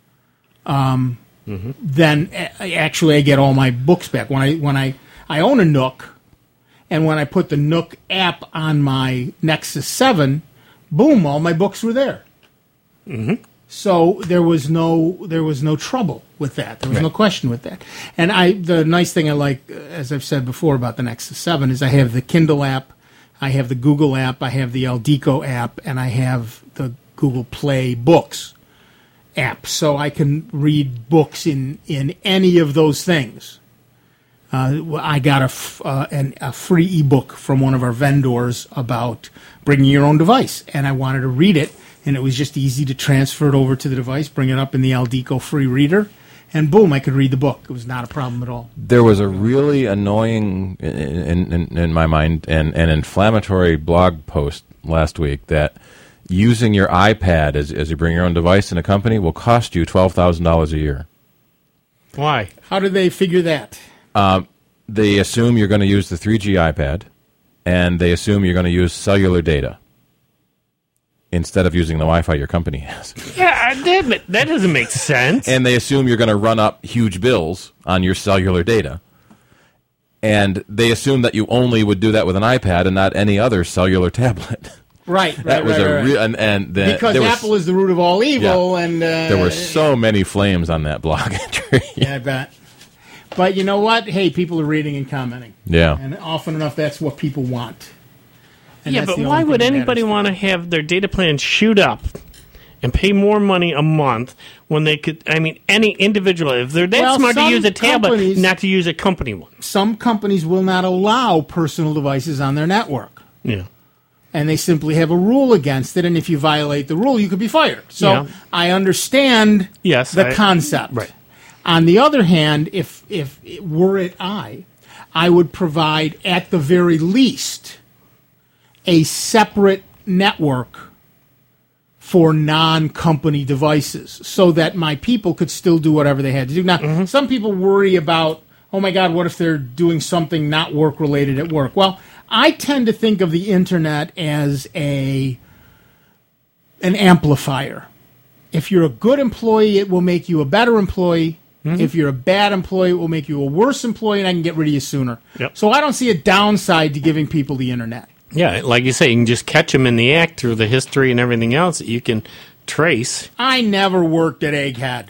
[SPEAKER 2] um,
[SPEAKER 3] Mm-hmm.
[SPEAKER 2] then a- actually I get all my books back. When I when I I own a Nook, and when I put the Nook app on my Nexus seven, boom, all my books were there.
[SPEAKER 3] Mm-hmm.
[SPEAKER 2] So there was no there was no trouble with that. There was no question with that. And I the nice thing I like, uh, as I've said before about the Nexus seven, is I have the Kindle app, I have the Google app, I have the Aldico app, and I have the Google Play Books app. So I can read books in, in any of those things. Uh, I got a, f- uh, an, a free ebook from one of our vendors about bringing your own device, and I wanted to read it, and it was just easy to transfer it over to the device, bring it up in the Aldico free reader, and boom, I could read the book. It was not a problem at all.
[SPEAKER 4] There was a really annoying, in, in, in my mind, and an inflammatory blog post last week that using your iPad as, as you bring your own device in a company will cost you twelve thousand dollars a year.
[SPEAKER 3] Why?
[SPEAKER 2] How did they figure that?
[SPEAKER 4] Um, they assume you're going to use the three G iPad, and they assume you're going to use cellular data instead of using the Wi-Fi your company has.
[SPEAKER 3] Yeah, I did, but that doesn't make sense.
[SPEAKER 4] And they assume you're going to run up huge bills on your cellular data. and they assumed that you only would do that with an iPad and not any other cellular tablet.
[SPEAKER 2] Right, right,
[SPEAKER 4] that was
[SPEAKER 2] right,
[SPEAKER 4] a
[SPEAKER 2] right.
[SPEAKER 4] real and, and the,
[SPEAKER 2] because
[SPEAKER 4] there was,
[SPEAKER 2] Apple is the root of all evil,
[SPEAKER 4] yeah,
[SPEAKER 2] and uh,
[SPEAKER 4] there were so many flames on that blog entry.
[SPEAKER 2] Yeah, I bet. But you know what? Hey, people are reading and commenting.
[SPEAKER 4] Yeah,
[SPEAKER 2] and often enough, that's what people want. And
[SPEAKER 3] yeah,
[SPEAKER 2] that's
[SPEAKER 3] but
[SPEAKER 2] the
[SPEAKER 3] why
[SPEAKER 2] only
[SPEAKER 3] would
[SPEAKER 2] thing that
[SPEAKER 3] anybody
[SPEAKER 2] matters.
[SPEAKER 3] want to have their data plan shoot up and pay more money a month when they could? I mean, any individual, if they're that
[SPEAKER 2] Well,
[SPEAKER 3] smart to
[SPEAKER 2] some
[SPEAKER 3] use a tablet,
[SPEAKER 2] companies-
[SPEAKER 3] not to use a company one.
[SPEAKER 2] Some companies will not allow personal devices on their network.
[SPEAKER 3] Yeah.
[SPEAKER 2] And they simply have a rule against it, and if you violate the rule, you could be fired. So
[SPEAKER 3] Yeah.
[SPEAKER 2] I understand
[SPEAKER 3] Yes,
[SPEAKER 2] the
[SPEAKER 3] I-
[SPEAKER 2] concept.
[SPEAKER 3] right.
[SPEAKER 2] On the other hand, if if it were it I, I would provide at the very least a separate network for non-company devices, so that my people could still do whatever they had to do. Now,
[SPEAKER 3] Mm-hmm.
[SPEAKER 2] some people worry about, oh my God, what if they're doing something not work-related at work? Well, I tend to think of the internet as a an amplifier. If you're a good employee, it will make you a better employee.
[SPEAKER 3] Mm-hmm.
[SPEAKER 2] If you're a bad employee, it will make you a worse employee, and I can get rid of you sooner.
[SPEAKER 3] Yep.
[SPEAKER 2] So I don't see a downside to giving people the internet.
[SPEAKER 3] Yeah, like you say, you can just catch them in the act through the history and everything else that you can trace.
[SPEAKER 2] I never worked at Egghead.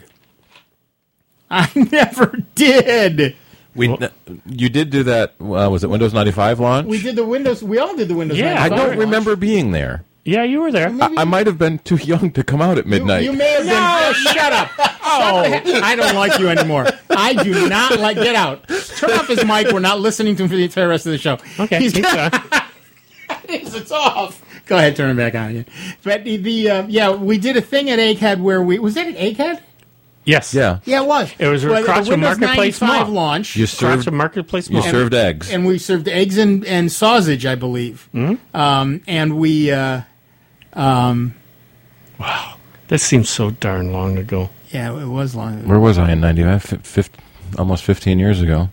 [SPEAKER 2] I never did.
[SPEAKER 4] we uh, you did do that. Uh, was it Windows ninety-five launch?
[SPEAKER 2] We did the Windows. We all did the Windows.
[SPEAKER 3] Yeah,
[SPEAKER 4] I
[SPEAKER 2] ninety-five
[SPEAKER 4] don't
[SPEAKER 2] launch.
[SPEAKER 4] remember being there.
[SPEAKER 3] Yeah, you were there.
[SPEAKER 4] I, I might have been too young to come out at midnight.
[SPEAKER 2] You, you may have been. Oh, shut up. Oh, I don't like you anymore. I do not like. Get out. Turn off his mic. We're not listening to him for the entire rest of the show.
[SPEAKER 3] Okay,
[SPEAKER 2] He's
[SPEAKER 3] keep going.
[SPEAKER 2] it is. It's off. Go ahead. Turn it back on again. But the, the uh, yeah, we did a thing at Egghead where we was that at Egghead?
[SPEAKER 3] Yes.
[SPEAKER 4] Yeah.
[SPEAKER 2] Yeah, it was.
[SPEAKER 3] It was
[SPEAKER 2] Well,
[SPEAKER 3] across
[SPEAKER 2] the
[SPEAKER 3] from
[SPEAKER 2] Windows
[SPEAKER 3] Marketplace
[SPEAKER 2] ninety-five
[SPEAKER 3] Mall.
[SPEAKER 2] launch.
[SPEAKER 4] You
[SPEAKER 3] Across
[SPEAKER 4] served.
[SPEAKER 3] from Marketplace
[SPEAKER 4] You
[SPEAKER 3] Mall.
[SPEAKER 4] served eggs.
[SPEAKER 2] And we served eggs and, and sausage, I believe.
[SPEAKER 3] Mm-hmm.
[SPEAKER 2] Um, and we, uh, um,
[SPEAKER 3] Wow. That seems so darn long ago.
[SPEAKER 2] yeah, it was long ago.
[SPEAKER 4] Where was I in ninety-five? F- fif- almost fifteen years ago.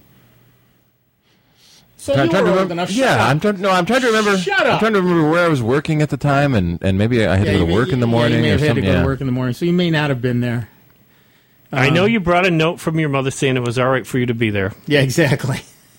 [SPEAKER 2] So
[SPEAKER 4] I'm
[SPEAKER 2] you
[SPEAKER 4] trying
[SPEAKER 2] were
[SPEAKER 4] to
[SPEAKER 2] old
[SPEAKER 4] remember.
[SPEAKER 2] enough. Shut
[SPEAKER 4] Yeah,
[SPEAKER 2] up.
[SPEAKER 4] I'm trying. No, I'm trying to remember.
[SPEAKER 2] Shut
[SPEAKER 4] I'm
[SPEAKER 2] up.
[SPEAKER 4] trying to remember where I was working at the time, and, and maybe I had
[SPEAKER 2] Yeah,
[SPEAKER 4] to go
[SPEAKER 2] you
[SPEAKER 4] to
[SPEAKER 2] may-
[SPEAKER 4] work in the
[SPEAKER 2] yeah,
[SPEAKER 4] morning
[SPEAKER 2] you may
[SPEAKER 4] or
[SPEAKER 2] have had
[SPEAKER 4] something.
[SPEAKER 2] to go
[SPEAKER 4] yeah.
[SPEAKER 2] to work in the morning, so you may not have been there.
[SPEAKER 3] I
[SPEAKER 2] Um,
[SPEAKER 3] know you brought a note from your mother saying it was all right for you to be there.
[SPEAKER 2] Yeah, exactly.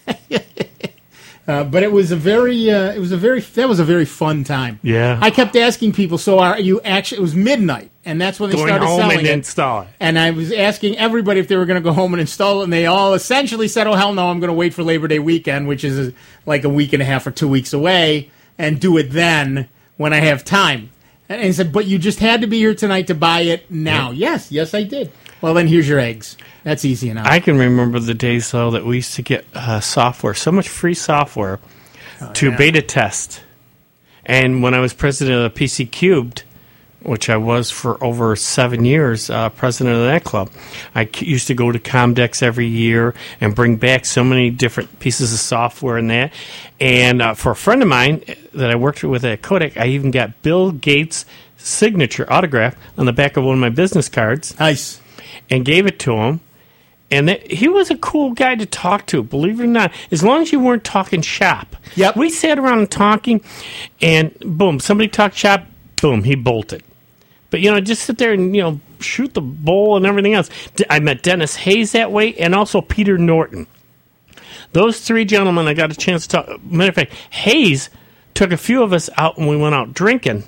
[SPEAKER 2] uh, but it was a very, uh, it was a very, that was a very fun time.
[SPEAKER 3] Yeah.
[SPEAKER 2] I kept asking people, so are you actually? It was midnight, and that's when they
[SPEAKER 3] Going
[SPEAKER 2] started
[SPEAKER 3] home
[SPEAKER 2] selling
[SPEAKER 3] and
[SPEAKER 2] it.
[SPEAKER 3] install it.
[SPEAKER 2] And I was asking everybody if they were going to go home and install it, and they all essentially said, "Oh hell no, I'm going to wait for Labor Day weekend, which is uh like a week and a half or two weeks away, and do it then when I have time." And I said, "But you just had to be here tonight to buy it now." Yes, yes, I did. Well, then here's your eggs. That's easy enough.
[SPEAKER 3] I can remember the days, though, that we used to get uh, software, so much free software to
[SPEAKER 2] yeah.
[SPEAKER 3] beta test. And when I was president of P C Cubed, which I was for over seven years, uh, president of that club, I c- used to go to Comdex every year and bring back so many different pieces of software and that. And uh, for a friend of mine that I worked with at Kodak, I even got Bill Gates' signature autograph on the back of one of my business cards.
[SPEAKER 2] Nice.
[SPEAKER 3] And gave it to him. And that, he was a cool guy to talk to, believe it or not, as long as you weren't talking shop.
[SPEAKER 2] Yep.
[SPEAKER 3] We sat around and talking, and boom, somebody talked shop, boom, he bolted. But, you know, just sit there and, you know, shoot the bull and everything else. D- I met Dennis Hayes that way, and also Peter Norton. Those three gentlemen I got a chance to talk. Matter of fact, Hayes took a few of us out, and we went out drinking.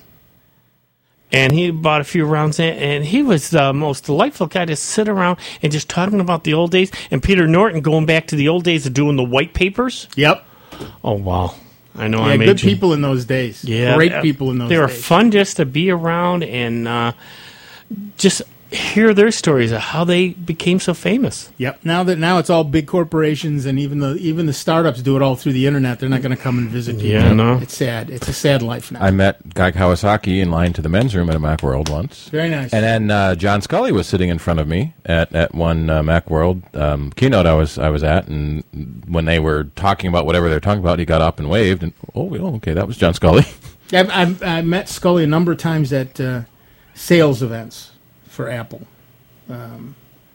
[SPEAKER 3] And he bought a few rounds in, and he was the most delightful guy to sit around and just talking about the old days. And Peter Norton going back to the old days of doing the white papers.
[SPEAKER 2] Yep.
[SPEAKER 3] Oh, wow. I know
[SPEAKER 2] Yeah,
[SPEAKER 3] I made
[SPEAKER 2] good
[SPEAKER 3] you.
[SPEAKER 2] people in those days.
[SPEAKER 3] Yeah,
[SPEAKER 2] Great
[SPEAKER 3] uh,
[SPEAKER 2] people in those
[SPEAKER 3] They were
[SPEAKER 2] days.
[SPEAKER 3] fun just to be around and uh, just hear their stories of how they became so famous.
[SPEAKER 2] Yep. Now that now it's all big corporations, and even the even the startups do it all through the internet. They're not going to come and visit you.
[SPEAKER 3] Yeah, I know.
[SPEAKER 2] It's sad. It's a sad life now.
[SPEAKER 4] I met Guy Kawasaki in line to the men's room at a Macworld once.
[SPEAKER 2] Very nice.
[SPEAKER 4] And then uh, John Scully was sitting in front of me at, at one uh, Macworld um, keynote I was I was at, and when they were talking about whatever they were talking about, he got up and waved, and oh, oh okay, that was John Scully.
[SPEAKER 2] I've, I've, I met Scully a number of times at uh, sales events for Apple. Um,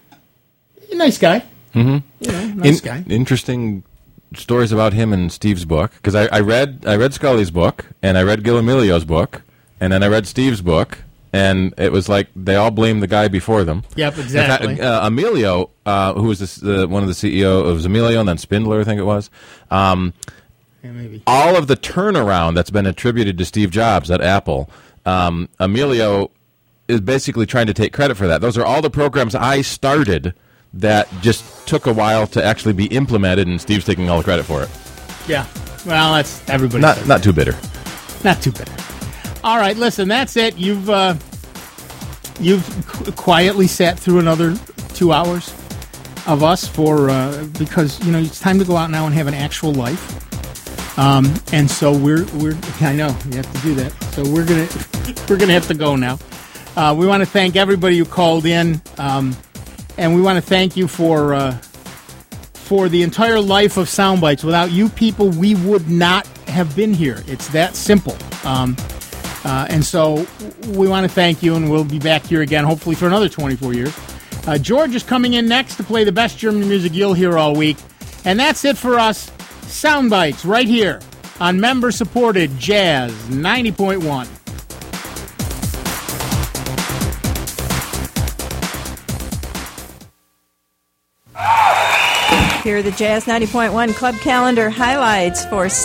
[SPEAKER 2] nice guy.
[SPEAKER 4] Mm-hmm.
[SPEAKER 2] You know, nice
[SPEAKER 4] In-
[SPEAKER 2] guy.
[SPEAKER 4] Interesting stories about him and Steve's book, because I, I read I read Scully's book, and I read Gil Emilio's book, and then I read Steve's book, and it was like they all blamed the guy before them.
[SPEAKER 2] Yep, exactly.
[SPEAKER 4] In fact, uh, Emilio, uh, who was this, uh, one of the C E O of Emilio and then Spindler, I think it was. Um,
[SPEAKER 2] yeah, maybe.
[SPEAKER 4] All of the turnaround that's been attributed to Steve Jobs at Apple, um, Emilio is basically trying to take credit for that. Those are all the programs I started that just took a while to actually be implemented, and Steve's taking all the credit for it.
[SPEAKER 2] Yeah. Well, that's everybody.
[SPEAKER 4] Not not too bitter.
[SPEAKER 2] Not too bitter. All right, listen, that's it. You've uh, you've qu- quietly sat through another two hours of us for uh, because you know it's time to go out now and have an actual life. Um, and so we're we're I know you have to do that. So we're gonna we're gonna have to go now. Uh, we want to thank everybody who called in. Um, And we want to thank you for uh, for the entire life of Soundbites. Without you people, we would not have been here. It's that simple. Um, uh, and so we want to thank you, and we'll be back here again, hopefully for another twenty-four years. Uh, George is coming in next to play the best German music you'll hear all week. And that's it for us. Soundbites right here on member-supported Jazz ninety point one.
[SPEAKER 13] Here are the Jazz ninety point one Club Calendar highlights for